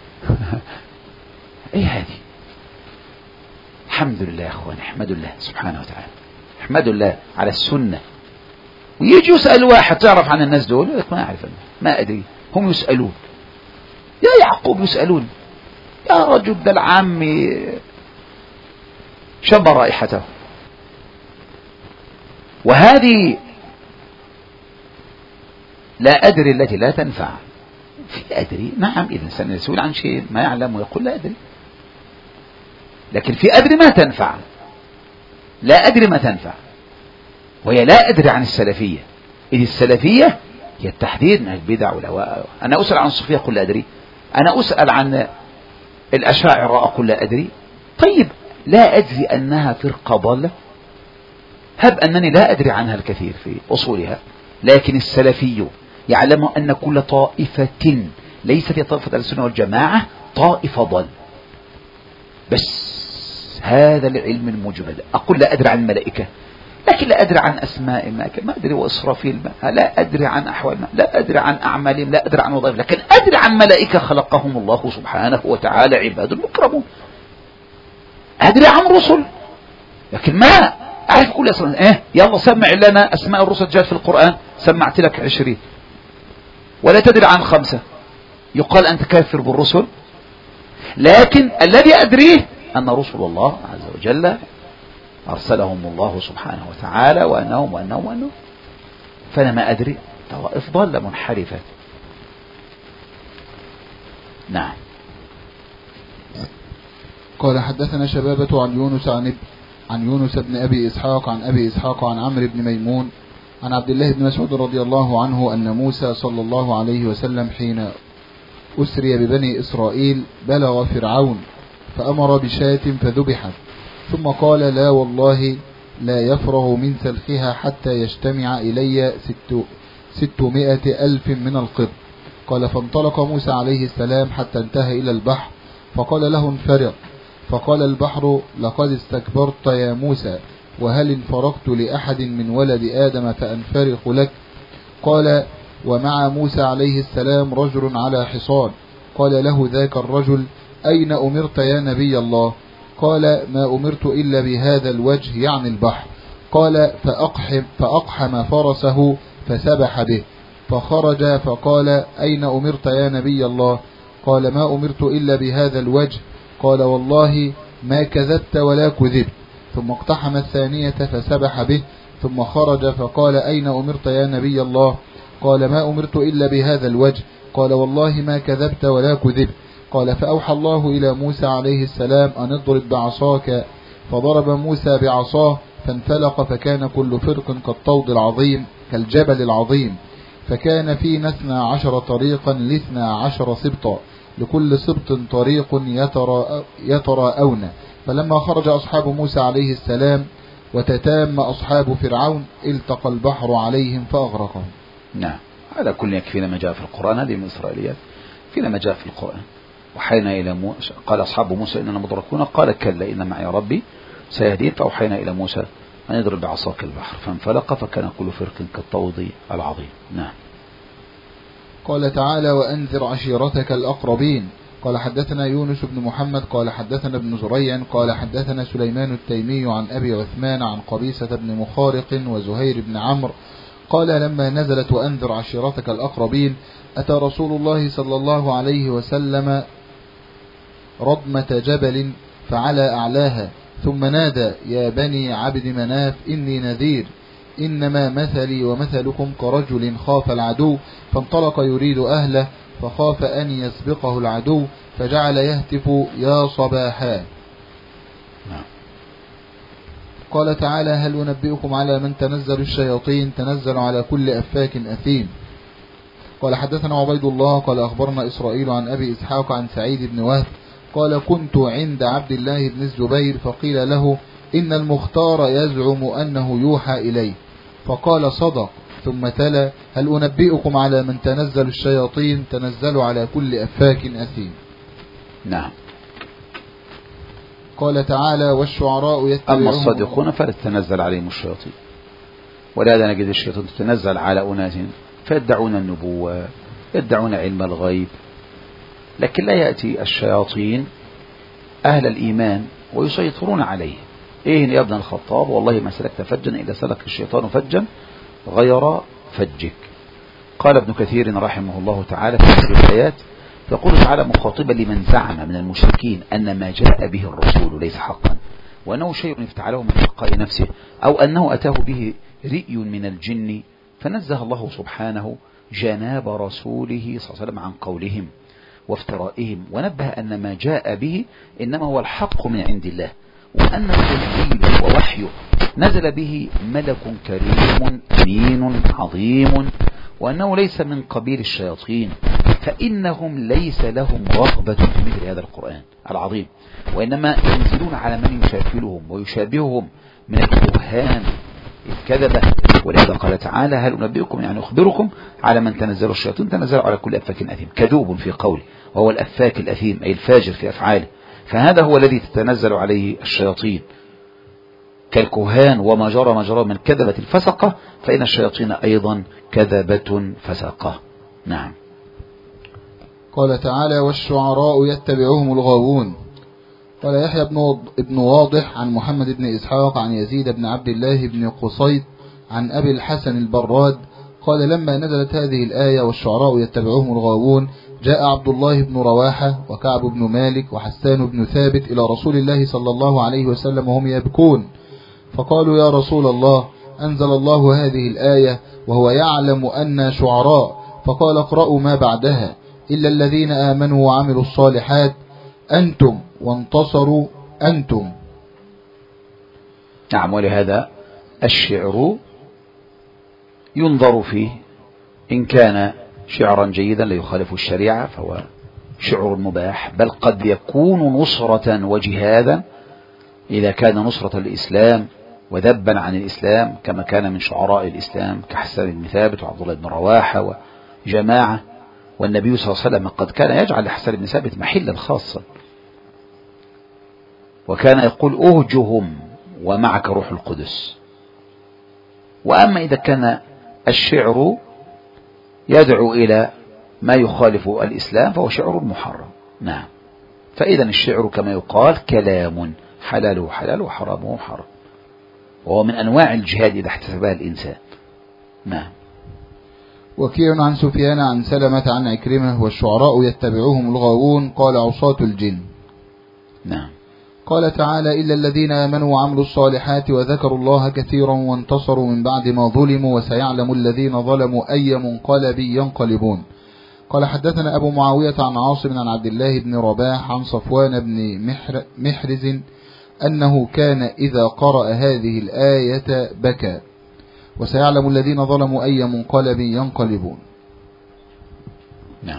ايه هذه؟ الحمد لله يا اخوان، احمد الله سبحانه وتعالى، احمد الله على السنة. ويجي يسأل واحد تعرف عن الناس دول؟ يقول لك ما أعرف أنا، ما أدري. هم يسألون يا يعقوب، يسألون يا رجل ده العام شم رائحته. وهذه لا أدري التي لا تنفع. في أدري نعم، إذا الإنسان يسأل عن شيء ما يعلم ويقول لا أدري، لكن في أدري ما تنفع، لا أدري ما تنفع. وهي لا أدري عن السلفية، إذ السلفية هي التحديد من البدع والهواء. أنا أسأل عن الصوفية أقول لا أدري، أنا أسأل عن الأشاعرة أقول لا أدري. طيب لا أدري أنها فرقة ضالة، هب أنني لا أدري عنها الكثير في أصولها، لكن السلفي يعلم أن كل طائفة ليس في طائفة السنة والجماعة طائفة ضل. بس هذا العلم المجمل. أقول لا أدري عن الملائكة، لكن لا أدري عن أسماء ما ما أدري وإسرافيل ما، لا أدري عن أحوال ما، لا أدري عن أعمالهم، لا أدري عن وظائف، لكن أدري عن ملائكة خلقهم الله سبحانه وتعالى عباد مكرمون. أدري عن رسل، لكن ما أعرف كل أسماء. إيه يلا سمع لنا أسماء الرسل جاءت في القرآن، سمعت لك عشرين ولا تدري عن خمسة، يقال أنت كافر بالرسل. لكن الذي أدريه أن رسل الله عز وجل أرسلهم الله سبحانه وتعالى، وأنهم وأنهم وأنهم فأنا ما أدري طوائف ضالة منحرفة. نعم. قال حدثنا شبابة عن يونس عن عن يونس بن أبي إسحاق عن أبي إسحاق عن عمرو بن ميمون عن عبد الله بن مسعود رضي الله عنه أن موسى صلى الله عليه وسلم حين أسري ببني إسرائيل بلغ فرعون فأمر بشاة فذبحت، ثم قال لا والله لا يفرغ من سلخها حتى يجتمع إلي ست ستمائة ألف من القط. قال فانطلق موسى عليه السلام حتى انتهى إلى البحر، فقال له انفرغ، فقال البحر لقد استكبرت يا موسى، وهل انفرغت لأحد من ولد آدم فأنفرغ لك؟ قال ومع موسى عليه السلام رجل على حصان. قال له ذاك الرجل أين أمرت يا نبي الله؟ قال ما أمرت إلا بهذا الوجه يعني البحر. قال فأقحم, فأقحم فرسه فسبح به، فخرج فقال أين أمرت يا نبي الله؟ قال ما أمرت إلا بهذا الوجه. قال والله ما كذبت ولا كذبت. ثم اقتحم الثانية فسبح به، ثم خرج فقال أين أمرت يا نبي الله؟ قال ما أمرت إلا بهذا الوجه. قال والله ما كذبت ولا كذبت. قال فأوحى الله إلى موسى عليه السلام أن اضرب بعصاك، فضرب موسى بعصاه فانفلق، فكان كل فرق كالطود العظيم كالجبل العظيم، فكان فينا اثنا عشر طريقا لاثنا عشر سبطا، لكل سبط طريق يترى يتراءون. فلما خرج أصحاب موسى عليه السلام وتتام أصحاب فرعون التقى البحر عليهم فأغرقهم. نعم، على كل يكفينا ما جاء في القرآن، هذه من إسرائيليات فينا ما جاء في القرآن. وحينا إلى موسى قال أصحاب موسى إننا مدركون، قال كلا إن معي ربي سيهدين. فأوحينا إلى موسى أن يضرب بعصاك البحر فانفلق، فكان كل فرق كالطود العظيم. نعم. قال تعالى وأنذر عشيرتك الأقربين. قال حدثنا يونس بن محمد قال حدثنا ابن زريع قال حدثنا سليمان التيمي عن أبي عثمان عن قبيسة بن مخارق وزهير بن عمرو قال لما نزلت وأنذر عشيرتك الأقربين أتى رسول الله صلى الله عليه وسلم رضمة جبل فعلى أعلاها، ثم نادى يا بني عبد مناف إني نذير، إنما مثلي ومثلكم كرجل خاف العدو فانطلق يريد أهله، فخاف أن يسبقه العدو فجعل يهتف يا صباحا. قال تعالى هل أنبئكم على من تنزل الشياطين؟ تنزل على كل أفاك أثيم. قال حدثنا عبيد الله قال أخبرنا إسرائيل عن أبي إسحاق عن سعيد بن وهب قال كنت عند عبد الله بن الزبير فقيل له إن المختار يزعم أنه يوحى إليه، فقال صدق، ثم تلا هل أنبئكم على من تنزل الشياطين؟ تنزل على كل أفاك أثيم. نعم. قال تعالى والشعراء يتبعون. أما الصادقون فلا تتنزل عليهم الشياطين، ولهذا نجد الشياطين تتنزل على أناس فيدعون النبوة، يدعون علم الغيب، لكن لا يأتي الشياطين أهل الإيمان ويسيطرون عليه. إيه يا ابن الخطاب، والله ما سلكت فجا إلا سلك الشيطان فجا غير فجك. قال ابن كثير رحمه الله تعالى في هذه الآيات، يقول تعالى مخاطبا لمن زعم من المشركين أن ما جاء به الرسول ليس حقا، وأنه شيء افتعله من تلقاء نفسه، أو أنه أتاه به رئي من الجن، فنزه الله سبحانه جناب رسوله صلى الله عليه وسلم عن قولهم وافترائهم، ونبه أن ما جاء به إنما هو الحق من عند الله، وأن التنزيل ووحيه نزل به ملك كريم أمين عظيم، وأنه ليس من قبيل الشياطين، فإنهم ليس لهم رغبة في مثل هذا القرآن العظيم، وإنما ينزلون على من يشاكلهم ويشابههم من الكهان الكذبة. ولهذا قال تعالى هل أنبئكم يعني أخبركم على من تنزل الشياطين، تنزل على كل أفاك أثيم، كذوب في قوله، وهو الأفاك الأثيم أي الفاجر في أفعاله، فهذا هو الذي تتنزل عليه الشياطين كالكهان وما جرى ما جرى من كذبة الفسقة، فإن الشياطين أيضا كذبة فسقة. نعم. قال تعالى والشعراء يتبعهم الغاوون. قال يحيى بن واضح عن محمد بن إسحاق عن يزيد بن عبد الله بن قصيد عن أبي الحسن البراد قال لما نزلت هذه الآية والشعراء يتبعهم الغاوون جاء عبد الله بن رواحة وكعب بن مالك وحسان بن ثابت إلى رسول الله صلى الله عليه وسلم وهم يبكون، فقالوا يا رسول الله أنزل الله هذه الآية وهو يعلم أن شعراء، فقال اقرأوا ما بعدها إلا الذين آمنوا وعملوا الصالحات أنتم وانتصروا أنتم. نعم. ولهذا الشعر ينظر فيه، إن كان شعرا جيدا لا يخالف الشريعة فهو شعر مباح، بل قد يكون نصرة وجهادا إذا كان نصرة الإسلام وذبا عن الإسلام، كما كان من شعراء الإسلام كحسان بن ثابت وعبد الله بن رواحة وجماعة. والنبي صلى الله عليه وسلم قد كان يجعل لحسان بن ثابت محلا خاصا، وكان يقول أهجهم ومعك روح القدس. وأما إذا كان الشعر يدعو إلى ما يخالف الإسلام فهو شعر محرم. نعم. فإذا الشعر كما يقال كلام حلاله حلال وحرامه حرام، وهو من أنواع الجهاد إذا احتسبها الإنسان. نعم. وكيع عن سفيان عن سلمة عن عكرمة والشعراء يتبعهم الغاوون قال عصاة الجن. نعم. قال تعالى إلا الذين آمنوا وعملوا الصالحات وذكروا الله كثيرا وانتصروا من بعد ما ظلموا وسيعلم الذين ظلموا أي منقلب ينقلبون. قال حدثنا أبو معاوية عن عاصم عن عبد الله بن رباح عن صفوان بن محرز أنه كان إذا قرأ هذه الآية بكى وسيعلم الذين ظلموا أي منقلب ينقلبون. نعم.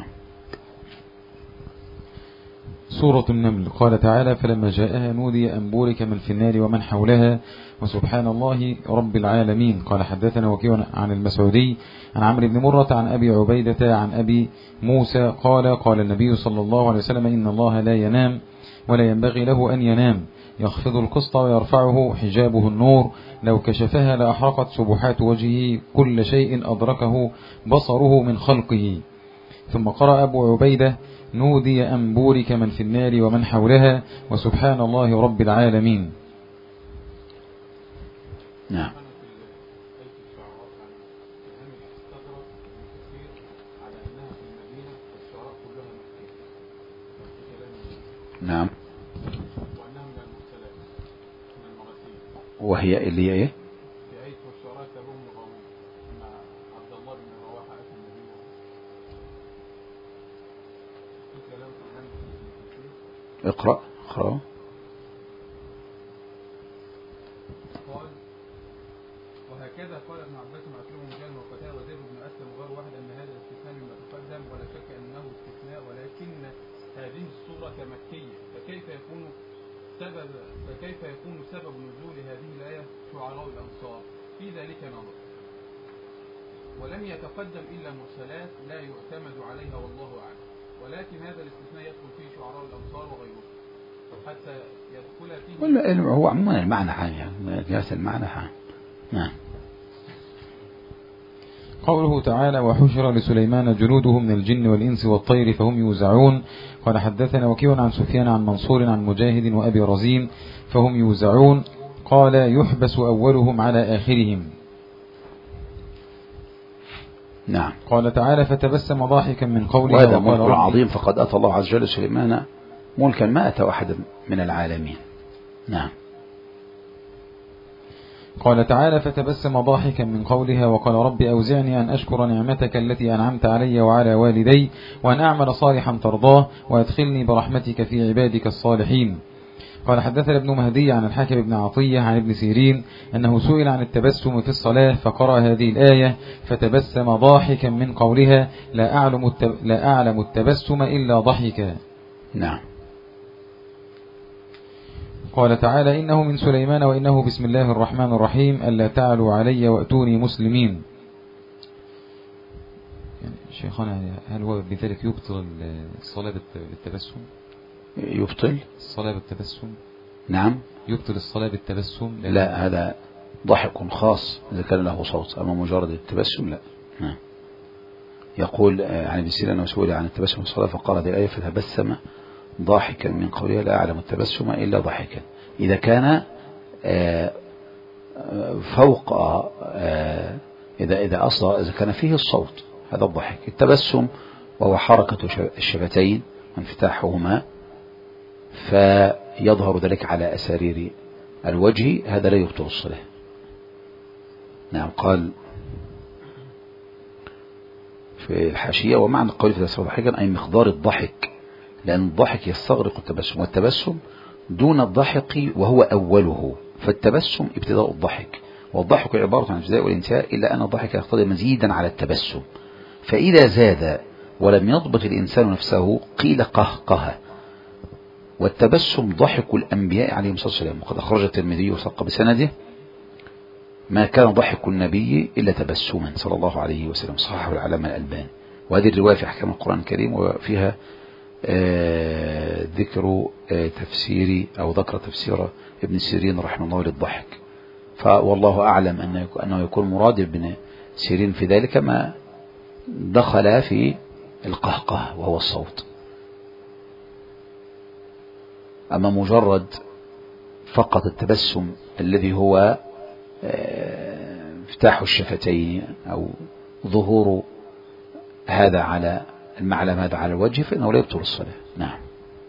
سورة النمل. قال تعالى فلما جاءها نودي أن بورك من في النار ومن حولها وسبحان الله رب العالمين. قال حدثنا وكيع عن المسعودي عن عمرو بن مرة عن أبي عبيدة عن أبي موسى قال قال النبي صلى الله عليه وسلم إن الله لا ينام ولا ينبغي له أن ينام، يخفض القسط ويرفعه حجابه النور، لو كشفها لأحرقت سبحات وجهه كل شيء أدركه بصره من خلقه. ثم قرأ أبو عبيدة نودي أن بورك من في النار ومن حولها وسبحان الله رب العالمين. نعم. نعم. وهي اللي هي ايه؟ اقرأ اقرأ. قال وهكذا قال ابن عباس وعكرمة ومجاهد وقتادة وزيد بن أسلم وغير واحد أن هذا الاستثناء مما تقدم، ولا شك أنه استثناء، ولكن هذه السورة مكية، فكيف يكون سبب فكيف يكون سبب نزول هذه الآية شعراء الأنصار؟ في ذلك نظر، ولم يتقدم إلا مرسلات لا يعتمد عليها والله أعلم، ولكن هذا الاستثناء يدخل فيه شعراء الأنصار وغيره حتى يدخل فيه. هو عموما المعنى عام، يعني قياس المعنى عام. نعم. قوله تعالى وحشر لسليمان جنوده من الجن والإنس والطير فهم يوزعون. قال حدثنا وكيع عن سفيان عن منصور عن مجاهد وأبي رزين فهم يوزعون. قال يحبس أولهم على آخرهم. نعم. قال تعالى فتبسم ضاحكا من قوله وهذا ملك عظيم، فقد أتى الله عز وجل سليمان ملكا ما أتى أحد من العالمين. نعم. قال تعالى فتبسم ضاحكا من قولها وقال رب أوزعني أن أشكر نعمتك التي أنعمت علي وعلى والدي وأن أعمل صالحا ترضاه وأدخلني برحمتك في عبادك الصالحين. قال حدثنا ابن مهدي عن الحاكم بن عطية عن ابن سيرين أنه سئل عن التبسم في الصلاة فقرأ هذه الآية فتبسم ضاحكا من قولها لا أعلم, لا أعلم التبسم إلا ضحكا. نعم. قال تعالى إنه من سليمان وإنه بسم الله الرحمن الرحيم ألا تعلوا علي وأتوني مسلمين. يعني شيخنا هل هو بذلك يبطل الصلاة بالتبسم؟ يبطل الصلاة بالتبسم؟ نعم. يبطل الصلاة بالتبسم؟ لا، هذا ضحك خاص إذا كان له صوت، أما مجرد التبسم لا. نعم. يقول عن ابن سيرين أنه سئل عن التبسم في الصلاة فقال هذه الآية فتبسم ضاحكا من قولها لا أعلم التبسم إلا ضحكا. إذا كان فوق إذا إذا أصلا إذا كان فيه الصوت هذا الضحك. التبسم وهو حركة الشفتين وانفتاحهما فيظهر ذلك على أسارير الوجه، هذا لا يبطل الصلاة. نعم. قال في الحاشية ومعنى القول في تبسم ضحكا أي مقدار الضحك، لأن الضحك يستغرق التبسم، والتبسم دون الضحك وهو أوله، فالتبسم ابتداء الضحك، والضحك عبارة عن ابتداء والانتهاء، إلا أن الضحك يقتضي مزيدا على التبسم، فإذا زاد ولم يضبط الإنسان نفسه قيل قهقه. والتبسم ضحك الأنبياء عليهم الصلاة والسلام، وقد أخرج الترمذي وثق بسنده ما كان ضحك النبي إلا تبسما صلى الله عليه وسلم، صححه العلامة الألباني. وهذه الرواية في أحكام القرآن الكريم وفيها آه ذكر آه تفسير أو ذكر تفسير ابن سيرين رحمه الله للضحك، فوالله أعلم أنه أنه يكون مراد ابن سيرين في ذلك ما دخل في القهقه وهو الصوت. أما مجرد فقط التبسم الذي هو افتتاح الشفتين أو ظهور هذا على المعلم هذا على الوجه فإنه لا يبطل الصلاة. نعم.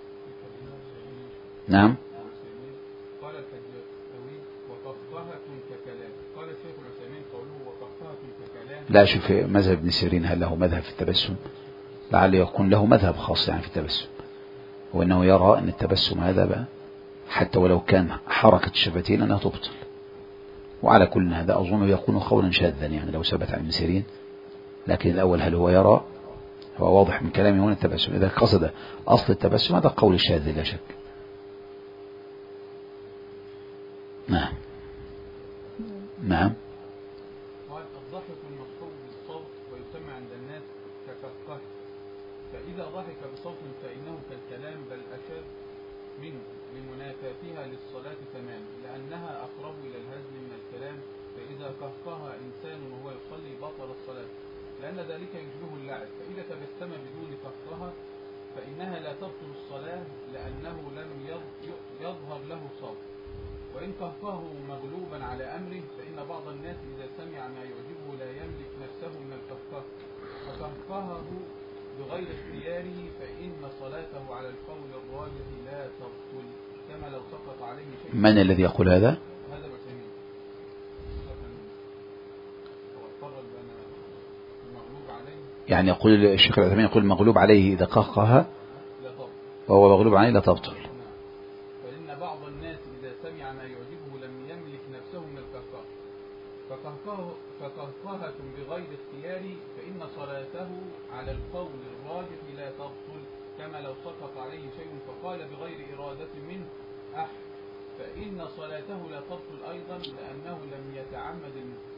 نعم. قال الحجاوي وقهقهة ككلام. قال الشيخ العثيمين قوله وقهقهة ككلام. لا، شوف مذهب ابن سيرين هل له مذهب في التبسم؟ لعل يكون له مذهب خاص يعني في التبسم، وأنه يرى أن التبسم هذا بقى حتى ولو كان حركة الشفتين أنها تبطل. وعلى كل هذا أظن يكون قولا شاذا يعني لو ثبت عن ابن سيرين، لكن الأول هل هو يرى، هو واضح من كلامه هنا التبسم، إذا قصد أصل التبسم هذا قول شاذ لا شك. نعم. نعم. قال الضحك المصحوب بالصوت ويسمى عند الناس كقهقه، فإذا ضحك بصوت فإنه كالكلام بل أشد منه لمنافاتها للصلاة تماما، لأنها أقرب إلى الهزل من الكلام. فإذا قهقه إنسان وهو يصلي بطل الصلاة، لأن ذلك يشبه اللعب. فإذا تبسم بدون قهقه فإنها لا تبطل الصلاة لأنه لم يظهر له صوت. وإن قهقه مغلوبا على أمره فإن بعض الناس إذا سمع ما يعجبه لا يملك نفسه من القهقه، فقهقهه بغير اختياره فإن صلاته على القول الراجح لا تبطل كما لو سقط عليه شيء. من الذي يقول هذا؟ هذا العثيمين. وقرر بأن المغلوب عليه يعني يقول الشيخ العثيمين يقول المغلوب عليه إذا قهقها لا تبطل، وهو مغلوب عليه لا تبطل. فإن بعض الناس إذا سمع ما يعجبه لم يملك نفسه من القهقه، فقهقه فقهقهة بغير اختياره فإن صلاته على القول الراجح لا تبطل كما لو سقط عليه شيء فقال بغير إرادة منه أح فإن صلاته لا تبطل أيضا لأنه لم يتعمد المثل.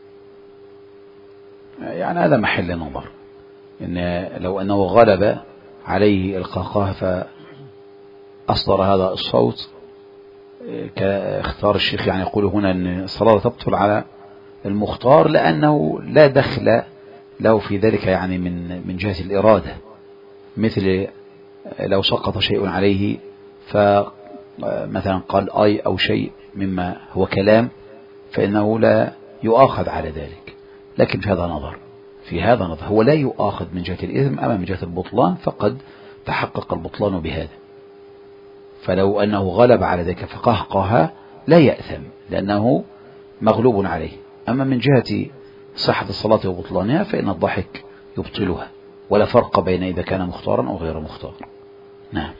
يعني هذا محل نظر، إن لو أنه غلب عليه القهقه فأصدر هذا الصوت كاختار الشيخ، يعني يقول هنا أن الصلاة تبطل على المختار لأنه لا دخل له في ذلك يعني من من جهة الإرادة، مثل لو سقط شيء عليه فمثلا قال أي أو شيء مما هو كلام فإنه لا يؤاخذ على ذلك. لكن في هذا نظر في هذا نظر هو لا يؤاخذ من جهة الإثم، أما من جهة البطلان فقد تحقق البطلان بهذا. فلو أنه غلب على ذلك فقهقها لا يأثم لأنه مغلوب عليه. أما من جهة صحة الصلاة وبطلانها فإن الضحك يبطلها، ولا فرق بين إذا كان مختارا أو غير مختار. نعم.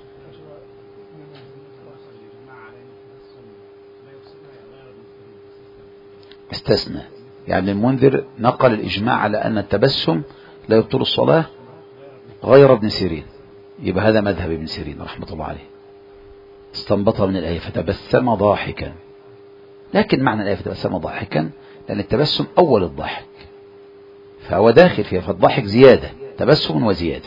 استثنى، يعني المنذر نقل الإجماع على أن التبسم لا يبطل الصلاة غير ابن سيرين، يبقى هذا مذهب ابن سيرين رحمة الله عليه، استنبطها من الآية فتبسم ضاحكا. لكن معنى الآية فتبسم ضاحكا لأن التبسم أول الضحك، فهو داخل فيها، فالضحك زيادة، تبسم وزيادة.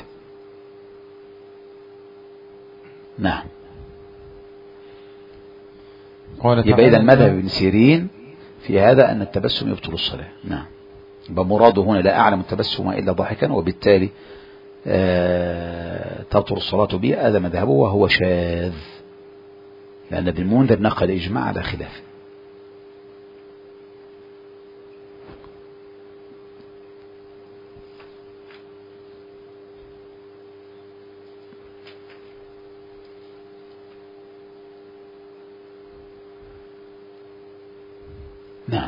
نعم. يبقى إذا المذهب ابن سيرين في هذا أن التبسم يبطل الصلاة. نعم. يبقى مراده هنا لا أعلم التبسم إلا ضاحكا، وبالتالي آه تبطل الصلاة به. هذا مذهبه وهو شاذ، لأن ابن المنذر نقل إجماع على خلافه. نعم.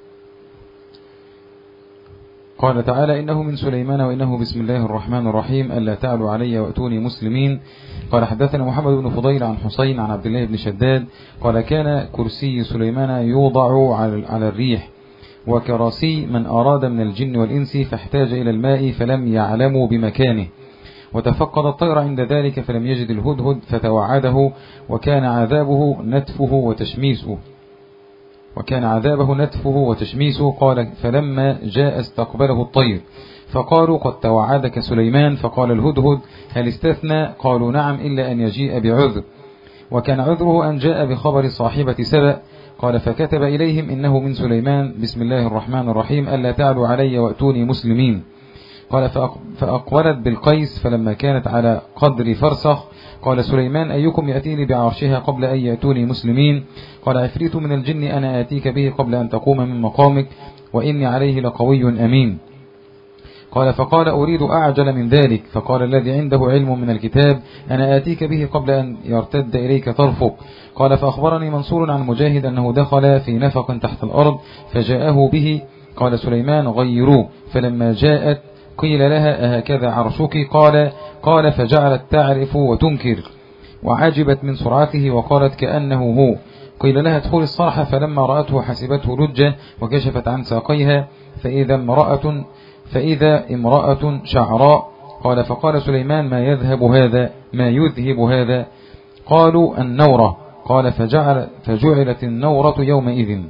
قال تعالى إنه من سليمان وإنه بسم الله الرحمن الرحيم ألا تعلوا علي وأتوني مسلمين. قال حدثنا محمد بن فضيل عن حسين عن عبد الله بن شداد قال كان كرسي سليمان يوضع على الريح وكراسي من أراد من الجن والإنس فاحتاج إلى الماء فلم يعلموا بمكانه، وتفقد الطير عند ذلك فلم يجد الهدهد فتوعده وكان عذابه نتفه وتشميسه وكان عذابه نتفه وتشميسه. قال فلما جاء استقبله الطير فقالوا قد توعدك سليمان، فقال الهدهد هل استثنى؟ قالوا نعم إلا أن يجيء بعذر، وكان عذره أن جاء بخبر صاحبة سبأ. قال فكتب إليهم إنه من سليمان بسم الله الرحمن الرحيم ألا تعلوا علي وأتوني مسلمين. قال فأقبلت بالقيس فلما كانت على قدر فرسخ قال سليمان أيكم يأتيني بعرشها قبل أن يأتوني مسلمين؟ قال عفريت من الجن أنا آتيك به قبل أن تقوم من مقامك وإني عليه لقوي أمين. قال فقال أريد أعجل من ذلك، فقال الذي عنده علم من الكتاب أنا آتيك به قبل أن يرتد إليك طرفك. قال فأخبرني منصور عن مجاهد أنه دخل في نفق تحت الأرض فجاءه به. قال سليمان غيروه، فلما جاءت قيل لها أهكذا عرشك؟ قال قال فجعلت تعرف وتنكر وعجبت من سرعته وقالت كأنه هو. قيل لها ادخل الصرح، فلما رأته حسبته لجة وكشفت عن ساقيها فإذا امرأة فإذا امرأة شعراء. قال فقال سليمان ما يذهب هذا ما يذهب هذا؟ قالوا النورة. قال فجعل فجعلت النورة يومئذ.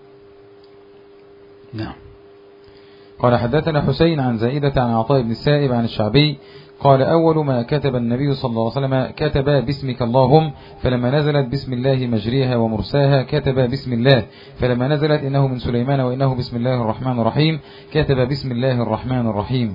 نعم. قال حدثنا حسين عن زائدة عن عطاء بن السائب عن الشعبي قال أول ما كتب النبي صلى الله عليه وسلم كتب باسمك اللهم، فلما نزلت بسم الله مجريها ومرساها كتب بسم الله، فلما نزلت إنه من سليمان وإنه بسم الله الرحمن الرحيم كتب بسم الله الرحمن الرحيم.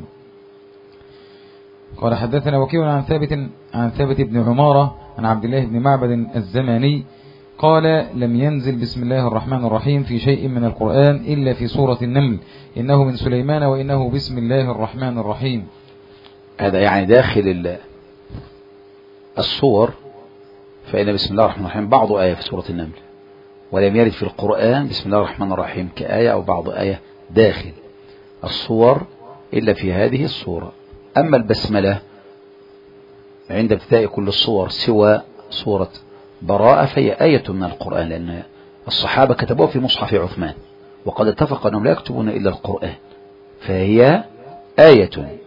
قال حدثنا وكيع عن ثابت عن ثابت بن عمارة عن عبد الله بن معبد الزماني قال لم ينزل بسم الله الرحمن الرحيم في شيء من القرآن إلا في سورة النمل إنه من سليمان وإنه بسم الله الرحمن الرحيم. هذا يعني داخل الصور، فإن بسم الله الرحمن الرحيم بعض آية في سورة النمل، ولم يرد في القرآن بسم الله الرحمن الرحيم كآية أو بعض آية داخل الصور إلا في هذه الصورة. أما البسملة عند ابتداء كل الصور سوى صورة براءة فهي آية من القرآن، لأن الصحابة كتبوها في مصحف عثمان وقد اتفق أنهم لا يكتبون إلا القرآن، فهي آية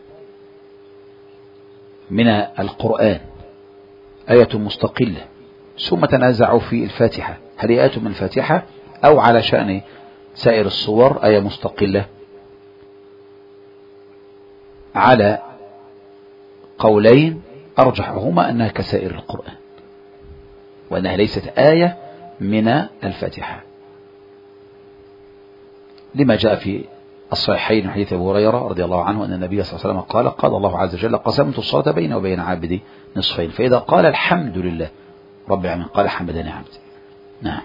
من القرآن، آية مستقلة. ثم تنازعوا في الفاتحة هل هي آية من الفاتحة أو على شأن سائر الصور آية مستقلة؟ على قولين أرجحهما أنها كسائر القرآن وأنها ليست آية من الفاتحة، لما جاء في الصحيحين من حديث أبو هريرة رضي الله عنه أن النبي صلى الله عليه وسلم قال قال الله عز وجل قسمت الصلاة بيني وبين عبدي نصفين فإذا قال الحمد لله رب العالمين قال حمدني عبدي. نعم.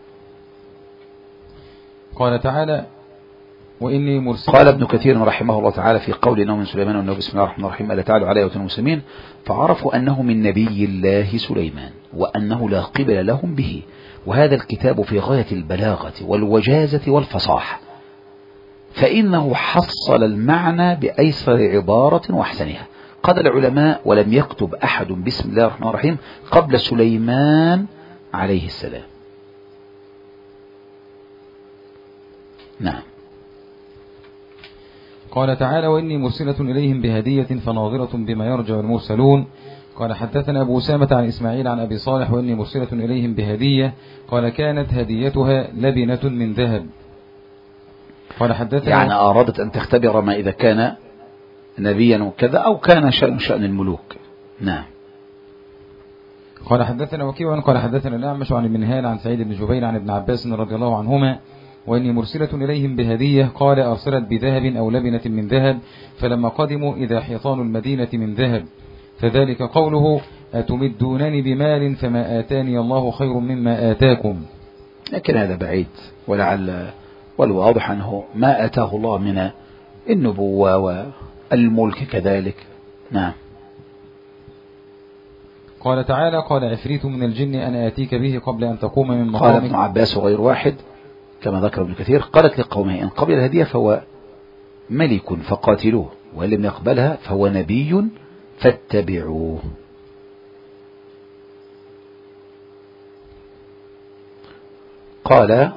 قال تعالى وإني مرسل. قال ابن كثير رحمه الله تعالى في قول إنه من سليمان وإنه بسم الله الرحمن الرحيم ألا تعالوا علي وأتوني مسلمين فعرفوا أنه من نبي الله سليمان وأنه لا قبل لهم به، وهذا الكتاب في غاية البلاغة والوجازة والفصاحة، فإنه حصل المعنى بأيسر عبارة وأحسنها. قال العلماء ولم يكتب أحد بسم الله الرحمن الرحيم قبل سليمان عليه السلام. نعم. قال تعالى وإني مرسلة إليهم بهدية فناظرة بما يرجع المرسلون. قال حدثنا أبو أسامة عن إسماعيل عن أبي صالح وإني مرسلة إليهم بهدية قال كانت هديتها لبنة من ذهب. قال حدثنا يعني أرادت أن تختبر ما إذا كان نبيا وكذا أو كان شأن شأن الملوك. نعم. قال حدثنا وكيع قال حدثنا الأعمش عن المنهال عن سعيد بن جبير عن ابن عباس رضي الله عنهما وإني مرسلة إليهم بهدية قال أرسلت بذهب أو لبنة من ذهب فلما قدموا إذا حيطان المدينة من ذهب، فذلك قوله أتمدونني بمال فما آتاني الله خير مما آتاكم. لكن هذا بعيد، ولعل والواضح أنه ما آتاه الله من النبوة والملك كذلك. نعم. قال تعالى قال عفريت من الجن أنا آتيك به قبل أن تقوم من مقامك. قال ابن عباس وغير واحد كما ذكر ابن كثير قالت لقومه إن قبل الهدية فهو ملك فقاتلوه وإن لم يقبلها فهو نبي فاتبعوه. قال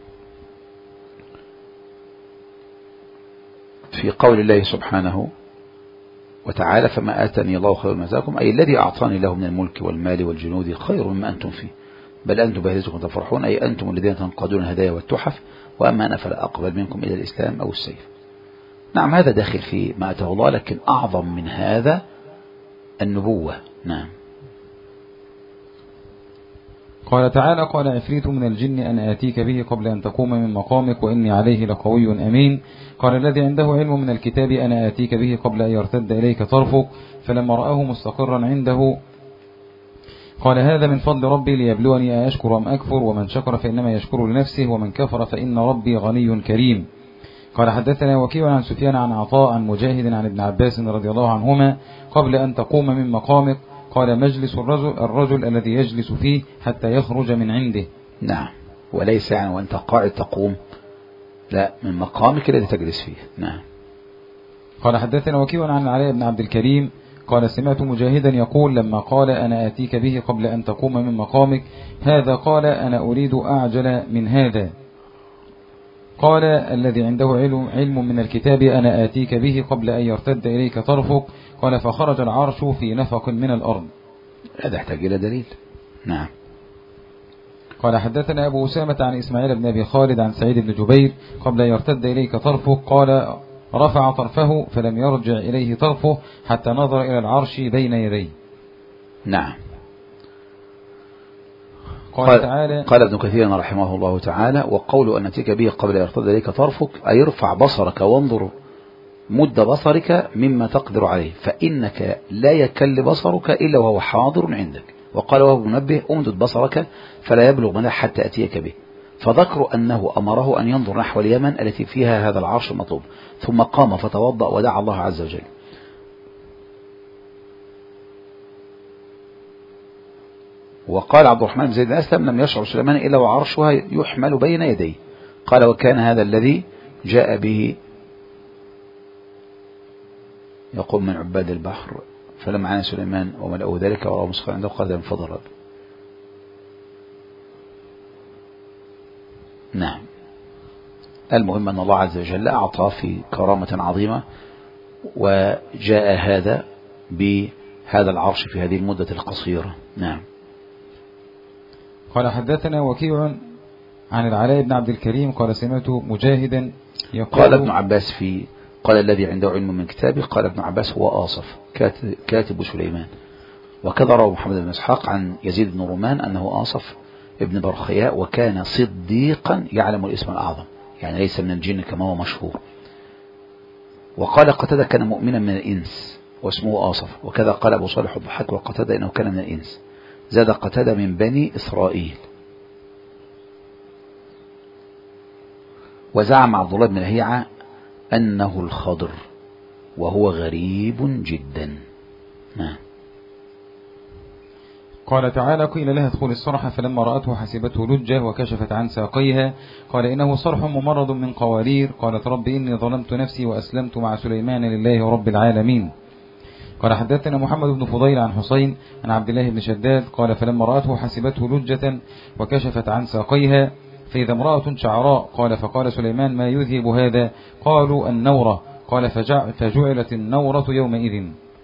في قول الله سبحانه وتعالى فما آتاني الله خير مما آتاكم أي الذي أعطاني له من الملك والمال والجنود خير مما أنتم فيه بل أنتم بهديتكم تفرحون أي أنتم الذين تنقادون الهدايا والتحف وأما أنا فلا أقبل منكم إلى الإسلام أو السيف. نعم هذا داخل في ما آتاه الله، لكن أعظم من هذا النبوة. نعم. قال تعالى قال عفريت من الجن أن آتيك به قبل أن تقوم من مقامك وإني عليه لقوي أمين. قال الذي عنده علم من الكتاب أنا آتيك به قبل أن يرتد إليك طرفك فلما رآه مستقرا عنده قال هذا من فضل ربي ليبلوني أشكر أم أكفر ومن شكر فإنما يشكر لنفسه ومن كفر فإن ربي غني كريم. قال حدثنا وكيع عن سفيان عن عطاء عن مجاهد عن ابن عباس رضي الله عنهما قبل أن تقوم من مقامك قال مجلس الرجل, الرجل الذي يجلس فيه حتى يخرج من عنده. نعم. وليس يعني وأنت قاعد تقوم، لا من مقامك الذي تجلس فيه. نعم. قال حدثنا وكيع عن علي بن عبد الكريم قال سمعت مجاهدا يقول لما قال أنا آتيك به قبل أن تقوم من مقامك هذا قال أنا أريد أعجل من هذا. قال الذي عنده علم, علم من الكتاب أنا آتيك به قبل أن يرتد إليك طرفك قال فخرج العرش في نفق من الأرض. هذا يحتاج إلى دليل. نعم. قال حدثنا أبو أسامة عن إسماعيل بن أبي خالد عن سعيد بن جبير قبل أن يرتد إليك طرفك قال رفع طرفه فلم يرجع إليه طرفه حتى نظر إلى العرش بين يديه. نعم. قال, قال, تعالى قال ابن كثير رحمه الله تعالى وقول أن أتيك به قبل أن يرتد إليك طرفك أي ارفع بصرك وانظر مد بصرك مما تقدر عليه فإنك لا يكل بصرك إلا وهو حاضر عندك. وقال وهو منبه أمدد بصرك فلا يبلغ منه حتى أتيك به، فذكروا أنه أمره أن ينظر نحو اليمن التي فيها هذا العرش المطلوب ثم قام فتوضأ ودعا الله عز وجل. وقال عبد الرحمن بن زيد أسلم لم يشعر سليمان إلا وعرشها يحمل بين يديه. قال وكان هذا الذي جاء به يقوم من عباد البحر فلما عانى سليمان وملأه ذلك ورأى مسخرا عنده قال من فضل رب. نعم. المهم أن الله عز وجل أعطى في كرامة عظيمة وجاء هذا بهذا العرش في هذه المدة القصيرة. نعم. قال حدثنا وكيع عن العلاء بن عبد الكريم قال سمعت مجاهدا يقول قال ابن عباس في قال الذي عنده علم من كتابه قال ابن عباس هو آصف كاتب سليمان. وكذا روى محمد بن إسحاق عن يزيد بن رومان أنه آصف ابن برخياء وكان صديقا يعلم الاسم الأعظم، يعني ليس من الجن كما هو مشهور. وقال قتادة كان مؤمنا من الإنس واسمه آصف، وكذا قال أبو صالح الضحاك وقتادة إنه كان من الإنس، زاد قتادة من بني إسرائيل. وزعم عبد الله بن لهيعة أنه الخضر وهو غريب جدا. نعم. قال تعالى قيل لها ادخل الصرح فلما رأته حسبته لجة وكشفت عن ساقيها قال إنه صرح ممرض من قوارير. قالت رب إني ظلمت نفسي وأسلمت مع سليمان لله رب العالمين. قال حدثنا محمد بن فضيل عن حسين عن عبد الله بن شداد قال فلما رأته حسبته لجة وكشفت عن ساقيها فإذا امرأة شعراء. قال فقال سليمان ما يذهب هذا؟ قالوا النورة. قال فجعلت النورة يومئذ.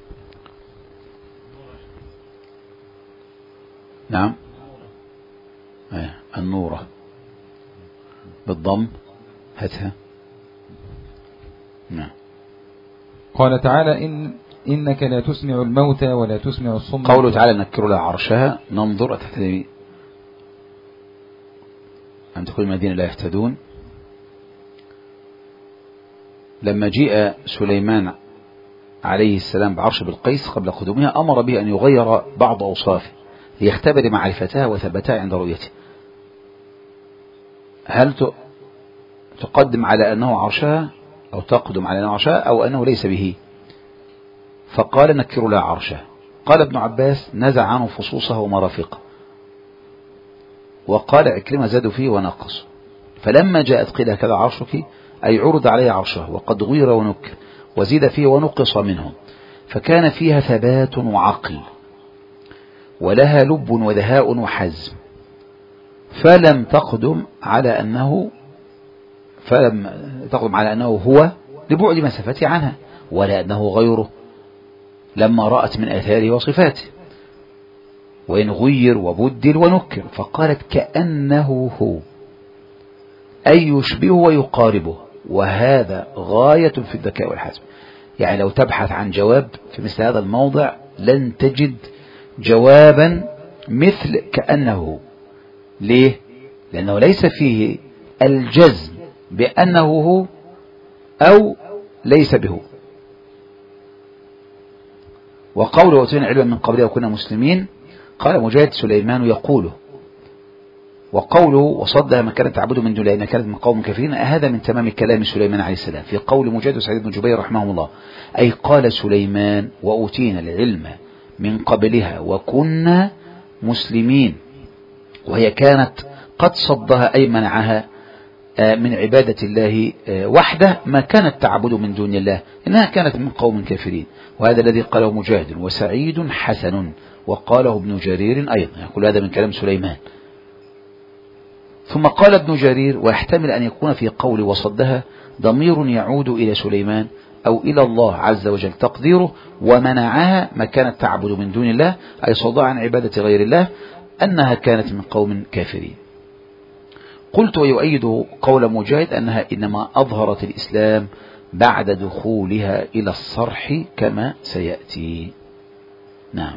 نعم. آه. النورة بالضم هاتها. نعم. قال تعالى إن إنك لا تسمع الموتى ولا تسمع الصم. قوله تعالى نكر لها عرشها ننظر تحتدي أن تكون المدينة لا يهتدون. لما جاء سليمان عليه السلام بعرش بلقيس قبل قدومها أمر به أن يغير بعض أوصافه ليختبر معرفتها وثبتها عند رؤيته. هل تقدم على أنه عرشها أو تقدم على أنه عرشها أو أنه ليس به؟ فقال نكر لها عرشها. قال ابن عباس نزع عنه فصوصه ومرافقه، وقال عكرمة زادوا فيه ونقصوا. فلما جاءت قيل هكذا عرشك أي عرض عليه عرشه وقد غير ونكر وزيد فيه ونقص منه، فكان فيها ثبات وعقل ولها لب وذهاء وحزم، فلم تقدم على أنه فلم تقدم على أنه هو لبعد مسافته عنها ولا أنه غيره لما رأت من آثاره وصفاته، وإن غير وبدل ونكر. فقالت كأنه هو أي يشبهه ويقاربه، وهذا غاية في الذكاء والحزم. يعني لو تبحث عن جواب في مثل هذا الموضع لن تجد جوابا مثل كأنه. ليه؟ لأنه ليس فيه الجزم بأنه هو أو ليس به. وقوله وأوتينا علما من قبله وكنا مسلمين قال مجاهد سليمان يقوله. وقوله وصدها ما كانت تعبده من دون الله إنها كانت من قوم كافرين، هذا من تمام كلام سليمان عليه السلام في قول مجاهد وسعيد بن جبير رحمهم الله، أي قال سليمان وأوتينا العلم من قبلها وكنا مسلمين، وهي كانت قد صدها أي منعها من عبادة الله وحده ما كانت تعبد من دون الله، إنها كانت من قوم كافرين. وهذا الذي قاله مجاهد وسعيد حسن، وقاله ابن جرير أيضا، يقول هذا من كلام سليمان. ثم قال ابن جرير ويحتمل أن يكون في قول وصدها ضمير يعود إلى سليمان أو إلى الله عز وجل، تقديره ومنعها ما كانت تعبد من دون الله أي صدها عن عبادة غير الله أنها كانت من قوم كافرين. قلت ويؤيد قول مجاهد أنها إنما أظهرت الإسلام بعد دخولها إلى الصرح كما سيأتي. نعم.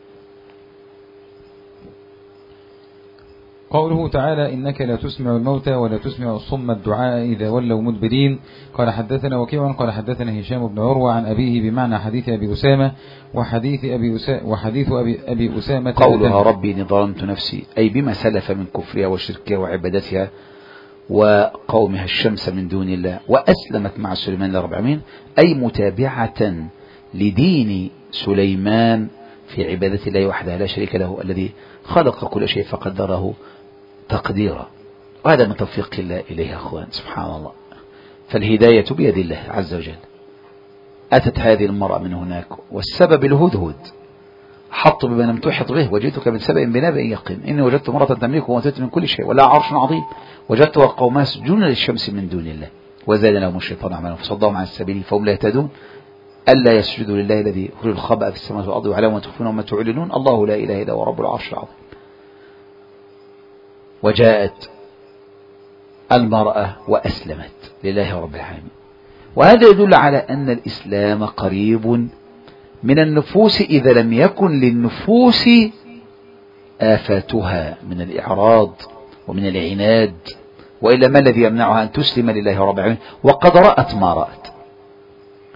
قوله تعالى إنك لا تسمع الموتى ولا تسمع الصم الدعاء إذا ولوا مدبرين. قال حدثنا وكيع قال حدثنا هشام بن عروة عن أبيه بمعنى حديث أبي أسامة وحديث أبي أسامة وحديث أبي, أبي أسامة قولها ربي إني ظلمت نفسي أي بما سلف من كفرها وشركها وعبادتها وقومها الشمس من دون الله، وأسلمت مع سليمان لرب العالمين أي متابعة لدين سليمان في عبادة الله وحده لا شريك له الذي خلق كل شيء فقدره تقديرا. وهذا من توفيق الله إليه يا أخوان، سبحان الله. فالهداية بيد الله عز وجل. أتت هذه المرأة من هناك والسبب الهدهد، حط بما لم تحط به وجئتك من سبأ بنبأ يقين إني وجدت امرأة تملكهم وأوتيت من كل شيء ولا عرش عظيم وجدتها قومها يسجدون للشمس من دون الله وزاد لهم الشيطان أعمالهم فصدهم عن السبيل فهم لا يهتدون ألا يسجدوا لله الذي يخرج الخبأ في السماوات والأرض ويعلم ما تخفون وما تعلنون الله لا إله إلا هو رب العرش العظيم. وجاءت المرأة وأسلمت لله رب العالمين، وهذا يدل على أن الإسلام قريب من النفوس إذا لم يكن للنفوس آفاتها من الإعراض ومن العناد، وإلا ما الذي يمنعها أن تسلم لله رب العالمين وقد رأت ما رأت.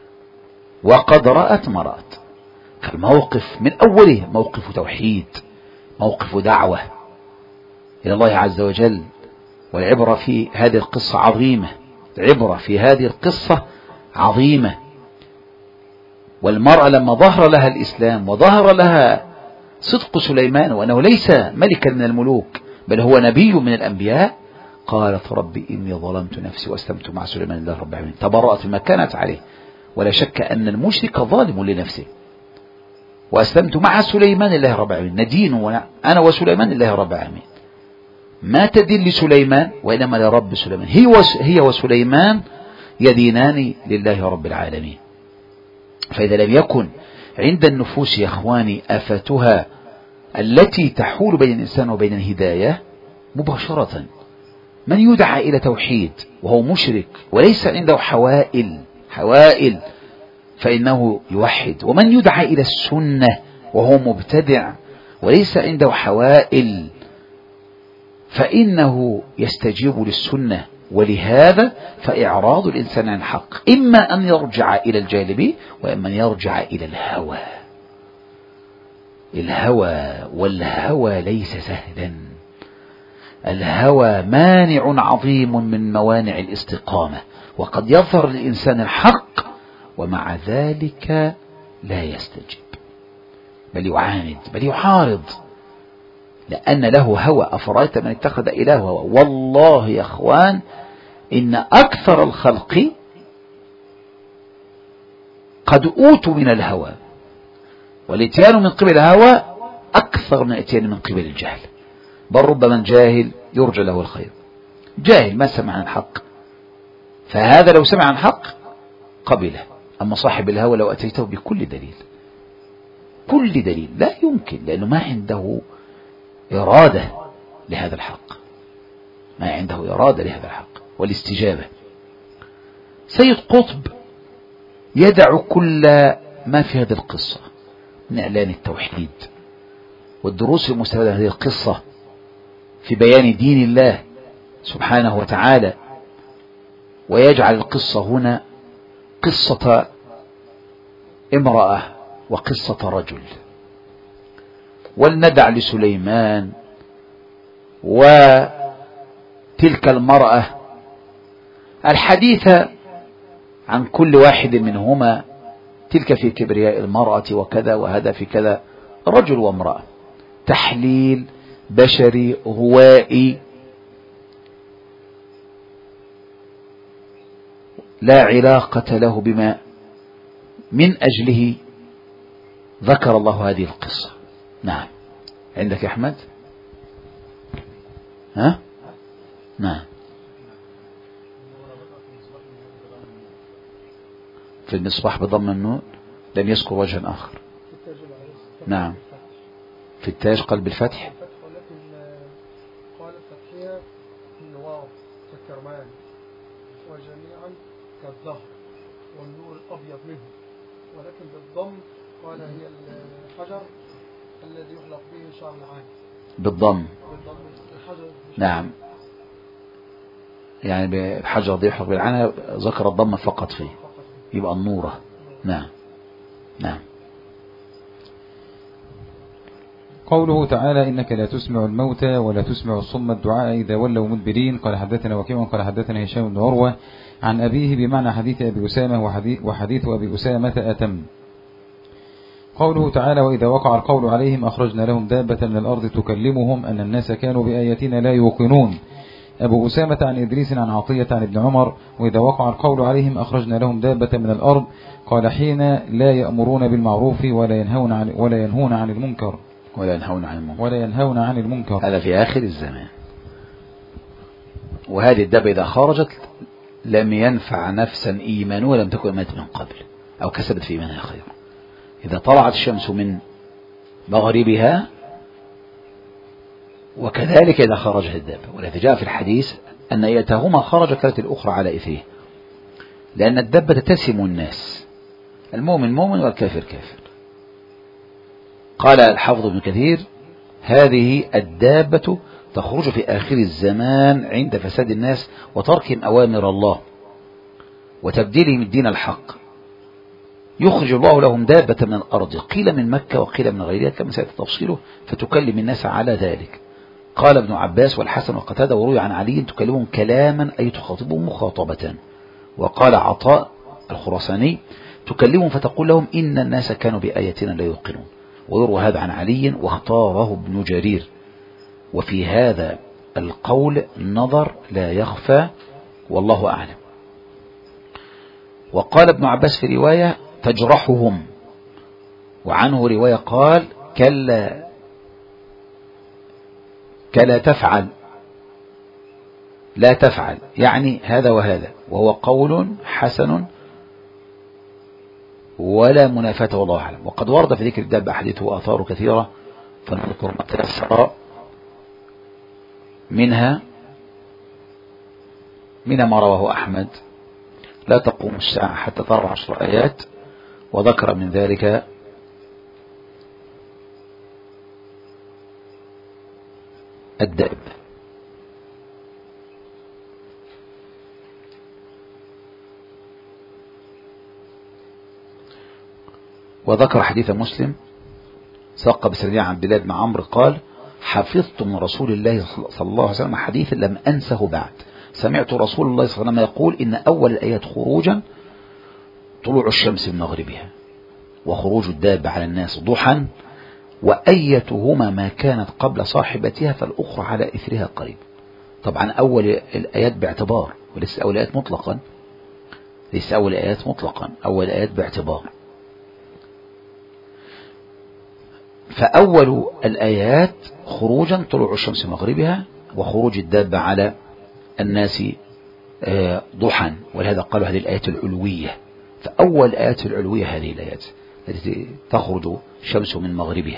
وقد رأت ما رأت. فالموقف من أوله موقف توحيد، موقف دعوة إلى الله عز وجل. والعبرة في هذه القصة عظيمة، العبرة في هذه القصة عظيمة. والمرأة لما ظهر لها الإسلام وظهر لها صدق سليمان وأنه ليس ملكا من الملوك بل هو نبي من الأنبياء، قالت ربي إني ظلمت نفسي وأسلمت مع سليمان لله رب العالمين. تبرأت مما كانت عليه. ولا شك أن المشرك ظالم لنفسه. وأسلمت مع سليمان لله رب العالمين، ندين أنا وسليمان لله رب العالمين. ما تدين لسليمان وإنما لرب سليمان. هي وسليمان يدينان لله رب العالمين. فإذا لم يكن عند النفوس يا أخواني آفاتها التي تحول بين الإنسان وبين الهداية مباشرة، من يدعى إلى توحيد وهو مشرك وليس عنده حوائل حوائل فإنه يوحد، ومن يدعى إلى السنة وهو مبتدع وليس عنده حوائل فإنه يستجيب للسنة. ولهذا فإعراض الإنسان عن الحق إما أن يرجع إلى الجانب وإما أن يرجع إلى الهوى. الهوى والهوى ليس سهلا. الهوى مانع عظيم من موانع الاستقامة، وقد يظهر للإنسان الحق ومع ذلك لا يستجيب بل يعاند بل يعارض لأن له هوى. أفرأيت من اتخذ إلهه هوى. والله يا أخوان إن أكثر الخلق قد أوتوا من الهوى، والاتيان من قبل الهوى أكثر من الاتيان من قبل الجهل. بل ربما جاهل يرجى له الخير، جاهل ما سمع عن الحق، فهذا لو سمع عن الحق قبله. أما صاحب الهوى لو أتيته بكل دليل كل دليل لا يمكن، لأنه ما عنده إرادة لهذا الحق، ما عنده إرادة لهذا الحق والاستجابة. سيد قطب يدع كل ما في هذه القصة من إعلان التوحيد والدروس المستفادة من هذه القصة في بيان دين الله سبحانه وتعالى، ويجعل القصة هنا قصة امرأة وقصة رجل. ولندع لسليمان وتلك المرأة الحديث عن كل واحد منهما، تلك في كبرياء المرأة وكذا وهذا في كذا، رجل وامرأة، تحليل بشري هوائي لا علاقة له بما من أجله ذكر الله هذه القصة. نعم. عندك يا أحمد؟ ها؟ نعم. في المصباح بضم النون لم يذكر وجها آخر. نعم. في التاج قلب بالفتح. ولكن قال الفتحية النوار كالكرمان وجميعا كالزهر والنور الأبيض منه، ولكن بالضم قال هي الحجر الذي يخلق به شعر العين. بالضم. بالضم الحجر. نعم. يعني بالحجر دي يحلق بالعين ذكر الضم فقط فيه يبقى النورة. نعم. نعم. قوله تعالى إنك لا تسمع الموتى ولا تسمع الصم الدعاء إذا ولوا مدبرين. قال حدثنا وكيع قال حدثنا هشام بن عروة عن أبيه بمعنى حديث أبي أسامة وحديث, وحديث أبي أسامة أتم. قوله تعالى وإذا وقع القول عليهم أخرجنا لهم دابة من الأرض تكلمهم أن الناس كانوا بآياتنا لا يوقنون. أبو أسامة عن إدريس عن عطية عن ابن عمر وإذا وقع القول عليهم أخرجنا لهم دابة من الأرض قال حين لا يأمرون بالمعروف ولا ينهون عن ولا ينهون عن المنكر ولا ينهون عن المنكر ولا ينهون عن المنكر. هذا في آخر الزمان. وهذه الدابة إذا خرجت لم ينفع نفسا إيمانها ولم تكن مات من قبل أو كسبت في إيمانها خيرا. إذا طلعت الشمس من مغربها وكذلك إذا خرجت الدابة. ولذا جاء في الحديث أن إيتهما خرج كانت الأخرى على إثره، لأن الدابة تتسم الناس، المؤمن مؤمن والكافر كافر. قال الحافظ ابن كثير هذه الدابة تخرج في آخر الزمان عند فساد الناس وتركهم أوامر الله وتبديلهم الدين الحق يخرج الله لهم دابة من الأرض قيل من مكة وقيل من غيرها كما سيأتي تفصيله فتكلم الناس على ذلك. قال ابن عباس والحسن وقتادة وروي عن علي تكلمهم كلاما أي تخاطبهم مخاطبة. وقال عطاء الخراساني تكلمهم فتقول لهم إن الناس كانوا بآياتنا لا يوقنون. ويروى هذا عن علي واختاره ابن جرير. وفي هذا القول نظر لا يخفى والله أعلم. وقال ابن عباس في رواية تجرحهم، وعنه رواية قال كلا كلا تفعل لا تفعل، يعني هذا وهذا، وهو قول حسن ولا منافاة والله أعلم. وقد ورد في ذكر الدابة أحاديث وآثار كثيرة فنذكر ما تيسر منها من ما رواه أحمد لا تقوم الساعة حتى ترى عشر آيات، وذكر من ذلك الدابة. وذكر حديث مسلم ساق بسريع عن بلاد بن عمرو قال حفظت من رسول الله صلى الله عليه وسلم حديثا لم أنسه بعد، سمعت رسول الله صلى الله عليه وسلم يقول إن أول الآيات خروجا طلوع الشمس من مغربها، وخروج الدابة على الناس ضحى، وأيتهما ما كانت قبل صاحبتها فالأخرى على إثرها قريب. طبعا أول الآيات باعتبار، وليس أول الآيات مطلقا، ليس أول الآيات مطلقا، أول الآيات باعتبار. فأول الآيات خروجا طلوع الشمس من مغربها، وخروج الدابة على الناس ضحى، ولهذا قالوا هذه الآيات العلوية. فأول الآيات العلوية هذه الآيات التي تخرج الشمس من مغربها.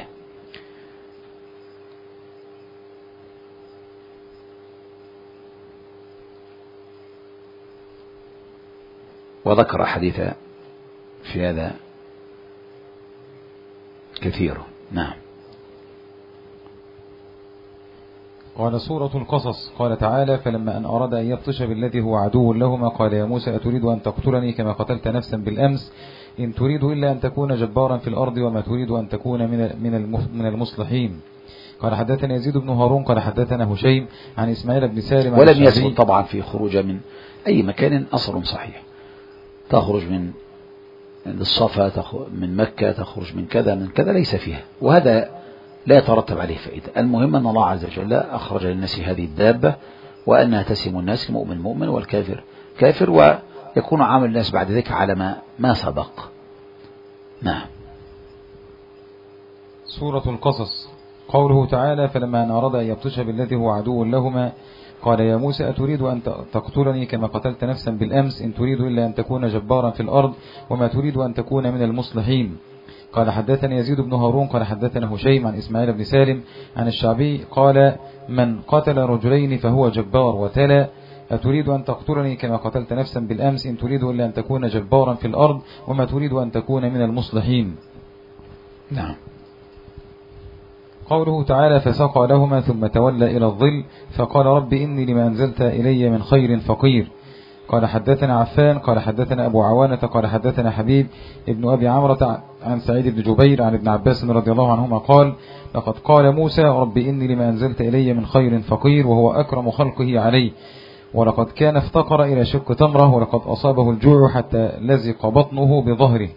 وذكر حديث في هذا كثير. نعم. قال سورة القصص قال تعالى فلما أن أراد أن يبطش بالذي هو عدو لهما قال يا موسى أتريد أن تقتلني كما قتلت نفسا بالأمس إن تريد إلا أن تكون جبارا في الأرض وما تريد أن تكون من من المصلحين. قال حدثنا يزيد بن هارون قال حدثنا هشيم عن إسماعيل بن سالم ولم يثبت طبعا في خروج من أي مكان أصل صحيح، تخرج من الصفا من مكة، تخرج من كذا من كذا، ليس فيها، وهذا لا يترتب عليه فائدة. المهم أن الله عز وجل أخرج للناس هذه الدابة وأنها تسم الناس، المؤمن مؤمن والكافر كافر، ويكون عامل الناس بعد ذلك على ما, ما سبق. نعم. سورة القصص قوله تعالى فلما أن أراد أن يبطش بالذي هو عدو لهما قال يا موسى أتريد أن تقتلني كما قتلت نفسا بالأمس إن تريد إلا أن تكون جبارا في الأرض وما تريد أن تكون من المصلحين. قال حدثني يزيد بن هارون قال حدثنا هشيم عن إسماعيل بن سالم عن الشعبي قال من قتل رجلين فهو جبار، وتلا أتريد أن تقتلني كما قتلت نفسا بالأمس إن تريد إلا أن تكون جبارا في الأرض وما تريد أن تكون من المصلحين. نعم. قوله تعالى فسقى لهما ثم تولى إلى الظل فقال رب إني لما أنزلت إلي من خير فقير. قال حدثنا عفان قال حدثنا أبو عوانة قال حدثنا حبيب ابن أبي عمرة عن سعيد بن جبير عن ابن عباس رضي الله عنهما قال لقد قال موسى رب إني لما أنزلت إلي من خير فقير، وهو أكرم خلقه عليه، ولقد كان افتقر إلى شق تمره ولقد أصابه الجوع حتى لزق بطنه بظهره.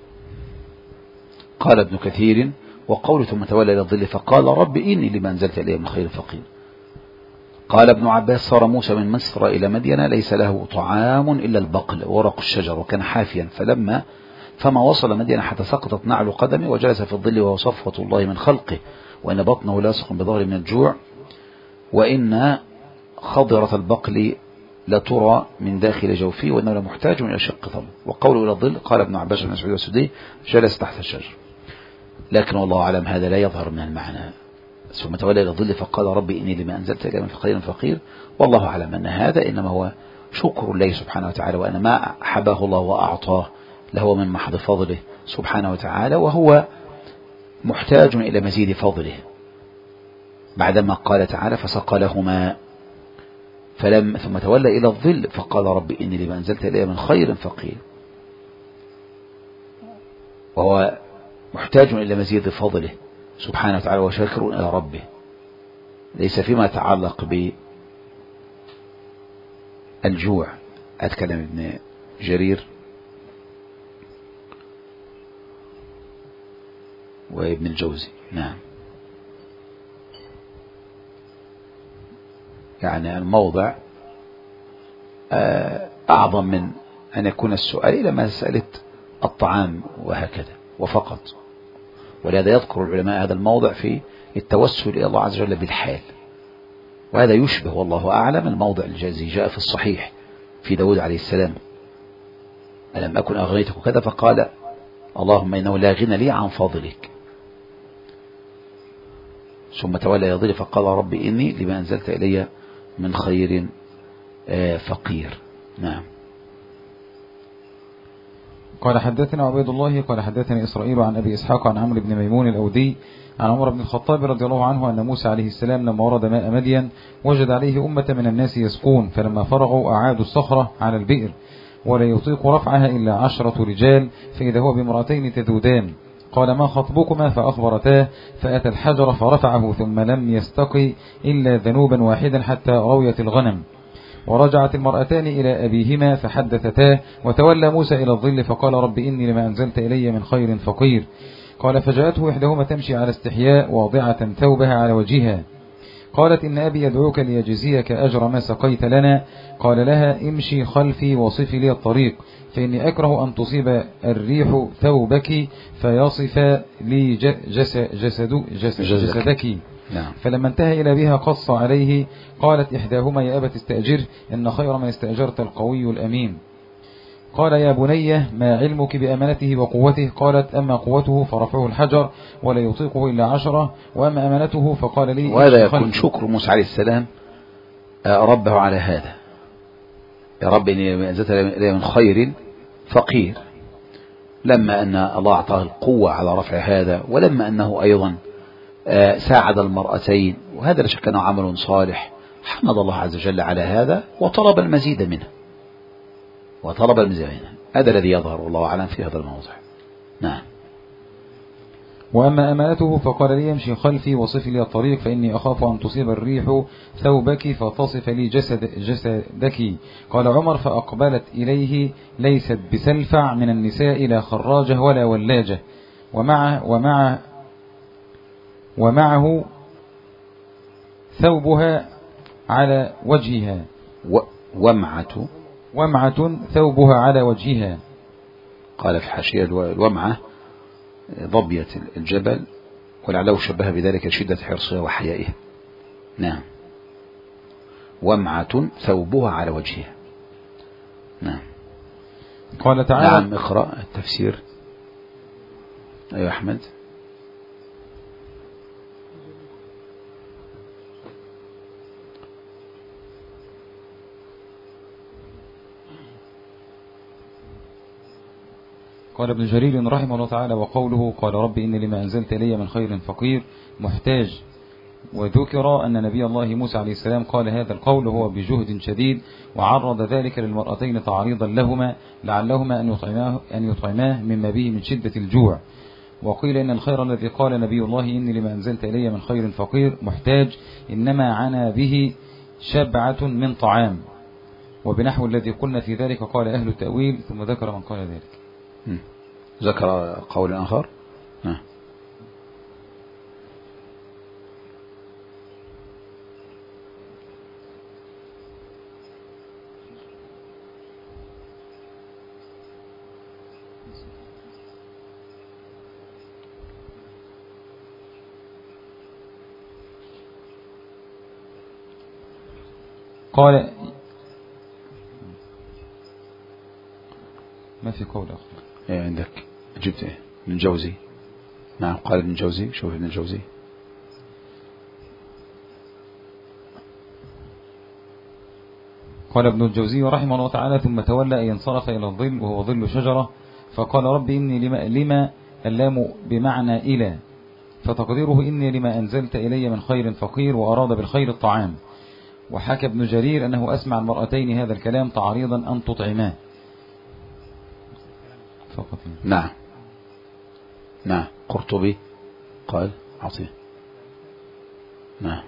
قال ابن كثير وقول ثم تولى إلى الظل فقال رب إني لما أنزلت إلي من خير فقير. قال ابن عباس صار موسى من مصر إلى مدين ليس له طعام إلا البقل ورق الشجر وكان حافيا، فلما فما وصل مدين حتى سقطت نعل قدمه وجلس في الظل وهو صفوة الله من خلقه، وإن بطنه لاصق بظهره من الجوع، وإن خضرة البقل لترى من داخل جوفه وإنه لمحتاج إلى شق ثمر. وقوله إلى الظل قال ابن عباس بن مسعود والسدي جلس تحت الشجر، لكن والله أعلم هذا لا يظهر من المعنى. ثم تولى إلى الظل فقال ربي إني لما أنزلت إلي من خير فقير، والله أعلم أن هذا إنما هو شكر الله سبحانه وتعالى، وأن ما حباه الله وأعطاه له من محض فضله سبحانه وتعالى، وهو محتاج إلى مزيد فضله بعدما قال تعالى فسقى لهما فلم ثم تولى إلى الظل فقال ربي إني لما أنزلت إلي من خير فقير. وهو محتاج إلى مزيد فضله سبحانه وتعالى وشاكر إلى ربه، ليس فيما يتعلق بالجوع. أتكلم ابن جرير وابن الجوزي. نعم، يعني الموضع أعظم من أن يكون السؤال إلى مسألة الطعام وهكذا وفقط. ولهذا يذكر العلماء هذا الموضع في التوسل إلى الله عز وجل بالحال، وهذا يشبه والله أعلم الموضع الذي جاء في الصحيح في داود عليه السلام: ألم أكن أغنيتك كذا، فقال اللهم إنه لا غنى لي عن فضلك، ثم تولى يضل فقال ربي إني لما أنزلت إلي من خير فقير. نعم. قال حدثنا عبيد الله قال حدثني إسرائيل عن أبي إسحاق عن عمرو بن ميمون الأودي عن عمر بن الخطاب رضي الله عنه أن موسى عليه السلام لما ورد ماء مدين وجد عليه أمة من الناس يسقون، فلما فرغوا أعادوا الصخرة على البئر ولا يطيق رفعها إلا عشرة رجال، فإذا هو بامرأتين تذودان. قال ما خطبكما؟ فأخبرتاه، فأتى الحجر فرفعه ثم لم يستقي إلا ذنوبا واحدا حتى رويت الغنم. ورجعت المرأتان إلى أبيهما فحدثتاه، وتولى موسى إلى الظل فقال رب إني لما أنزلت إلي من خير فقير. قال فجاءته إحداهما تمشي على استحياء واضعة ثوبها على وجهها، قالت إن أبي يدعوك ليجزيك أجر ما سقيت لنا. قال لها امشي خلفي وصفي لي الطريق، فإني أكره أن تصيب الريح ثوبك فيصف لي جسد جسد جسد جسدك. نعم. فلما انتهى إلى بها قص عليه. قالت إحداهما يا أبت استأجر إن خير من استأجرت القوي الأمين. قال يا بني ما علمك بأمانته وقوته؟ قالت أما قوته فرفعه الحجر ولا يطيقه إلا عشرة، وأما أمانته فقال لي. وهذا يكون شكر موسى عليه السلام ربه على هذا: يا رب إني أنزلت إلي من خير فقير، لما أن الله أعطاه القوة على رفع هذا، ولما أنه أيضا ساعد المرأتين، وهذا لا شك أنه عمل صالح. حمد الله عز وجل على هذا وطلب المزيد منه وطلب المزيد منه هذا الذي يظهر والله أعلم في هذا الموضع. نعم. وأما أمانته فقال لي يمشي خلفي وصف لي الطريق، فإني أخاف أن تصيب الريح ثوبك فتصف لي جسد جسدك. قال عمر فأقبلت إليه ليست بسلفع من النساء لا خراجة ولا ولاجة، ومع ومع ومعه ثوبها على وجهها ومعة ومعة ثوبها على وجهها. قال في حاشية الومعة ضبية الجبل، ولعله شبه بذلك شدة حرصها وحيائها. نعم. ومعة ثوبها على وجهها. نعم. قال تعالى. نعم. اقرأ التفسير. أيها أحمد. قال ابن جرير رحمه الله تعالى وقوله قال رب إني لما أنزلت إلي من خير فقير محتاج. وذكر أن نبي الله موسى عليه السلام قال هذا القول هو بجهد شديد، وعرض ذلك للمرأتين تعريضا لهما لعلهما أن يطعماه, أن يطعماه مما به من شدة الجوع. وقيل إن الخير الذي قال نبي الله إني لما أنزلت إلي من خير فقير محتاج إنما عنى به شبعة من طعام، وبنحو الذي قلنا في ذلك قال أهل التأويل، ثم ذكر من قال ذلك. ذكر قول آخر. ها. قال ما في قول آخر. ايه عندك جبت ايه؟ ابن الجوزي. نعم. قال ابن الجوزي. شوف ابن الجوزي. قال ابن الجوزي رحمه الله تعالى ثم تولى أن ينصرف إلى الظل وهو ظل شجرة، فقال رب إني لما, لما اللام بمعنى إلى، فتقديره إني لما أنزلت إلي من خير فقير، وأراد بالخير الطعام. وحكى ابن جرير أنه أسمع المرأتين هذا الكلام تعريضا أن تطعماه فقط. نعم. نعم. قرطبي قال عطيه. نعم.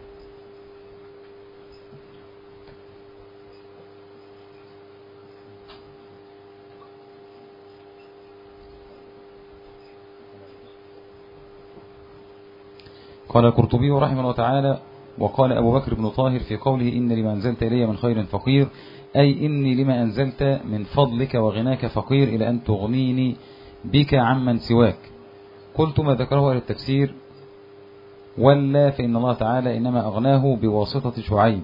قال القرطبي رحمه الله تعالى: وقال أبو بكر بن طاهر في قوله إن لما أنزلت إلي من خير فقير، أي إني لما أنزلت من فضلك وغناك فقير إلى أن تغنيني بك عمن سواك. قلت ما ذكره أهل التفسير ولا فإن الله تعالى إنما أغناه بواسطة شعيب.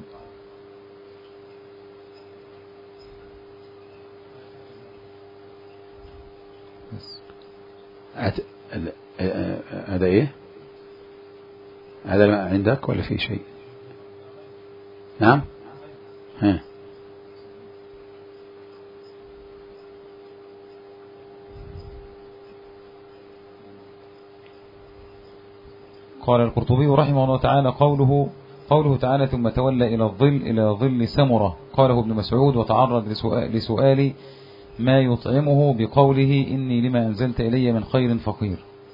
هذا إيه؟ هذا عندك ولا في شيء؟ نعم. ها. قال القرطبي رحمه الله تعالى: قوله قوله تعالى ثم تولى إلى الظل إلى ظل سمرة، قاله ابن مسعود وتعرض لسؤال, لسؤال ما يطعمه بقوله إني لما أنزلت إلي من خير فقير.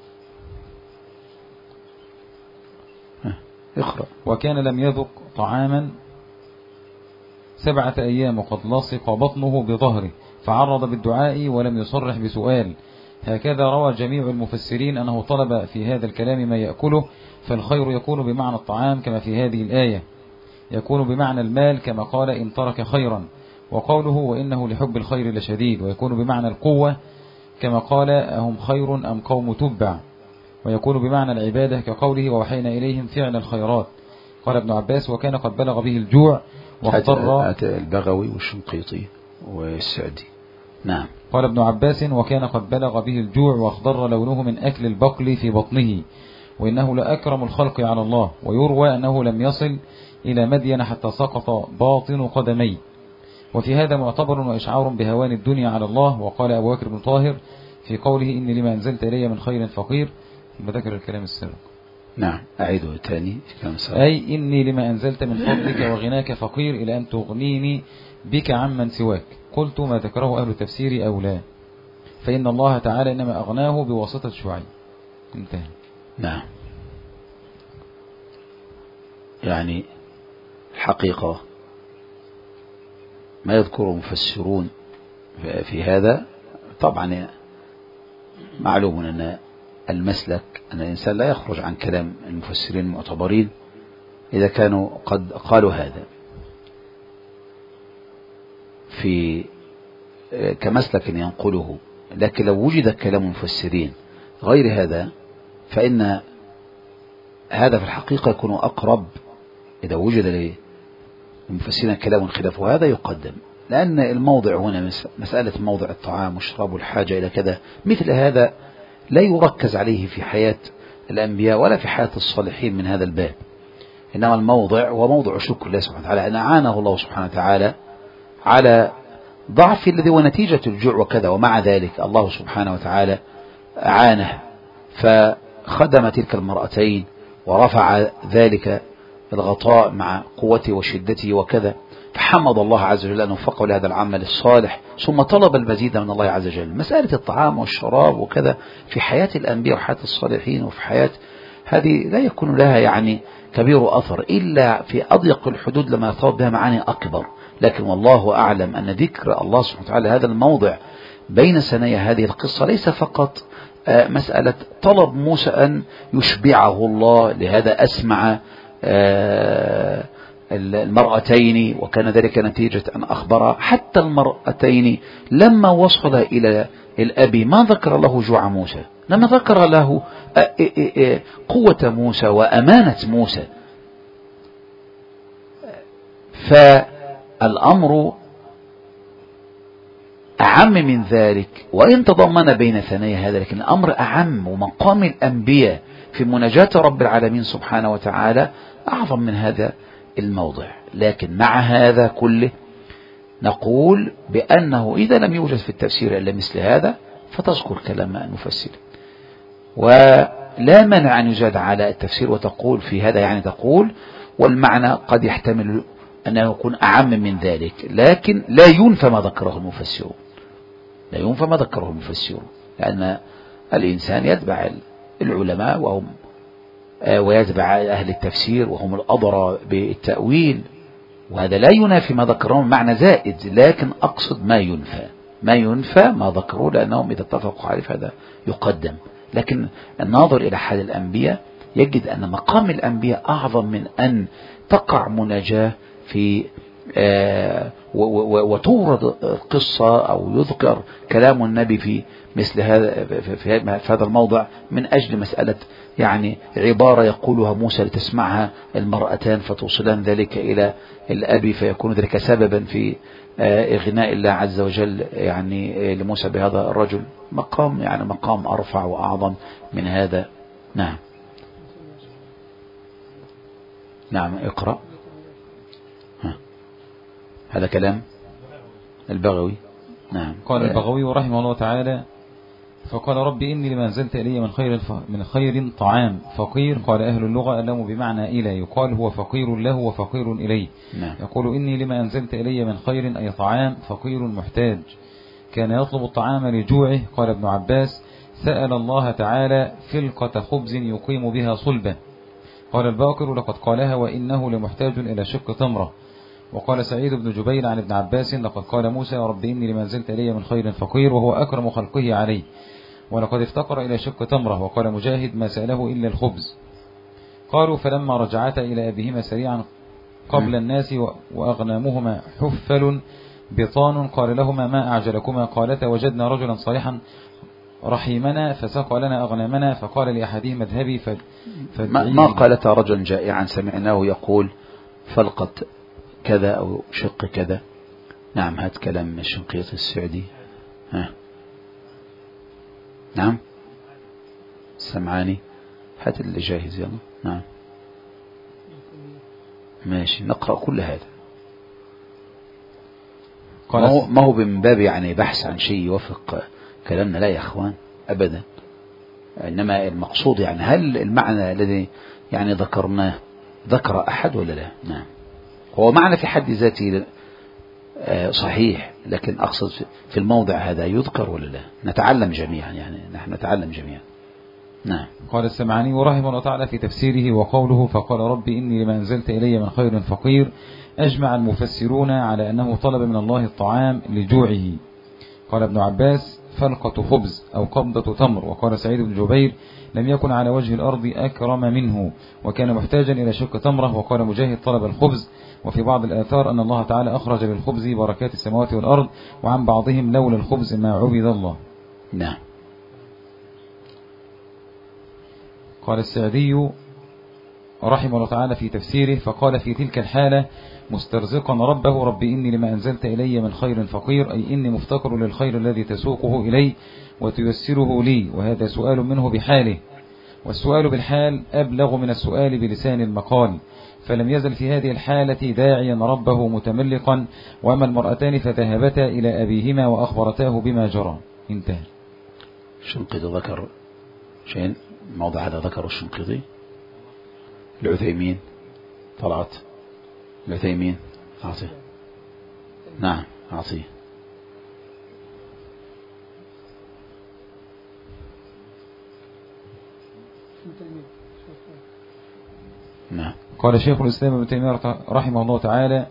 اقرأ. وكان لم يذق طعاما سبعة أيام وقد لصق بطنه بظهره فعرض بالدعاء ولم يصرح بسؤال. هكذا روى جميع المفسرين أنه طلب في هذا الكلام ما يأكله، فالخير يكون بمعنى الطعام كما في هذه الآية، يكون بمعنى المال كما قال إن ترك خيرا، وقوله وإنه لحب الخير لشديد، ويكون بمعنى القوة كما قال أهم خير أم قوم تبع، ويكون بمعنى العبادة كقوله ووحينا إليهم فعل الخيرات. قال ابن عباس وكان قد بلغ به الجوع واضطر. البغوي والشنقيطي والسعدي. نعم. قال ابن عباس وكان قد بلغ به الجوع واخضر لونه من أكل البقل في بطنه، وإنه لأكرم الخلق على الله. ويروى أنه لم يصل إلى مدين حتى سقط باطن قدمي. وفي هذا معتبر وإشعار بهوان الدنيا على الله. وقال أبو بكر بن طاهر في قوله إني لما أنزلت إلي من خير فقير، بذكر الكلام السابق. نعم. أعيده تاني. أي إني لما أنزلت من فضلك وغناك فقير إلى أن تغنيني بك عمن سواك. قلت ما ذكره أهل التفسير أو لا، فإن الله تعالى إنما أغناه بواسطة شعيب. انتهى. نعم. يعني الحقيقة ما يذكر مفسرون في هذا، طبعا معلوم أن المسلك أن الإنسان لا يخرج عن كلام المفسرين المعتبرين إذا كانوا قد قالوا هذا في كمسلك ينقله، لكن لو وجد كلام المفسرين غير هذا فإن هذا في الحقيقة يكون أقرب. إذا وجد للمفسرين كلام خلاف هذا يقدم، لأن الموضع هنا مسألة موضع الطعام والشراب والحاجة إلى كذا، مثل هذا لا يركز عليه في حياة الأنبياء ولا في حياة الصالحين من هذا الباب، إنما الموضع هو موضع شكر الله سبحانه وتعالى أن أعانه الله سبحانه وتعالى على ضعف الذي هو نتيجة الجوع وكذا، ومع ذلك الله سبحانه وتعالى أعانه فخدم تلك المرأتين ورفع ذلك الغطاء مع قوته وشدته وكذا، فحمد الله عز وجل أن وفقه لهذا العمل الصالح، ثم طلب المزيد من الله عز وجل. مسألة الطعام والشراب وكذا في حياة الأنبياء وحياة الصالحين وفي حياة هذه لا يكون لها يعني كبير أثر إلا في أضيق الحدود لما يرتبط بها معاني أكبر. لكن والله أعلم أن ذكر الله سبحانه وتعالى هذا الموضع بين ثنايا هذه القصة ليس فقط مسألة طلب موسى أن يشبعه الله، لهذا أسمع المرأتين وكان ذلك نتيجة أن أخبر حتى المرأتين لما وصل إلى الأبي ما ذكر له جوع موسى، لما ذكر له قوة موسى وأمانة موسى. فالأمر أعم من ذلك، وإن تضمن بين ثنايا هذا لكن الأمر أعم، ومقام الأنبياء في مناجاة رب العالمين سبحانه وتعالى أعظم من هذا الموضع. لكن مع هذا كله نقول بأنه إذا لم يوجد في التفسير إلا مثل هذا فتذكر كلام المفسر، ولا منع أن يزاد على التفسير وتقول في هذا يعني تقول والمعنى قد يحتمل أنه يكون أعم من ذلك، لكن لا ينفى ما ذكره المفسرون، لا ينفى ما ذكره المفسرون، لأن الإنسان يتبع العلماء وهم ويتبع أهل التفسير وهم الأضرى بالتأويل، وهذا لا ينافي ما ذكرون معنى زائد، لكن أقصد ما ينفى ما ينفى ما ذكروا، لأنهم إذا اتفقوا عليه هذا يقدم. لكن الناظر إلى حال الأنبياء يجد أن مقام الأنبياء أعظم من أن تقع مناجاة في آه وتورد قصة أو يذكر كلام النبي في مثل هذا في هذا الموضع من أجل مسألة يعني عبارة يقولها موسى لتسمعها المرأتان فتوصلان ذلك إلى الأبي، فيكون ذلك سببا في إغناء الله عز وجل يعني لموسى بهذا الرجل. مقام يعني مقام أرفع وأعظم من هذا. نعم نعم اقرأ. ها. هذا كلام البغوي. نعم. قال البغوي رحمه الله تعالى: فقال ربي إني لما أنزلت إلي من خير من خير طعام فقير. قال أهل اللغة اللام بمعنى إلى، يقال هو فقير له وفقير إليه. نعم. يقول إني لما أنزلت إلي من خير أي طعام فقير محتاج، كان يطلب الطعام لجوعه. قال ابن عباس: سأل الله تعالى فلقة خبز يقيم بها صلبة. قال الباقر: لقد قالها وإنه لمحتاج إلى شق تمرة. وقال سعيد بن جبير عن ابن عباس: لقد قال موسى رب إني لما أنزلت إلي من خير فقير، وهو أكرم خلقه عليه، ولقد افتقر إلى شق تمرة. وقال مجاهد: ما سأله إلا الخبز. قالوا: فلما رجعتا إلى أبيهما سريعا قبل الناس وأغنامهما حفل بطان، قال لهما: ما أعجلكما؟ قالتا: وجدنا رجلا صالحا رحيمنا فسقى لنا أغنامنا. فقال لأحدهما: اذهبي ما, ما قالتا رجل جائعا سمعناه يقول فلقت كذا أو شق كذا. نعم. هذا كلام الشنقيطي السعدي. ها. نعم سمعاني. هات اللي جاهز يلا. نعم ماشي نقرأ كل هذا. ما هو, ما هو من باب يعني بحث عن شيء يوافق كلامنا، لا يا أخوان أبدا، إنما المقصود يعني هل المعنى الذي يعني ذكرناه ذكر أحد ولا لا؟ نعم. هو معنى في حد ذاته صحيح، لكن أقصد في الموضع هذا يذكر ولا لا؟ نتعلم جميعا، يعني نحن نتعلم جميعا. نعم. قال السمعاني رحمه الله تعالى في تفسيره: وقوله فقال ربي إني لما أنزلت إلي من خير فقير، أجمع المفسرون على أنه طلب من الله الطعام لجوعه. قال ابن عباس: فلقة خبز أو قبضة تمر. وقال سعيد بن جبير: لم يكن على وجه الأرض أكرم منه، وكان محتاجا إلى شق تمرة. وقال مجاهد: طلب الخبز. وفي بعض الآثار أن الله تعالى أخرج للخبز بركات السماوات والأرض، وعن بعضهم: لولا الخبز ما عبد الله. نعم. قال السعدي رحمه الله تعالى في تفسيره: فقال في تلك الحالة مسترزقا ربه: ربي إني لما أنزلت إلي من خير فقير، أي إني مفتقر للخير الذي تسوقه إلي وتيسره لي. وهذا سؤال منه بحاله، والسؤال بالحال أبلغ من السؤال بلسان المقال، فلم يزل في هذه الحالة داعيا ربه متملقا. وأما المرأتان فذهبتا إلى أبيهما وأخبرتاه بما جرى. انتهى. الشنقيطي ذكر شيء موضع هذا ذكره الشنقيطي. العثيمين طلعت العثيمين أعطيه. نعم أعطيه. نعم. قال شيخ الإسلام ابن تيمية رحمه الله تعالى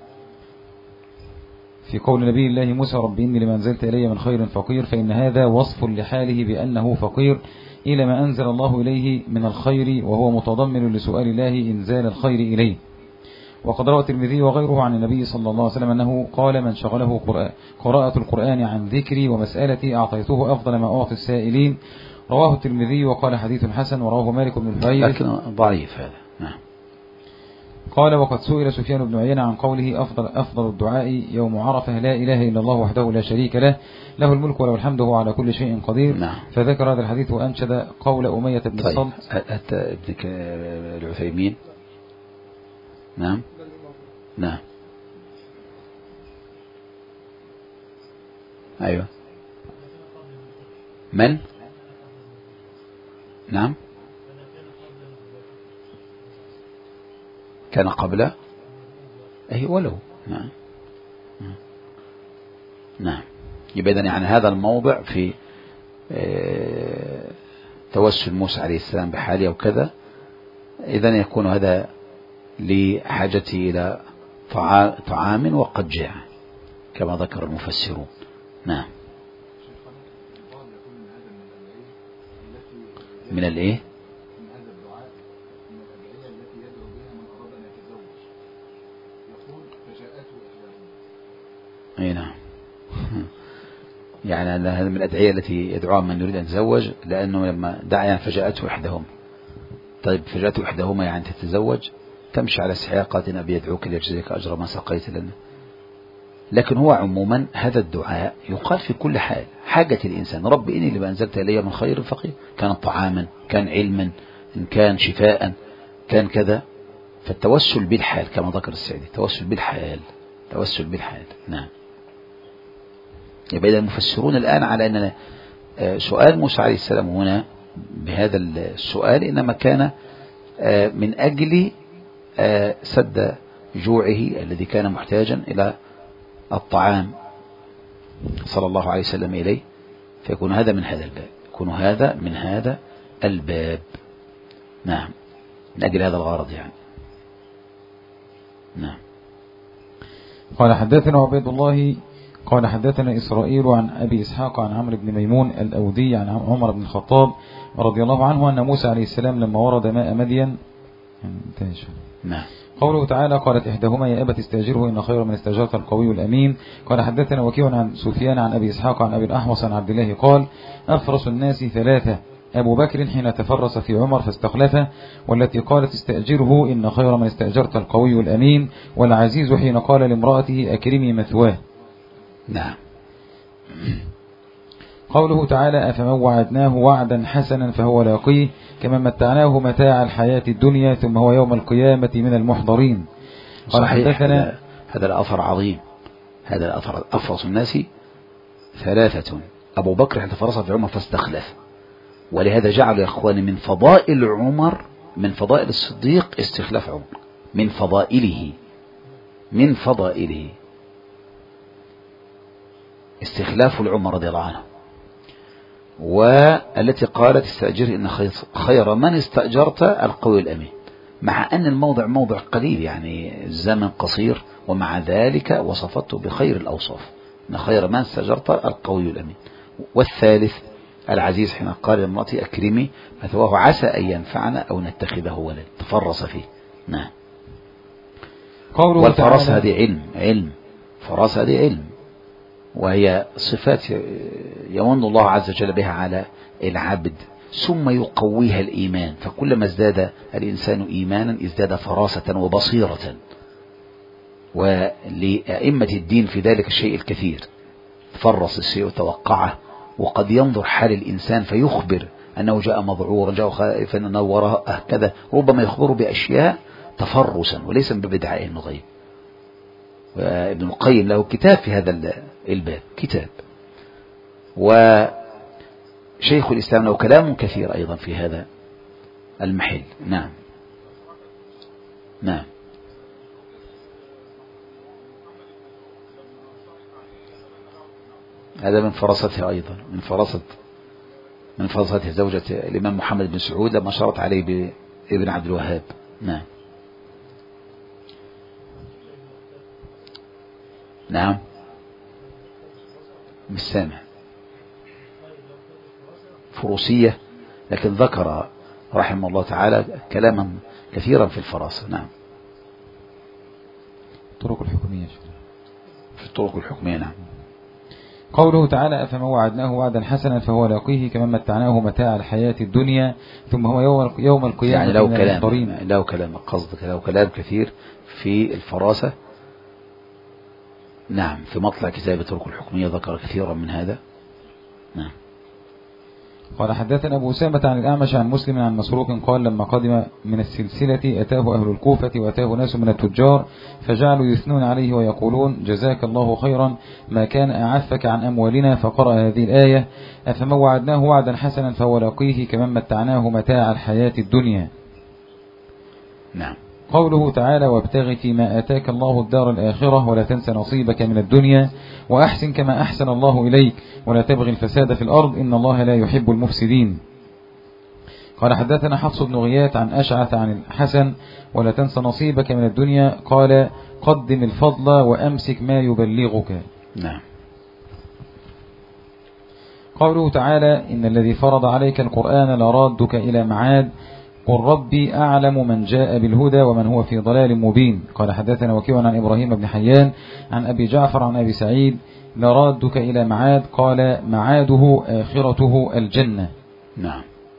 في قول نبي الله موسى: رب إني لما أنزلت إلي من خير فقير، فإن هذا وصف لحاله بأنه فقير إلى ما أنزل الله إليه من الخير، وهو متضمن لسؤال الله إنزال الخير إليه. وقد روى الترمذي وغيره عن النبي صلى الله عليه وسلم أنه قال: من شغله قراءة القرآن عن ذكري ومسألتي أعطيته أفضل ما أعطي السائلين. رواه الترمذي وقال حديث حسن، ورواه مالك بن الحويرث لكن ضعيف هذا. نعم. قال: وقد سئل سفيان بن عيينة عن قوله: أفضل, أفضل الدعاء يوم عرفة لا إله إلا الله وحده لا شريك له، له الملك وله الحمد وهو على كل شيء قدير. نعم. فذكر هذا الحديث وأنشد قول أمية بن طيب. الصلت. حتى ابنك العثيمين. نعم نعم أيوة. من؟ نعم كان قبل. أي ولو. نعم نعم. يبقى يعني هذا الموضع في توسل موسى عليه السلام بحاله وكذا، إذن يكون هذا لحاجته إلى طعام وقد جاع كما ذكر المفسرون. نعم. من الايه؟ من هذا الدعاء من الأدعية التي يدعو بها من أراد أن يتزوج، يقول فجاءته إحداهما. اي نعم. يعني هذا من الأدعية التي يدعوها من يريد أن يتزوج، لأنه لما دعا يعني فجاءته إحداهما. طيب فجاءته إحداهما يعني تتزوج، تمشي على سحاقات أبي يدعوك ليجزيك أجر ما سقيت لنا. لكن هو عموما هذا الدعاء يقال في كل حال، حاجة الإنسان رب إني لما أنزلت إلي من خير فقير، كان طعاما، كان علما، إن كان شفاء، كان كذا. فالتوسل بالحال كما ذكر السعدي، توسل بالحال، توسل بالحال. نعم. يبقى إذا المفسرون الآن على أن سؤال موسى عليه السلام هنا بهذا السؤال إنما كان من أجل سد جوعه الذي كان محتاجا إلى الطعام صلى الله عليه وسلم إليه، فيكون هذا من هذا الباب، يكون هذا من هذا الباب. نعم، من أجل هذا الغرض يعني. نعم. قال حدثنا عبيد الله قال حدثنا إسرائيل عن أبي إسحاق عن عمرو بن ميمون الأودي عن عمر بن الخطاب رضي الله عنه أن موسى عليه السلام لما ورد ماء مدين. نعم. قوله تعالى قالت إحداهما يا أبت استأجره إن خير من استأجرت القوي الأمين. قال حدثنا وكيع عن سفيان عن أبي إسحاق عن أبي الأحوص عن عبد الله قال أفرس الناس ثلاثة، أبو بكر حين تفرس في عمر فاستخلفه، والتي قالت استأجره إن خير من استأجرت القوي الأمين، والعزيز حين قال لامرأته أكرمي مثواه. نعم. قوله تعالى أفمن وعدناه وعدا حسنا فهو لاقيه كمن متعناه متاع الحياة الدنيا ثم هو يوم القيامة من المحضرين. قال حدثنا هذا الأثر عظيم، هذا الأثر أفرس الناس ثلاثة، أبو بكر حين تفرس في عمر فاستخلف، ولهذا جعل يا إخواني من فضائل عمر، من فضائل الصديق استخلاف عمر، من فضائله من فضائله استخلاف العمر رضي الله عنه. والتي قالت استأجر إن خير من استأجرت القوي الأمين، مع أن الموضع موضع قليل يعني الزمن قصير، ومع ذلك وصفته بخير الأوصاف إن خير من استأجرت القوي الأمين. والثالث العزيز حين قال لامرأتي أكرمي مثواه عسى أن ينفعنا أو نتخذه ولد، تفرس فيه. نعم. والفراسة هذه علم، علم فراسة هذه علم، وهي صفات يمن الله عز وجل بها على العبد، ثم يقويها الإيمان، فكلما ازداد الإنسان إيمانا ازداد فراسة وبصيرة. ولأئمة الدين في ذلك الشيء الكثير، فرس الشيء وتوقعه، وقد ينظر حال الإنسان فيخبر أنه جاء مضعورا جاء خائفا أنه وراءه كذا، ربما يخبر بأشياء تفرسا وليس ببدعاء الغيب. وابن القيم له كتاب في هذا الباب، كتاب، وشيخ الإسلام له كلام كثير أيضا في هذا المحل. نعم. نعم. هذا من فرصتها أيضا، من فرصة من فرصته زوجة الإمام محمد بن سعود لما شرط عليه بابن عبد الوهاب. نعم. نعم. مش سامع. فروسية، لكن ذكر رحمه الله تعالى كلاما كثيرا في الفراسة. نعم. الطرق الحكمية، في الطرق الحكمية. نعم. قوله تعالى أفمن وعدناه وعدا حسنا فهو لاقيه كمن متعناه متاع الحياة الدنيا ثم هو يوم يوم القيامة. يعني لو كلام لو كلام قصدك لو كلام كثير في الفراسة. نعم. في مطلع كتاب الطرق الحكمية ذكر كثيرا من هذا. نعم. قال حدثنا أبو أسامة عن الأعمش عن مسلم عن مسروق قال لما قدم من السلسلة أتاه أهل الكوفة وأتاه ناس من التجار فجعلوا يثنون عليه ويقولون جزاك الله خيرا ما كان أعفك عن أموالنا، فقرأ هذه الآية أفمن وعدناه وعدا حسنا فهو لاقيه كمن متعناه متاع الحياة الدنيا. نعم. قوله تعالى وابتغ فيما آتاك الله الدار الآخرة ولا تنس نصيبك من الدنيا وأحسن كما أحسن الله إليك ولا تبغي الفساد في الأرض إن الله لا يحب المفسدين. قال حدثنا حفص بن غياث عن أشعث عن الحسن ولا تنس نصيبك من الدنيا قال قدم الفضل وأمسك ما يبلغك. نعم. قوله تعالى إن الذي فرض عليك القرآن لرادك إلى معاد قل ربي أعلم من جاء بالهدى ومن هو في ضلال مبين. قال حدثنا وكيع عن إبراهيم بن حيان عن أبي جعفر عن أبي سعيد لرادك إلى معاد قال معاده آخرته الجنة. نعم.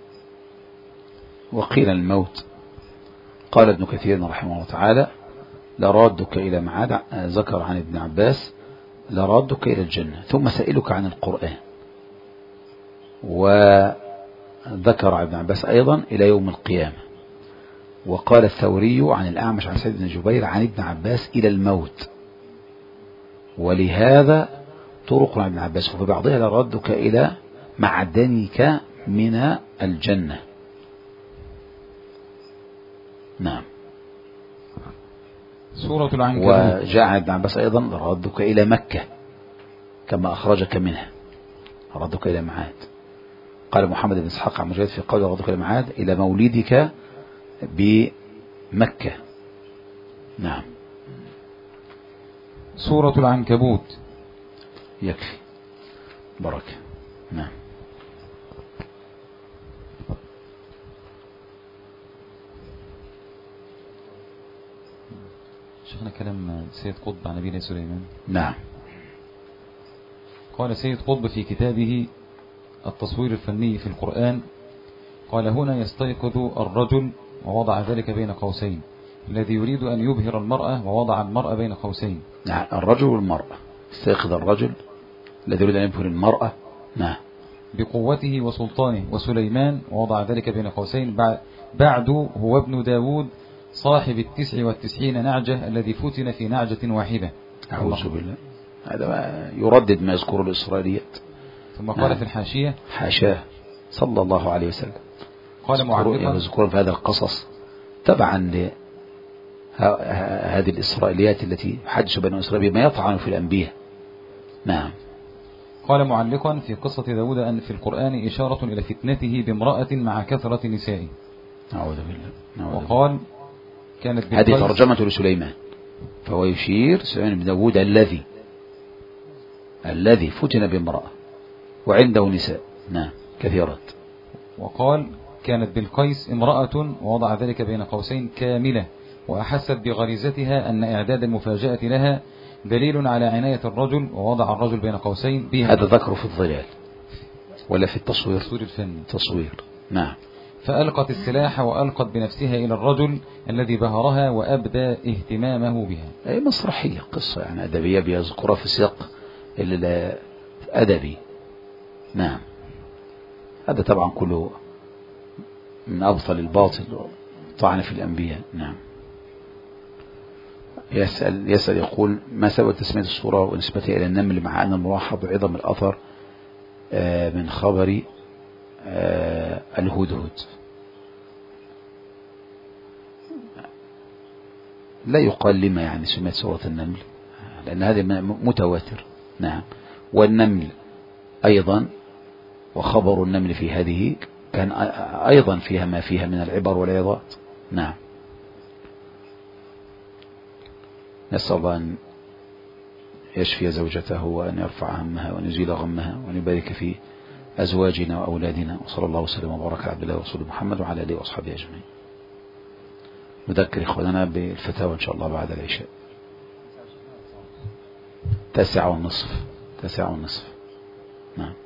وقيل الموت. قال ابن كثير رحمه الله تعالى لرادك إلى معاد، ذكر عن ابن عباس لرادك إلى الجنة، ثم سئلك عن القرآن، وذكر عن ابن عباس أيضا إلى يوم القيامة. وقال الثوري عن الأعمش عن سعيد بن جبير عن ابن عباس إلى الموت، ولهذا طرق عن ابن عباس وفي بعضها لرادك إلى معدنك من الجنة. نعم. سورة العنكبوت. وجاء عن ابن عباس أيضا لرادك إلى مكة كما أخرجك منها، لرادك إلى معاد. قال محمد بن إسحاق عن مجاهد في قول لرادك إلى معاد إلى مولدك بمكة. نعم. سورة العنكبوت. يكفي بركة. نعم. شيخنا كلام سيد قطب عن نبينا سليمان. نعم. قال سيد قطب في كتابه التصوير الفني في القرآن قال هنا يستيقظ الرجل ووضع ذلك بين قوسين الذي يريد أن يبهر المرأة ووضع المرأة بين قوسين. نعم. الرجل والمرأة. استيقظ الرجل الذي يريد أن يبهر المرأة. نعم. بقوته وسلطانه وسليمان ووضع ذلك بين قوسين بعد هو ابن داود صاحب التسع والتسعين نعجة الذي فتن في نعجة واحدة. أعوذ بالله. هذا يردد ما يذكر الإسرائيليات. ثم قال نعم. في الحاشية حاشاه صلى الله عليه وسلم قال معلقا يذكرون في هذا القصص تبعا لهذه الإسرائيليات التي حدث بين إسرائيل بما يطعن في الأنبياء. نعم. قال معلقا في قصة داود أن في القرآن إشارة إلى فتنته بامرأة مع كثرة نسائه. أعوذ بالله. نعوذ وقال كانت هذه ترجمة لسليمان، فهو يشير سليمان بن داود الذي الذي فتن بامرأة وعنده نساء. نعم كثيرات. وقال كانت بالقيس امرأة ووضع ذلك بين قوسين كاملة وأحست بغريزتها أن إعداد المفاجأة لها دليل على عناية الرجل ووضع الرجل بين قوسين بها. هذا ذكره في الظلال ولا في التصوير؟ التصوير الفني. تصوير. نعم. فألقت السلاح وألقت بنفسها إلى الرجل الذي بهرها وأبدى اهتمامه بها. أي مسرحية قصة يعني أدبية بيذكرها في سياق الأدبي. نعم. هذا طبعا كله من أبطل الباطل طعن في الأنبياء. نعم. يسأل, يسأل يقول ما سبب تسمية الصورة ونسبتها إلى النمل مع أن الملاحظ بعظم الأثر من خبر الهدهد؟ لا يقال لما يعني سميت سورة النمل لأن هذا متواتر. نعم. والنمل أيضا وخبر النمل في هذه كان أيضا فيها ما فيها من العبر والعظات. نعم. نسأل الله أن يشفي زوجته وأن يرفع همها وأن يزيل غمها وأن يبارك في أزواجنا وأولادنا، وصلى الله وسلم وبارك على عبد الله ورسوله محمد وعلى آله وأصحابه أجمعين. نذكر إخواننا بالفتاوى إن شاء الله بعد العشاء. تسعة ونصف تسعة ونصف. نعم.